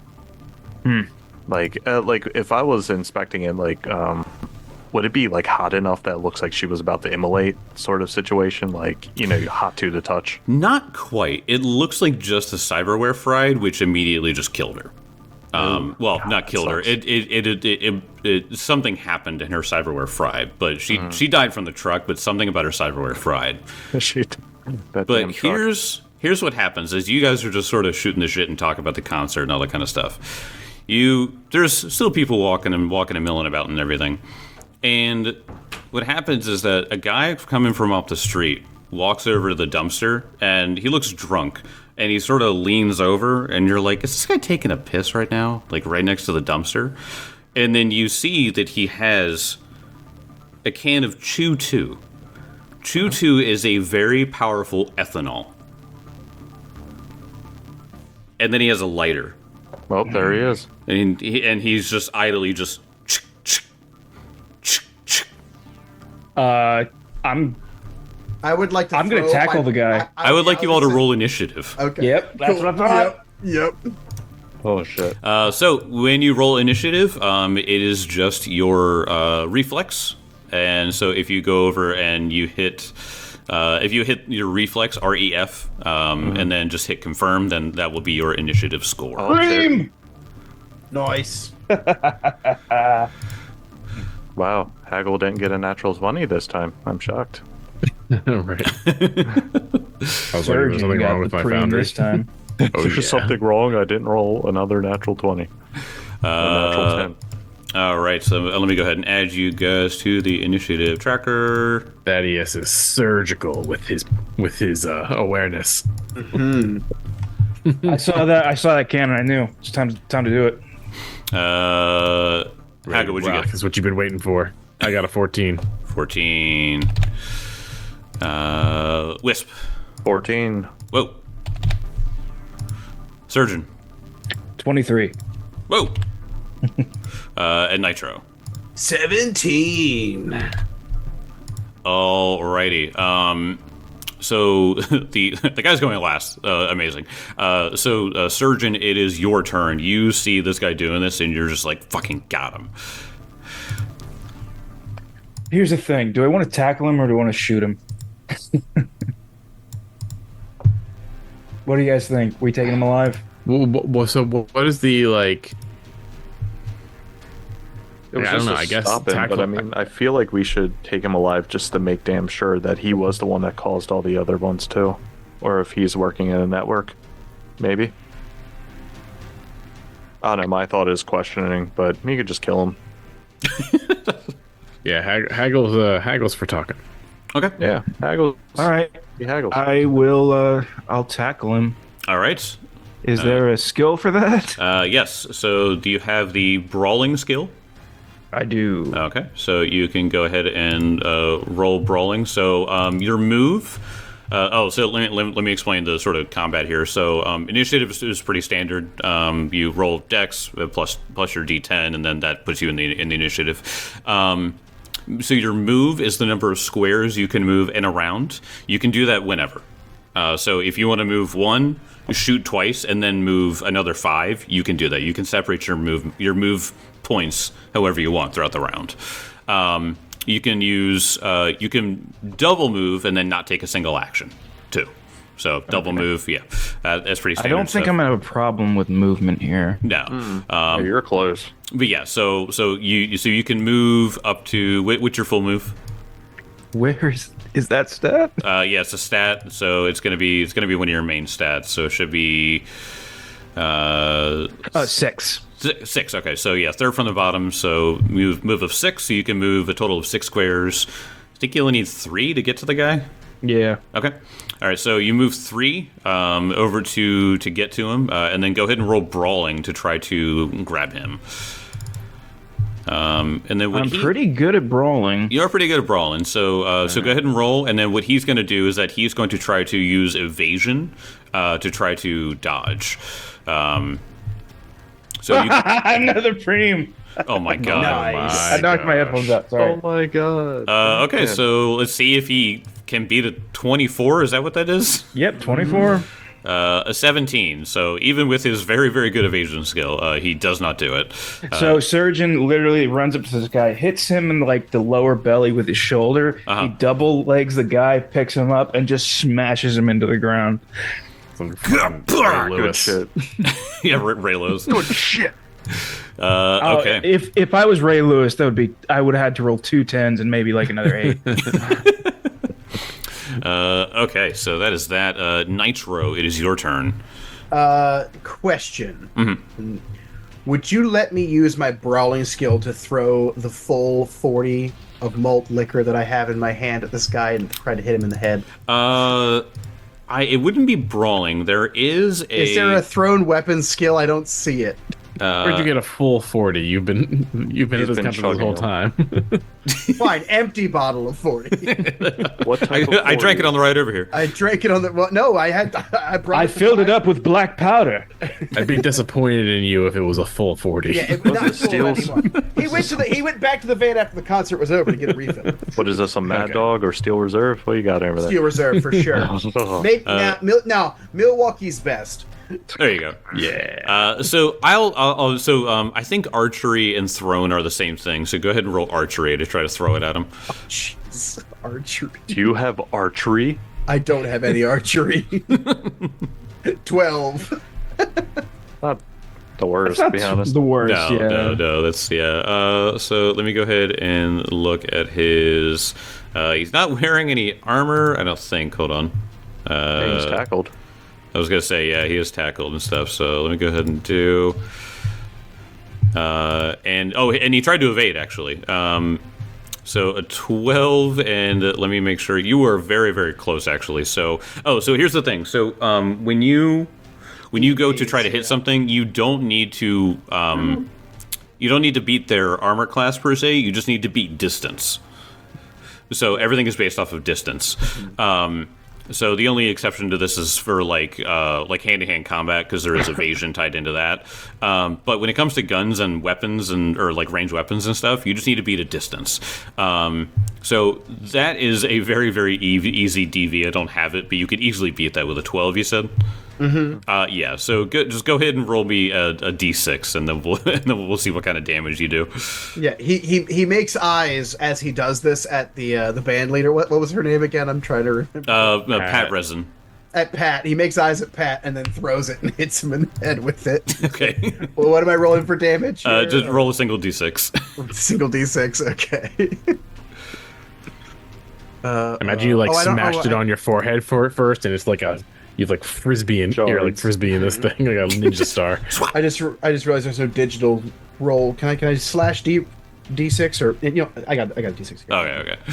Hmm. Like, uh, like if I was inspecting it, like, um, would it be like hot enough that it looks like she was about to immolate, sort of situation? Like, you know, hot to the touch. Not quite. It looks like just a cyberware fried, which immediately just killed her. Um, well, not killed her. sucks. It it, it, it, it, it something happened and her cyberware fried, but she she died from the truck. But something about her cyberware fried. Shit. That damn But truck. here's here's what happens: is you guys are just sort of shooting the shit and talking about the concert and all that kind of stuff. You there's still people walking and walking and milling about and everything. And what happens is that a guy coming from up the street walks over to the dumpster and he looks drunk and he sort of leans over and you're like, is this guy taking a piss right now? Like right next to the dumpster? And then you see that he has a can of Chew two. Chew two is a very powerful ethanol. And then he has a lighter. Well, there he is. And he, and he's just idly just Uh, I'm. I would like to. I'm gonna throw tackle my- the guy. I would like you all to was roll initiative. gonna say- Okay. Yep, that's Cool. what I thought. Yep. Yep. Oh shit. Uh, so when you roll initiative, um, it is just your uh, reflex, and so if you go over and you hit, uh, if you hit your reflex R E F, um, and then just hit confirm, then that will be your initiative score. Oh, shit. Dream! Nice. Wow, Haggle didn't get a natural twenty this time. I'm shocked. right. I was wondering if there's Surgeon something got wrong with the my preem foundry. this time. Oh, There's yeah. something wrong. I didn't roll another natural twenty. a natural Uh, ten. all right, so let me go ahead and add you guys to the initiative tracker. Thaddeus is surgical with his with his uh, awareness. I saw that. I saw that cannon. I knew it's time. Time to do it. Uh, Haggle, what'd you Rock get? is what you've been waiting for. I got a fourteen. fourteen. Uh, Wisp. fourteen. Whoa. Surgeon. Twenty-three. Whoa. uh, and Nitro. Seventeen. Alrighty. Um, so the the guy's going last. Uh, amazing. Uh, so uh, Surgeon, it is your turn. You see this guy doing this, and you're just like, fucking got him. Here's the thing. Do I want to tackle him or do I want to shoot him? What do you guys think? We taking him alive? Well, well, so what is the like? It was Yeah, I don't just know, to I guess stop him, tackle- but I mean, I feel like we should take him alive just to make damn sure that he was the one that caused all the other ones too, or if he's working in a network, maybe. I don't know. My thought is questioning, but you could just kill him. Yeah, hag- haggles. Uh, haggles for talking. Okay. Yeah, haggle. All right. He haggles. I will. Uh, I'll tackle him. All right. Is there a skill for that? Uh, yes. So, do you have the brawling skill? I do. Okay. So you can go ahead and uh, roll brawling. So um, your move. Uh, oh, so let me, let me let me explain the sort of combat here. So um, initiative is, is pretty standard. Um, you roll Dex uh, plus plus your D ten, and then that puts you in the in the initiative. Um, so your move is the number of squares you can move in a round. You can do that whenever. Uh, so if you want to move one, shoot twice, and then move another five, you can do that. You can separate your move your move points however you want throughout the round. Um, you can use uh, you can double move and then not take a single action too. So double okay. move, yeah, uh, that's pretty standard. I don't think stuff. I'm gonna have a problem with movement here. No, Mm. um, oh, you're close. But yeah, so so you so you can move up to wh- what's your full move? Where is is that stat? Uh, yeah, it's a stat, so it's gonna be it's gonna be one of your main stats. So it should be uh, Uh, six. Six. Okay, so yeah, third from the bottom. So move move of six, so you can move a total of six squares. I think you only need three to get to the guy. Yeah. Okay. All right. So you move three um, over to to get to him, uh, and then go ahead and roll brawling to try to grab him. Um, and then what I'm he, pretty good at brawling. You're pretty good at brawling, so uh, so go ahead and roll. And then what he's going to do is that he's going to try to use evasion uh, to try to dodge. Um, so you, Another preem. oh my god! Nice. My I knocked my gosh. headphones out. Sorry. Oh my god. Uh, okay, Man. so let's see if he can beat a twenty-four. Is that what that is? Yep, twenty-four. Uh, a seventeen. So even with his very, very good evasion skill, uh, he does not do it. Uh, So Surgeon literally runs up to this guy, hits him in like the lower belly with his shoulder. Uh-huh. He double legs the guy, picks him up, and just smashes him into the ground. Some fucking Ray Good Lewis. shit. yeah, Ray Lewis. Good shit. Uh, Oh, okay. if if I was Ray Lewis, that would be I would have had to roll two tens and maybe like another eight. Uh, okay, so that is that. Uh, Nitro, it is your turn. Uh, question. Mm-hmm. Would you let me use my brawling skill to throw the full forty of malt liquor that I have in my hand at this guy and try to hit him in the head? Uh, I it wouldn't be brawling. There is a. Is there a thrown weapon skill? I don't see it. uh, Where'd you get a full forty? You've been you've been at He's this been company this whole chugging time. Fine, empty bottle of forty. What type I, of I drank it forty? on the ride over here. I drank it on the. Well, no, I had. I brought. I the filled it time. up with black powder. I'd be disappointed in you if it was a full forty. Yeah, it was not it full Steel's? anymore. He went to the. He went back to the van after the concert was over to get a refill. What is this, a Mad Okay. Dog or Steel Reserve? What you got over there? Steel Reserve for sure. Oh. Maybe, now, Mil- now, Milwaukee's best. There you go. Yeah. Uh, so I'll, I'll, I'll so um, I think archery and thrown are the same thing. So go ahead and roll archery to try to throw it at him. Jeez, archery. Do you have archery? I don't have any archery. Twelve. Not the worst, to be honest. The worst. No, yeah. no, no. That's yeah. Uh, so let me go ahead and look at his. Uh, he's not wearing any armor, I don't think. Hold on. Uh, He's tackled. I was gonna say yeah, he is tackled and stuff. So let me go ahead and do. Uh, and oh, and he tried to evade actually. Um, so a twelve, and uh, let me make sure you were very, very close actually. So oh, so here's the thing. So um, when you when you go to try to hit something, you don't need to um, you don't need to beat their armor class per se. You just need to beat distance. So everything is based off of distance. Um, so the only exception to this is for like uh, like hand-to-hand combat because there is evasion tied into that. Um, but when it comes to guns and weapons and or like ranged weapons and stuff, you just need to beat a distance. Um, so that is a very very ev- easy D V. I don't have it, but you could easily beat that with a twelve. You said. Mm-hmm. Uh, yeah. So go, just go ahead and roll me a, a d six, and then we'll and then we'll see what kind of damage you do. Yeah, he, he he makes eyes as he does this at the uh, the band leader. What what was her name again? I'm trying to remember. Uh, uh, Pat. Pat. Resin. At Pat. He makes eyes at Pat and then throws it and hits him in the head with it. Okay. Well, what am I rolling for damage? Uh, here? just roll a single d six. Single d six. Okay. uh, Imagine you like oh, I don't know smashed what- it on your forehead for it first, and it's like a you've like frisbee and you're like Shards. frisbee in this thing like a ninja star. I just I just realized there's no digital roll. Can I can I slash D d six, or you know, I got I got a d six. Here. Okay, okay.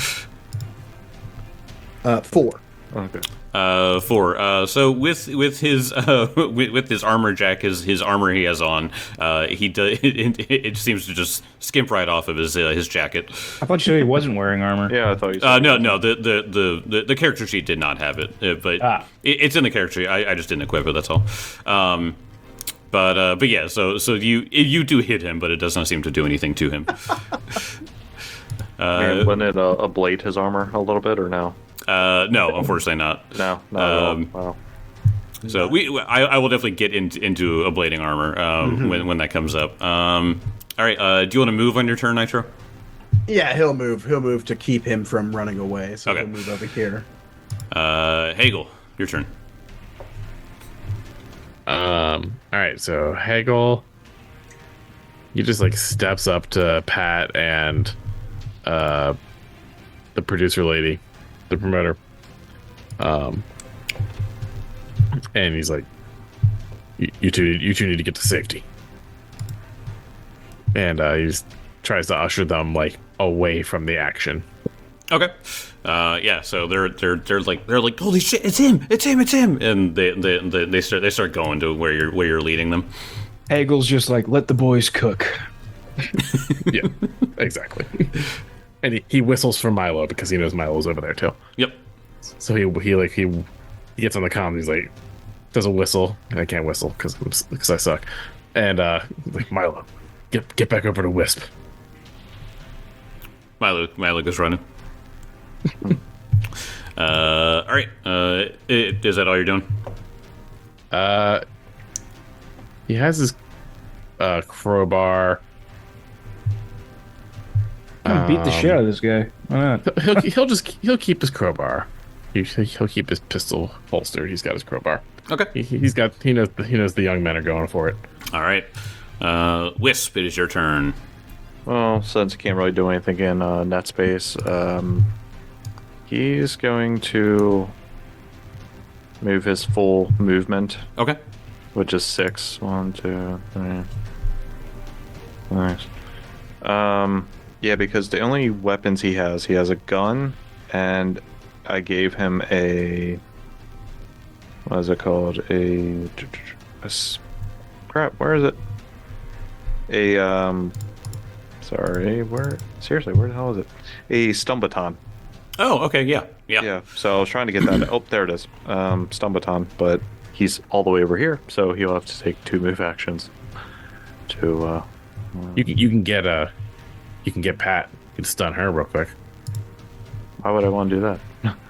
Uh, four. Okay. Uh, four. Uh, so with with his uh, with, with his armor jack, his his armor he has on, uh, he does it, it, it seems to just skimp right off of his uh, his jacket. I thought you said he wasn't wearing armor. Yeah, I thought you said Uh, no, no, the, the, the, the, the character sheet did not have it, uh, but Ah. it, it's in the character sheet. I, I just didn't equip it. That's all. Um, but uh, but yeah, so so you you do hit him, but it does not seem to do anything to him. And uh, wouldn't it uh, ablate his armor a little bit, or no? uh, no, unfortunately not. No, not Um, at all. Wow. So we, I, I will definitely get into into ablating armor uh, Mm-hmm. when when that comes up. Um, all right, uh, do you want to move on your turn, Nitro? Yeah, he'll move. He'll move to keep him from running away. So Okay. he'll move over here. Uh, Hagel, your turn. Um. All right. So Hegel, he just like steps up to Pat and uh, the producer lady, the promoter. Um. And he's like, "You you two, you two need to get to safety." And uh, he just tries to usher them like away from the action. Okay. Uh, yeah. So they're they're they're like they're like holy shit! It's him! It's him! It's him! And they they they, they start they start going to where you're where you're leading them. Hagel's just like, let the boys cook. Yeah, exactly. And he, he whistles for Milo because he knows Milo's over there too. Yep. So he he like he, he gets on the comm. He's like, does a whistle, and I can't whistle because because I suck. And uh, he's like, Milo, get get back over to Wisp. Milo Milo goes running. uh, all right. Uh, i- is that all you're doing? Uh, he has his uh crowbar. I'm gonna beat the shit out of this guy. Why not? He'll he'll just he'll keep his crowbar. He, he'll keep his pistol holstered. He's got his crowbar. Okay. He, he's got he knows he knows the young men are going for it. All right. Uh, Wisp, it is your turn. Well, since he can't really do anything in uh, net space, um, he's going to move his full movement, Okay. which is six. One, two, three. Nice. Um, yeah, because the only weapons he has, he has a gun, and I gave him a. What is it called? A. a s- crap, where is it? A, um. Sorry, where? Seriously, where the hell is it? A stun baton. Oh, okay. Yeah. Yeah. Yeah, so I was trying to get that. Oh, there it is. Um, stun baton, but he's all the way over here, so he'll have to take two move actions to. Uh, You can you can get uh you can get Pat. You can stun her real quick. why would I want to do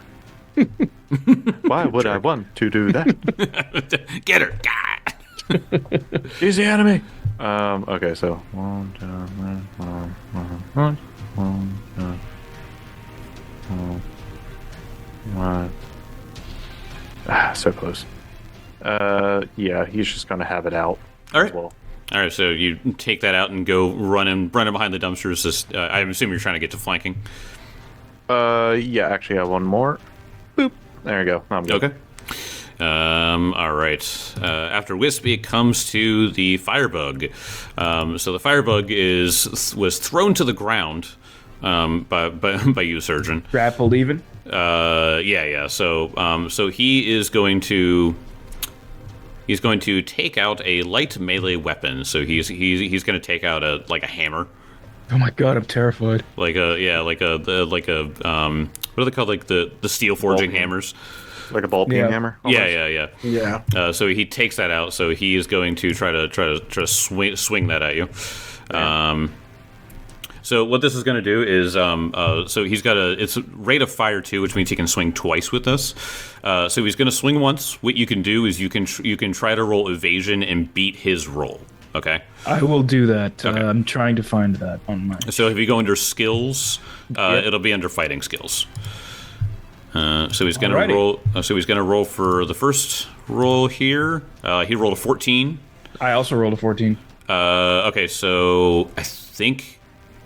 that? Why would I want to do that? Get her. Gah! He's the enemy. Um. Okay, so one, two, three, four, one, one, two, one, one. Ah, so close. Uh, yeah, he's just gonna have it out. All right. as well. All right. So you take that out and go run him, run him behind the dumpsters. Just, uh, I'm assuming you're trying to get to flanking. Uh, yeah, actually, I have one more. Boop. There you go. I'm good. Okay. Um, all right. Uh, after Wisp, it comes to the Firebug. Um, so the Firebug is was thrown to the ground um, by, by by you, Surgeon. Grappled even. Uh, yeah, yeah. So um, so he is going to he's going to take out a light melee weapon. So he's he's he's going to take out a like a hammer, Oh my god, I'm terrified. like a yeah, like a the, like a um, what are they called? Like the the steel forging Ball- hammers. Like a ball peen Yeah. hammer. Yeah, almost? yeah, yeah. Yeah. Uh, so he takes that out. So he is going to try to try to try to swing swing that at you. Um, so what this is going to do is, um, uh, so he's got a it's a rate of fire two, which means he can swing twice with this. Uh, so he's going to swing once. What you can do is you can tr- you can try to roll evasion and beat his roll. Okay. I will do that. Okay. Uh, I'm trying to find that on my. So if you go under skills, uh, Yep. it'll be under fighting skills. Uh, so he's going to Alrighty. roll. Uh, so he's going to roll for the first roll here. Uh, he rolled a fourteen. I also rolled a fourteen. Uh, okay, so I think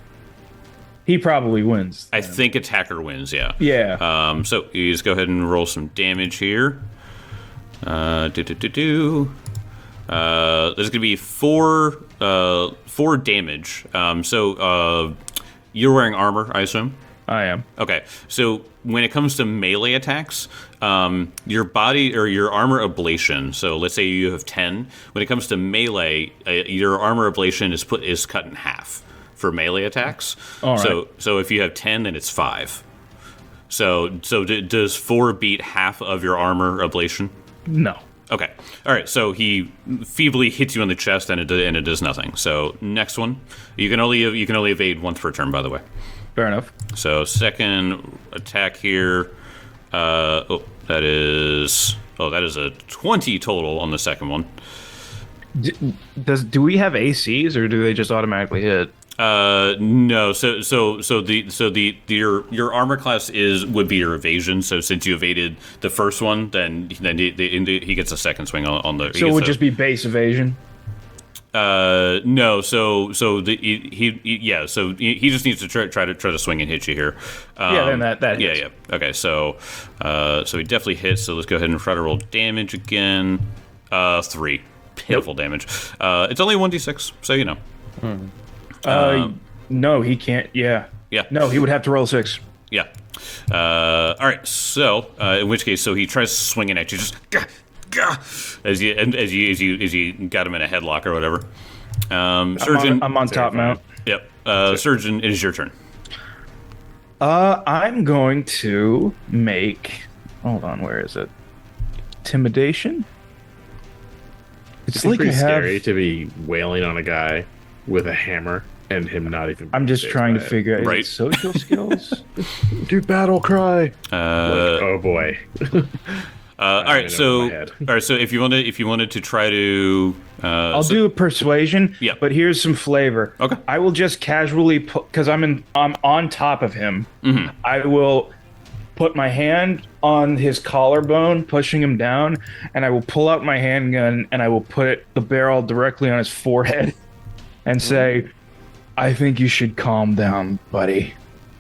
He probably wins. I think attacker wins. Yeah. Yeah. Um, so he's go ahead and roll some damage here. Uh, do do do do. Uh, there's gonna be four uh four damage. Um, so uh, You're wearing armor, I assume. I am. Okay, so when it comes to melee attacks, um, your body or your armor ablation. So let's say you have ten. When it comes to melee, uh, your armor ablation is put is cut in half for melee attacks. All right. So so if you have ten, then it's five. So so d- does four beat half of your armor ablation? No. Okay. All right. So he feebly hits you on the chest, and it and it does nothing. So next one, you can only you can only evade once per turn, by the way. Fair enough. So second attack here. Uh, oh, that is oh that is a twenty total on the second one. D- does do we have A Cs or do they just automatically hit? Uh, no. So so so the so the, the your your armor class is would be your evasion. So since you evaded the first one, then then he, he, he gets a second swing on, on the. So it would just be base evasion. Uh, no. So so the he, he, he yeah. So he, he just needs to try, try to try to swing and hit you here. Um, Yeah, then that- that Yeah, hits. yeah. Okay. So uh, so he definitely hits. So let's go ahead and try to roll damage again. Uh, three pitiful damage. Uh, it's only one d six. So you know. Uh, no, he can't. Yeah. Yeah. No, he would have to roll six. Yeah. Uh, all right. So, uh, in which case, so he tries swinging at you, just gah, gah, as you and as you as you as you got him in a headlock or whatever. Um, I'm surgeon. on, I'm on top mount. Yep. Uh, surgeon, it is your turn. Uh, I'm going to make. Hold on, where is it? Intimidation. It's, It's like I pretty have. scary to be wailing on a guy with a hammer and him not even. I'm just phased trying to by it. figure out Right. is it social skills. Do battle cry. Uh, Like, oh boy. uh, all I right. know So, in my head. all right. So, if you wanted, if you wanted to try to, uh, I'll so- do a persuasion. Yeah. But here's some flavor. Okay. I will just casually put because I'm in. I'm on top of him. Mm-hmm. I will put my hand on his collarbone, pushing him down, and I will pull out my handgun and I will put it, the barrel directly on his forehead, and say, "I think you should calm down, buddy."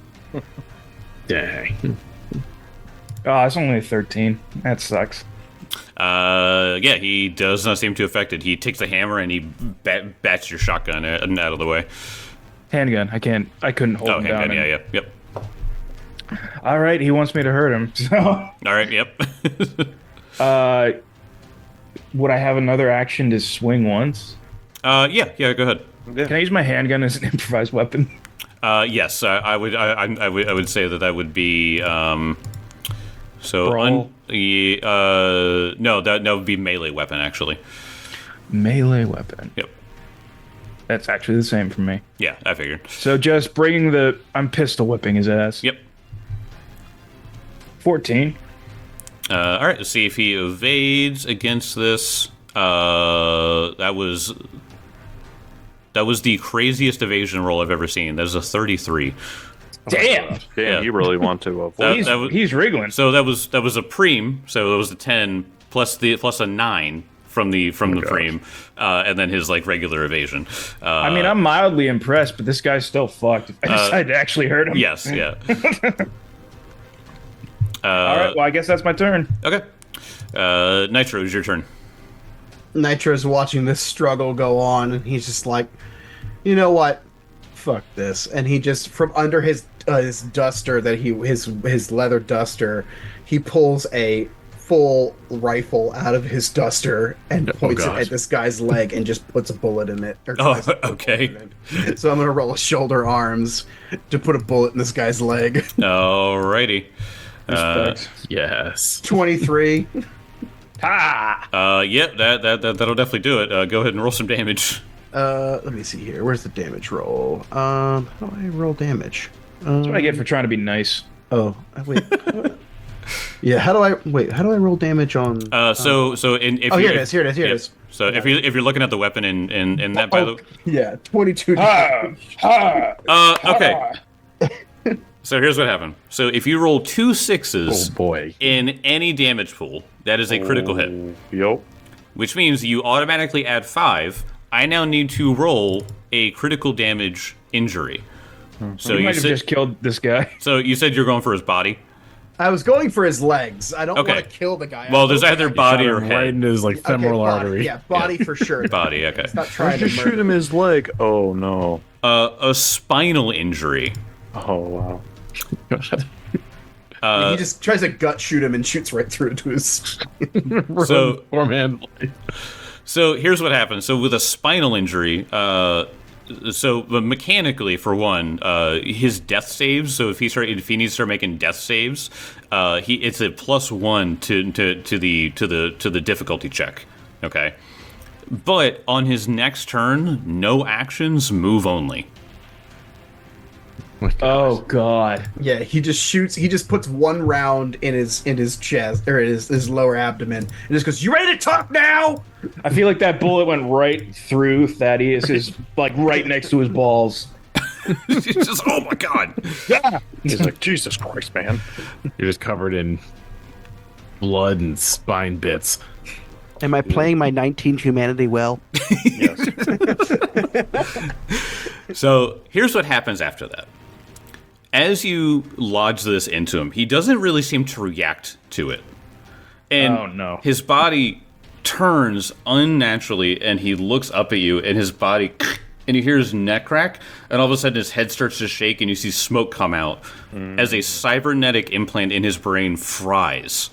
Dang. Oh, it's only a thirteen. That sucks. Uh, yeah, he does not seem too affected. He takes the hammer and he bat, bats your shotgun out out of the way. Handgun. I can't. I couldn't hold Oh, him handgun. down. Yeah, and- yeah, yep. All right. He wants me to hurt him. So, All right, yep. uh, would I have another action to swing once? uh, yeah, yeah. Go ahead. Can I use my handgun as an improvised weapon? Uh, yes, I, I would. I, I, I would. I would say that that would be. Um, so, Brawl? un, yeah, uh, no, that that would be melee weapon actually. Melee weapon. Yep. That's actually the same for me. Yeah, I figured. So just bringing the. I'm pistol whipping his ass. Yep. fourteen. Uh, all right. Let's see if he evades against this. Uh, that was. That was the craziest evasion roll I've ever seen. That is a thirty-three. Damn. Damn, Yeah. you really want to avoid. That- He's, that was- he's wriggling. So that was that was a preem. So that was a ten plus the plus a nine from the from the preem, uh, and then his like regular evasion. Uh, I mean, I'm mildly impressed, but this guy's still fucked. If I decide to actually hurt him. yes, yeah. uh, All right. Well, I guess that's my turn. Okay. Uh, Nitro, it's your turn. Nitro's watching this struggle go on, and he's just like, you know what? Fuck this. And he just, from under his uh, his duster that he his his leather duster, he pulls a full rifle out of his duster and points it God. at this guy's leg and just puts a bullet in it. Or Oh, tries to put a okay. bullet in it. So I'm gonna roll a shoulder arms to put a bullet in this guy's leg. Alrighty. Uh, Yes. twenty-three. Ha! uh, yeah, that, that that that'll definitely do it. Uh, go ahead and roll some damage. Uh, let me see here. Where's the damage roll? Um, how do I roll damage? Um, That's what I get for trying to be nice. Oh, uh, wait. Yeah, how do I wait? How do I roll damage on? Uh, so so in if oh, you, here it is. Here it is. Here yeah. it is. So if you if you're looking at the weapon in in, in that by Oh, the yeah, twenty-two. Ha! Ha! uh okay. So here's what happened. So if you roll two sixes Oh boy. in any damage pool, that is a critical hit, Yup. which means you automatically add five. I now need to roll a critical damage injury. So You you might have said just killed this guy. so you said you're going for his body. I was going for his legs. I don't Okay. want to kill the guy. Well, I there's hope either I- body Shot or him head. right into his like Okay, femoral body, artery. Yeah, body for sure. Body. Okay. Not trying to Just shoot murder. him his leg. Oh no. uh, a spinal injury. Oh wow. Uh, he just tries to gut shoot him and shoots right through to his. So- poor man. So here's what happens. So with a spinal injury, uh, so but mechanically, for one, uh, his death saves. So if he start, if he needs to start making death saves, uh, he it's a plus one to, to to the to the to the difficulty check. Okay, but on his next turn, no actions, move only. Oh God. Yeah, he just shoots. He just puts one round in his in his chest or in his, his lower abdomen, and just goes, "You ready to talk now?" I feel like that bullet went right through Thaddeus's, like right next to his balls. It's just, oh my god. He's like, Jesus Christ, man. You're just covered in blood and spine bits. Am I playing my nineteen humanity well? Yes. So here's what happens after that. As you lodge this into him, he doesn't really seem to react to it. And Oh, no. his body turns unnaturally and he looks up at you and his body and you hear his neck crack and all of a sudden his head starts to shake and you see smoke come out as a cybernetic implant in his brain fries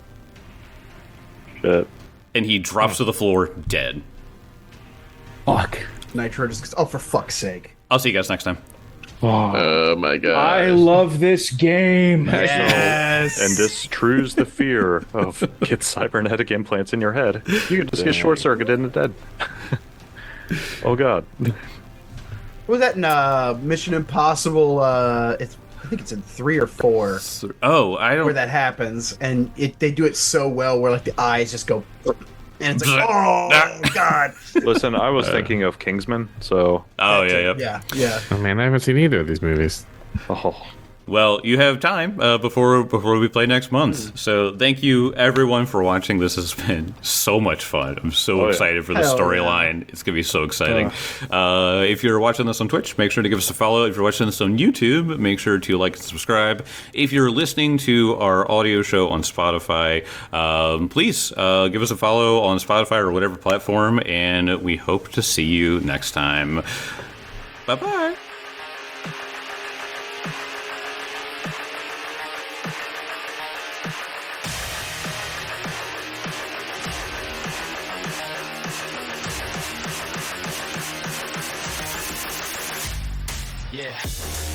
Shit. and he drops to the floor dead. Fuck. Nitro just goes, "Oh, for fuck's sake!" I'll see you guys next time. Oh my god. I love this game. Yes. And this trues the fear of get cybernetic implants in your head. You can just get short circuited and dead. Oh god. What was that in uh, Mission Impossible? Uh, it's I think it's in three or four Oh, I where don't. that happens, and it they do it so well where like the eyes just go, and it's like, oh god. Listen, I was thinking of Kingsman, so Oh, yeah, yeah. Yeah, yeah. Oh man, I haven't seen either of these movies. oh. Well, you have time uh, before before we play next month. So thank you everyone for watching. This has been so much fun. I'm so Oh, yeah. excited for the Hell storyline. It's gonna be so exciting. Uh, if you're watching this on Twitch, make sure to give us a follow. If you're watching this on YouTube, make sure to like and subscribe. If you're listening to our audio show on Spotify, um, please uh, give us a follow on Spotify or whatever platform. And we hope to see you next time. Bye bye. Yeah.